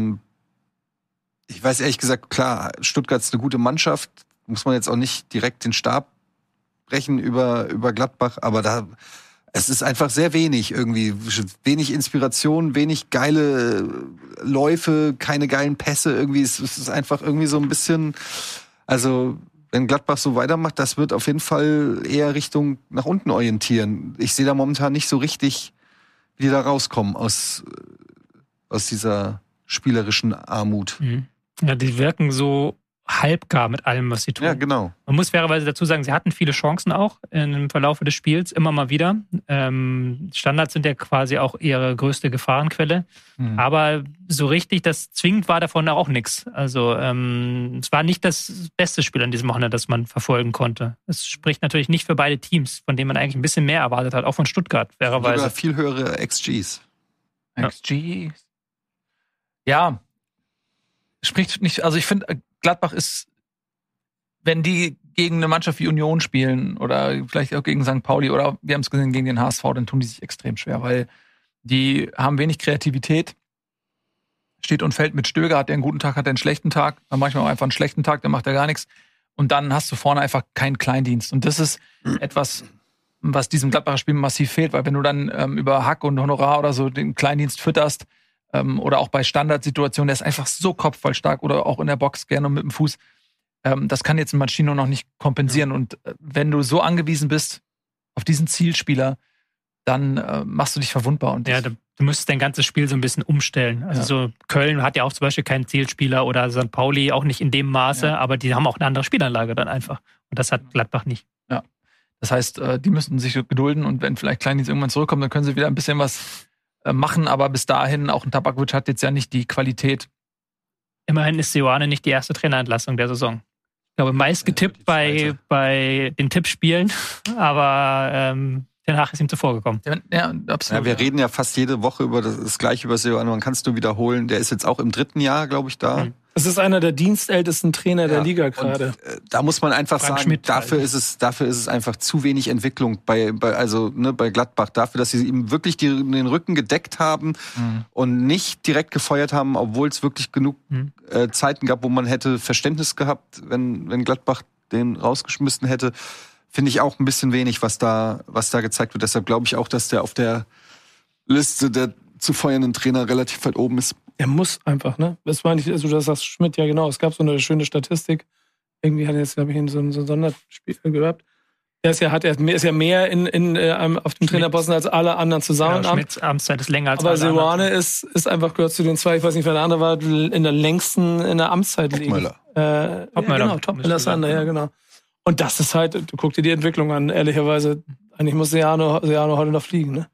Ich weiß ehrlich gesagt, klar, Stuttgart ist eine gute Mannschaft, muss man jetzt auch nicht direkt den Stab brechen über Gladbach, aber es ist einfach sehr wenig irgendwie. Wenig Inspiration, wenig geile Läufe, keine geilen Pässe irgendwie. Es ist einfach irgendwie so ein bisschen, also wenn Gladbach so weitermacht, das wird auf jeden Fall eher Richtung nach unten orientieren. Ich sehe da momentan nicht so richtig, wie die da rauskommen aus dieser spielerischen Armut. Ja, die wirken so halbgar mit allem, was sie tun. Ja, genau. Man muss fairerweise dazu sagen, sie hatten viele Chancen auch im Verlauf des Spiels, immer mal wieder. Standards sind ja quasi auch ihre größte Gefahrenquelle. Aber so richtig, das zwingend war davon auch nichts. Also es war nicht das beste Spiel an diesem Wochenende, das man verfolgen konnte. Es spricht natürlich nicht für beide Teams, von denen man eigentlich ein bisschen mehr erwartet hat, auch von Stuttgart, fairerweise. Sogar viel höhere XGs. XGs. Ja. Spricht nicht, also ich finde, Gladbach ist, wenn die gegen eine Mannschaft wie Union spielen oder vielleicht auch gegen St. Pauli oder wir haben es gesehen gegen den HSV, dann tun die sich extrem schwer, weil die haben wenig Kreativität. Steht und fällt mit Stöger, hat der einen guten Tag, hat der einen schlechten Tag, dann manchmal auch einfach einen schlechten Tag, dann macht er gar nichts. Und dann hast du vorne einfach keinen Kleindienst. Und das ist etwas, was diesem Gladbacher Spiel massiv fehlt, weil wenn du dann über Hack und Honorar oder so den Kleindienst fütterst, oder auch bei Standardsituationen, der ist einfach so kopfballstark oder auch in der Box gerne mit dem Fuß. Das kann jetzt ein Maschino noch nicht kompensieren. Ja. Und wenn du so angewiesen bist auf diesen Zielspieler, dann machst du dich verwundbar. Und ja, du müsstest dein ganzes Spiel so ein bisschen umstellen. Also so Köln hat ja auch zum Beispiel keinen Zielspieler oder St. Pauli auch nicht in dem Maße, aber die haben auch eine andere Spielanlage dann einfach. Und das hat Gladbach nicht. Ja. Das heißt, die müssen sich gedulden und wenn vielleicht Kleindienst irgendwann zurückkommt, dann können sie wieder ein bisschen was machen, aber bis dahin, auch ein Tabakovic hat jetzt ja nicht die Qualität. Immerhin ist Seoane nicht die erste Trainerentlassung der Saison. Ich glaube, meist getippt bei den Tippspielen, aber Ten Hag ist ihm zuvor gekommen. Ja, absolut. Ja, wir reden ja fast jede Woche über das Gleiche über Seoane, man kann es nur wiederholen. Der ist jetzt auch im 3. Jahr, glaube ich, da. Es ist einer der dienstältesten Trainer der Liga gerade. Da muss man einfach sagen, Schmidt, dafür ist es einfach zu wenig Entwicklung bei Gladbach. Dafür, dass sie ihm wirklich den Rücken gedeckt haben und nicht direkt gefeuert haben, obwohl es wirklich genug Zeiten gab, wo man hätte Verständnis gehabt, wenn Gladbach den rausgeschmissen hätte. Finde ich auch ein bisschen wenig, was da gezeigt wird. Deshalb glaube ich auch, dass der auf der Liste der zu feuernden Trainer relativ weit oben ist. Er muss einfach, ne? Das war nicht, also das sagt Schmidt, ja genau. Es gab so eine schöne Statistik. Irgendwie hat er jetzt, glaube ich, in so ein Sonderspiel gehört. Er ist ja mehr auf dem Trainerposten als alle anderen zusammen. Ja, Schmidts Amtszeit ist länger als aber alle Seoane ist einfach, gehört zu den zwei, ich weiß nicht, wer der andere war, in der längsten in der Amtszeit liegen. Topmöller. Topmöller ist ja, genau. Und das ist halt, du guck dir die Entwicklung an, ehrlicherweise, eigentlich muss Seoane heute noch fliegen, ne?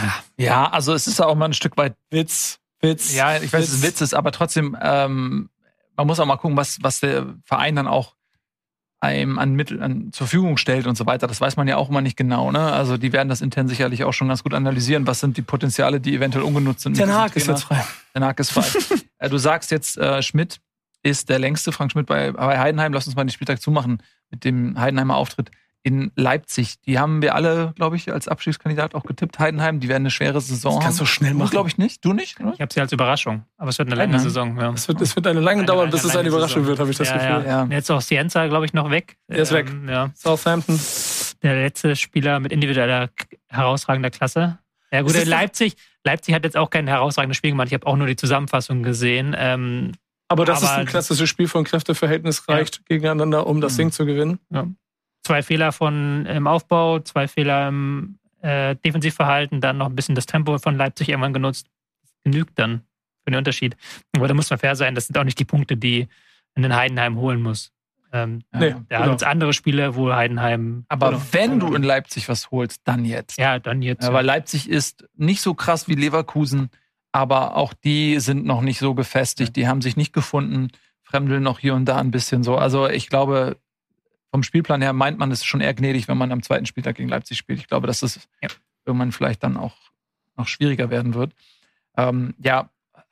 Ja, also es ist ja auch mal ein Stück weit Witz. Ja, ich weiß, dass es ein Witz ist, aber trotzdem, man muss auch mal gucken, was der Verein dann auch einem an Mitteln zur Verfügung stellt und so weiter. Das weiß man ja auch immer nicht genau, ne? Also die werden das intern sicherlich auch schon ganz gut analysieren. Was sind die Potenziale, die eventuell ungenutzt sind? Ten Hag ist jetzt frei. Ten Hag ist frei. Du sagst jetzt, Schmidt ist der längste, Frank Schmidt bei Heidenheim. Lass uns mal den Spieltag zumachen mit dem Heidenheimer Auftritt in Leipzig. Die haben wir alle, glaube ich, als Abstiegskandidat auch getippt. Heidenheim, die werden eine schwere Saison haben. Das kannst du schnell machen. Glaube ich nicht. Du nicht? Oder? Ich habe sie als Überraschung. Aber es wird eine lange Saison. Ja. Es wird eine lange dauern, bis es eine Überraschung wird, habe ich das Gefühl. Ja. Jetzt auch Cienza, glaube ich, noch weg. Der ist weg. Ja. Southampton. Der letzte Spieler mit individueller, herausragender Klasse. Ja gut, Leipzig hat jetzt auch kein herausragendes Spiel gemacht. Ich habe auch nur die Zusammenfassung gesehen. Aber das ist ein klassisches Spiel von Kräfteverhältnis, reicht gegeneinander, um das Ding zu gewinnen. Ja. 2 Fehler im Aufbau, 2 Fehler im Defensivverhalten, dann noch ein bisschen das Tempo von Leipzig irgendwann genutzt. Das genügt dann für den Unterschied. Aber da muss man fair sein, das sind auch nicht die Punkte, die in den Heidenheim holen muss. Da hat jetzt andere Spiele, wo Heidenheim... Aber wenn du in Leipzig was holst, dann jetzt. Ja, dann jetzt. Weil Leipzig ist nicht so krass wie Leverkusen, aber auch die sind noch nicht so gefestigt. Die haben sich nicht gefunden, fremdeln noch hier und da ein bisschen so. Also ich glaube... Vom Spielplan her meint man, es ist schon eher gnädig, wenn man am 2. Spieltag gegen Leipzig spielt. Ich glaube, dass es irgendwann vielleicht dann auch noch schwieriger werden wird.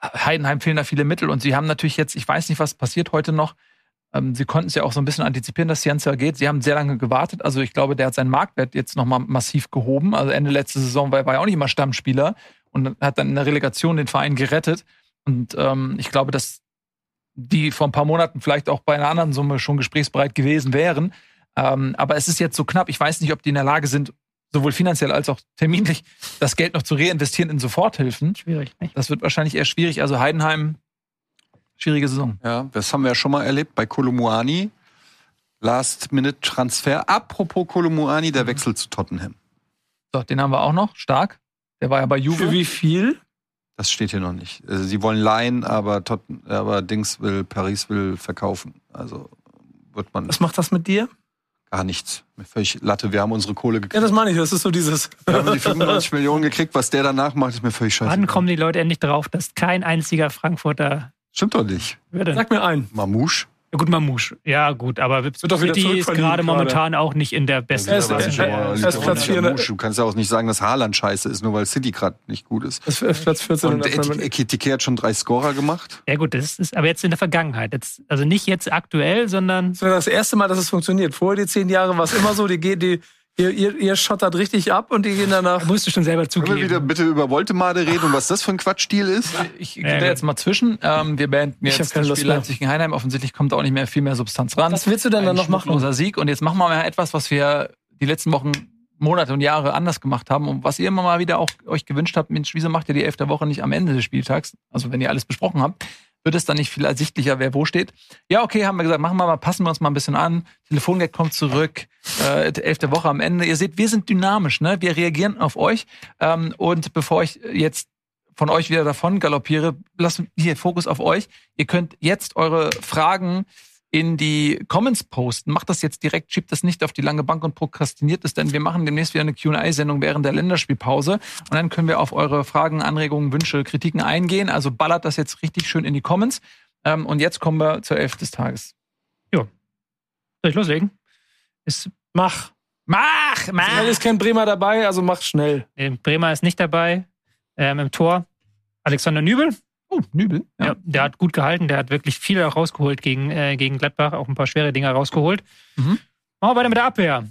Heidenheim fehlen da viele Mittel und sie haben natürlich jetzt, ich weiß nicht, was passiert heute noch, sie konnten es ja auch so ein bisschen antizipieren, dass Ciancia geht. Sie haben sehr lange gewartet. Also ich glaube, der hat seinen Marktwert jetzt nochmal massiv gehoben. Also Ende letzte Saison war er auch nicht immer Stammspieler und hat dann in der Relegation den Verein gerettet. Und ich glaube, dass die vor ein paar Monaten vielleicht auch bei einer anderen Summe schon gesprächsbereit gewesen wären. Aber es ist jetzt so knapp. Ich weiß nicht, ob die in der Lage sind, sowohl finanziell als auch terminlich das Geld noch zu reinvestieren in Soforthilfen. Schwierig, nicht? Das wird wahrscheinlich eher schwierig. Also Heidenheim, schwierige Saison. Ja, das haben wir ja schon mal erlebt bei Kolomuani. Last-Minute-Transfer. Apropos Kolomuani, der Wechsel zu Tottenham. So, den haben wir auch noch. Stark. Der war ja bei Juve. Für wie viel? Das steht hier noch nicht. Also, sie wollen leihen, aber Paris will verkaufen. Also wird man. Was macht das mit dir? Gar nichts. Mir völlig Latte. Wir haben unsere Kohle gekriegt. Ja, das meine ich. Das ist so dieses. Wir haben die 95 Millionen gekriegt. Was der danach macht, ist mir völlig scheiße. Wann kommen die Leute endlich drauf, dass kein einziger Frankfurter... Stimmt doch nicht. Sag mir einen. Mamouche. Ja gut, Mamouche. Ja gut, aber City ist gerade momentan auch nicht in der besten Platz 4. Du kannst ja auch nicht sagen, dass Haaland scheiße ist, nur weil City gerade nicht gut ist. Das ist Platz 14. Und Ekitike hat schon 3 Scorer gemacht. Ja gut, das ist aber jetzt in der Vergangenheit. Jetzt, also nicht jetzt aktuell, sondern... Das wäre das erste Mal, dass es funktioniert. Vorher die 10 Jahre war es immer so, ihr schottert richtig ab und die gehen danach... Da musst du schon selber zugeben. Können wir wieder bitte über Woltemade reden und was das für ein Quatschstil ist? Ich gehe da jetzt mal zwischen. Wir beenden jetzt das Spiel Leipzig gegen Heidenheim. Offensichtlich kommt da auch nicht mehr viel mehr Substanz ran. Was willst du denn dann noch machen? Unser Sieg. Und jetzt machen wir mal etwas, was wir die letzten Wochen, Monate und Jahre anders gemacht haben und was ihr immer mal wieder auch euch gewünscht habt. Mensch, wieso macht ihr die 11. Woche nicht am Ende des Spieltags? Also wenn ihr alles besprochen habt. Wird es dann nicht viel ersichtlicher, wer wo steht? Ja, okay, haben wir gesagt, machen wir mal, passen wir uns mal ein bisschen an. Telefongeld kommt zurück, 11. Woche am Ende. Ihr seht, wir sind dynamisch, ne? Wir reagieren auf euch. Und bevor ich jetzt von euch wieder davon galoppiere, lasst hier Fokus auf euch. Ihr könnt jetzt eure Fragen in die Comments posten. Macht das jetzt direkt, schiebt das nicht auf die lange Bank und prokrastiniert es, denn wir machen demnächst wieder eine Q&A-Sendung während der Länderspielpause und dann können wir auf eure Fragen, Anregungen, Wünsche, Kritiken eingehen. Also ballert das jetzt richtig schön in die Comments. Und jetzt kommen wir zur 11 des Tages. Jo. Soll ich loslegen? Mach! Es ist kein Bremer dabei, also mach schnell. Bremer ist nicht dabei. Im Tor Alexander Nübel. Oh, Nübel. Ja, der hat gut gehalten, der hat wirklich viel rausgeholt gegen Gladbach, auch ein paar schwere Dinger rausgeholt. Machen wir weiter mit der Abwehr.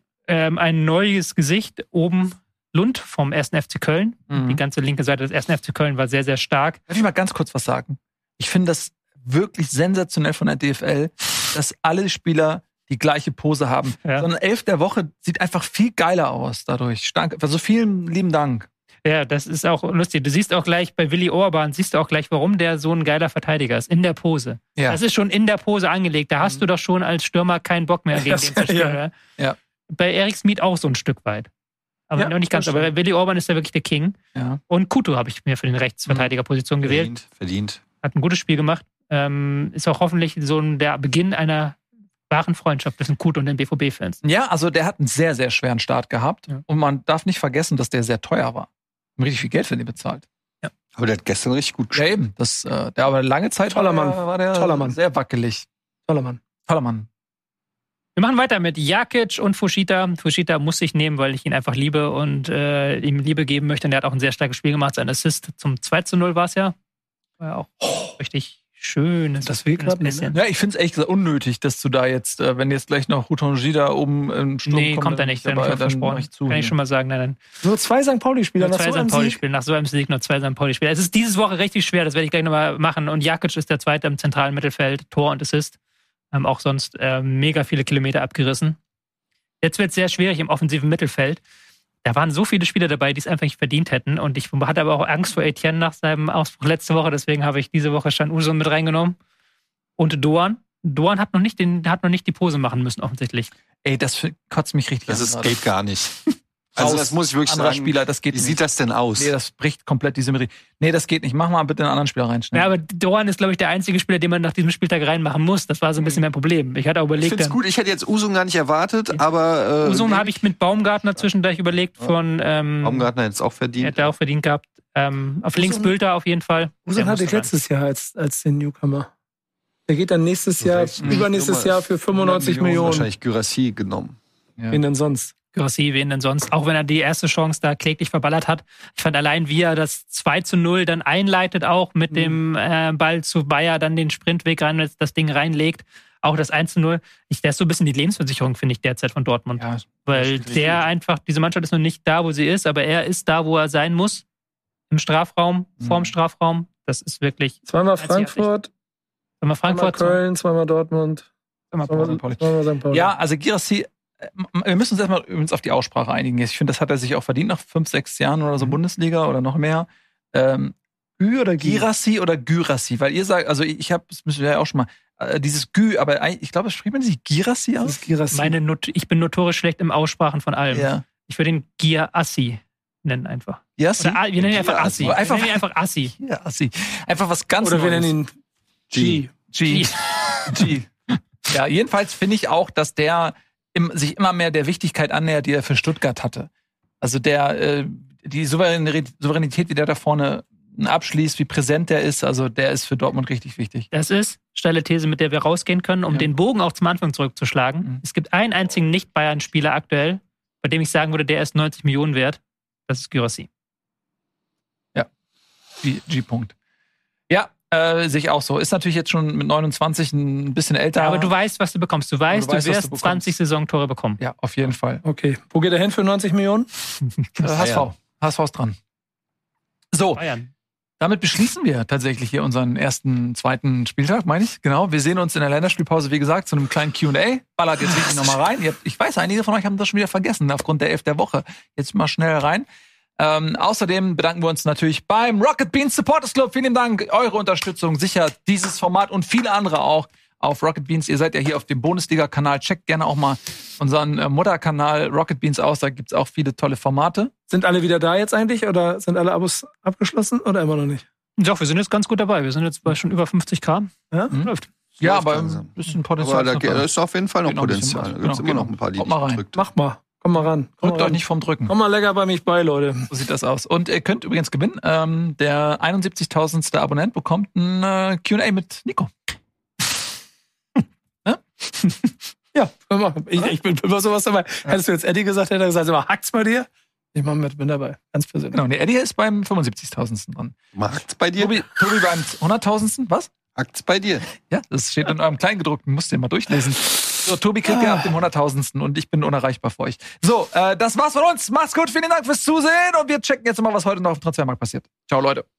Ein neues Gesicht oben, Lund vom 1. FC Köln. Die ganze linke Seite des 1. FC Köln war sehr, sehr stark. Darf ich mal ganz kurz was sagen? Ich finde das wirklich sensationell von der DFL, dass alle Spieler die gleiche Pose haben. Ja. So eine 11 der Woche sieht einfach viel geiler aus dadurch. Stark. Also vielen lieben Dank. Ja, das ist auch lustig. Du siehst auch gleich bei Willi Orban, warum der so ein geiler Verteidiger ist. In der Pose. Ja. Das ist schon in der Pose angelegt. Da hast du doch schon als Stürmer keinen Bock mehr gegen den zu spielen. Ja. Bei Erik Smith auch so ein Stück weit. Aber noch nicht ganz. Aber bei Willi Orban ist er wirklich der King. Ja. Und Kuto habe ich mir für den Rechtsverteidigerposition gewählt. Verdient. Hat ein gutes Spiel gemacht. Ist auch hoffentlich so der Beginn einer wahren Freundschaft zwischen Kuto und den BVB-Fans. Ja, also der hat einen sehr, sehr schweren Start gehabt. Ja. Und man darf nicht vergessen, dass der sehr teuer war. Richtig viel Geld für den bezahlt. Ja. Aber der hat gestern richtig gut gespielt. Ja, eben. Der aber lange Zeit war der sehr wackelig. Toller Mann. Wir machen weiter mit Jakic und Fushita. Fushita muss ich nehmen, weil ich ihn einfach liebe und ihm Liebe geben möchte. Und der hat auch ein sehr starkes Spiel gemacht. Sein Assist zum 2:0 war es ja. War ja auch richtig schön. Das will gerade nicht. Ja, ich finde es ehrlich gesagt unnötig, dass du da jetzt, wenn jetzt gleich noch Hutonji da oben im Sturm kommt. Nee, kommt er nicht. Dann kann ich schon mal sagen. Nein. Nur 2 St. Pauli-Spieler nach so einem Sieg nur 2 St. Pauli-Spieler. Es ist diese Woche richtig schwer, das werde ich gleich nochmal machen. Und Jakic ist der Zweite im zentralen Mittelfeld, Tor und Assist. Auch sonst mega viele Kilometer abgerissen. Jetzt wird es sehr schwierig im offensiven Mittelfeld. Da waren so viele Spieler dabei, die es einfach nicht verdient hätten. Und ich hatte aber auch Angst vor Etienne nach seinem Ausbruch letzte Woche. Deswegen habe ich diese Woche Can Uzun mit reingenommen. Und Doan. Doan hat noch nicht die Pose machen müssen, offensichtlich. Ey, das kotzt mich richtig an. Das geht gar nicht. Also das muss ich wirklich sagen. Spieler, das geht Wie nicht. sieht das denn aus? Nee, das bricht komplett die Symmetrie. Nee, das geht nicht. Mach mal bitte einen anderen Spieler reinschneiden. Ja, aber Doan ist, glaube ich, der einzige Spieler, den man nach diesem Spieltag reinmachen muss. Das war so ein bisschen mein Problem. Ich hatte auch überlegt. Ich finde es gut. Ich hätte jetzt Uzun gar nicht erwartet, aber... Uzun habe ich mit Baumgartner zwischendurch überlegt von... Baumgartner hätte es auch verdient. Hätte er auch verdient gehabt. Auf links Bülter auf jeden Fall. Uzun hatte ich letztes Jahr als den Newcomer. Der geht dann nächstes Jahr, übernächstes Jahr für 95 Millionen. Wahrscheinlich Guirassy genommen. Ja. Wen denn sonst? Girassi, wen denn sonst? Auch wenn er die erste Chance da kläglich verballert hat. Ich fand allein, wie er das 2:0 dann einleitet, auch mit dem Ball zu Bayer, dann den Sprintweg rein, das Ding reinlegt. Auch das 1:0. Der ist so ein bisschen die Lebensversicherung, finde ich, derzeit von Dortmund. Ja, weil der einfach, diese Mannschaft ist noch nicht da, wo sie ist, aber er ist da, wo er sein muss. Im Strafraum, vorm Strafraum. Das ist wirklich... Zweimal Frankfurt, zweimal Köln, zweimal Dortmund, zweimal St. Pauli. Ja, also Girassi, wir müssen uns erstmal übrigens auf die Aussprache einigen. Ich finde, das hat er sich auch verdient nach 5, 6 Jahren oder so Bundesliga oder noch mehr. Ü oder Girassi oder Gyrassi? Weil ihr sagt, also das müssen wir ja auch schon mal, dieses Gü, aber ich glaube, spricht man sich Girassi aus? Ich bin notorisch schlecht im Aussprachen von allem. Ja. Ich würde ihn Girassi nennen einfach. Yes? Oder wir nennen ihn einfach Assi. Wir nennen ihn einfach Assi. Ja, Assi. Einfach was ganz Neues. Oder wir nennen ihn G. Ja, jedenfalls finde ich auch, dass der sich immer mehr der Wichtigkeit annähert, die er für Stuttgart hatte. Also die Souveränität, die der da vorne abschließt, wie präsent der ist, also der ist für Dortmund richtig wichtig. Das ist steile These, mit der wir rausgehen können, um den Bogen auch zum Anfang zurückzuschlagen. Es gibt einen einzigen Nicht-Bayern-Spieler aktuell, bei dem ich sagen würde, der ist 90 Millionen wert. Das ist Girassi. Ja, G-Punkt. Ja, sehe ich auch so. Ist natürlich jetzt schon mit 29 ein bisschen älter. Ja, aber du weißt, was du bekommst. Du weißt, du wirst 20 Saisontore bekommen. Ja, auf jeden Fall. Okay. Wo geht er hin für 90 Millionen? HSV. HSV ist dran. So. Bayern. Damit beschließen wir tatsächlich hier unseren zweiten Spieltag, meine ich. Genau. Wir sehen uns in der Länderspielpause, wie gesagt, zu einem kleinen Q&A. Ballert jetzt richtig nochmal rein. Ich weiß, einige von euch haben das schon wieder vergessen, aufgrund der 11. der Woche. Jetzt mal schnell rein. Außerdem bedanken wir uns natürlich beim Rocket Beans Supporters Club. Vielen Dank. Eure Unterstützung sichert dieses Format und viele andere auch auf Rocket Beans. Ihr seid ja hier auf dem Bundesliga-Kanal. Checkt gerne auch mal unseren Mutterkanal Rocket Beans aus. Da gibt's auch viele tolle Formate. Sind alle wieder da jetzt eigentlich? Oder sind alle Abos abgeschlossen? Oder immer noch nicht? Doch, wir sind jetzt ganz gut dabei. Wir sind jetzt bei schon über 50.000. Ja, läuft. Ja, aber ein bisschen Potenzial. Aber da ist auf jeden Fall noch Potenzial. Da gibt's immer noch ein paar, die drückt. Mach mal. Komm mal ran. Drückt euch nicht vom Drücken. Komm mal lecker bei mich bei, Leute. So sieht das aus. Und ihr könnt übrigens gewinnen. Der 71.000. Abonnent bekommt ein Q&A mit Nico. Ja, ich bin immer sowas dabei. Hättest du jetzt Eddie gesagt, hätte er gesagt, hackt's bei dir? Ich bin dabei, ganz persönlich. Genau, der Eddie ist beim 75.000. dran. Hackt's bei dir? Tobi beim 100.000. Was? Hackt's bei dir? Ja, das steht in eurem Kleingedruckten. Musst du den mal durchlesen. So, Tobi kriegt ja ab dem 100.000. und ich bin unerreichbar für euch. So, das war's von uns. Macht's gut, vielen Dank fürs Zusehen und wir checken jetzt mal, was heute noch auf dem Transfermarkt passiert. Ciao, Leute.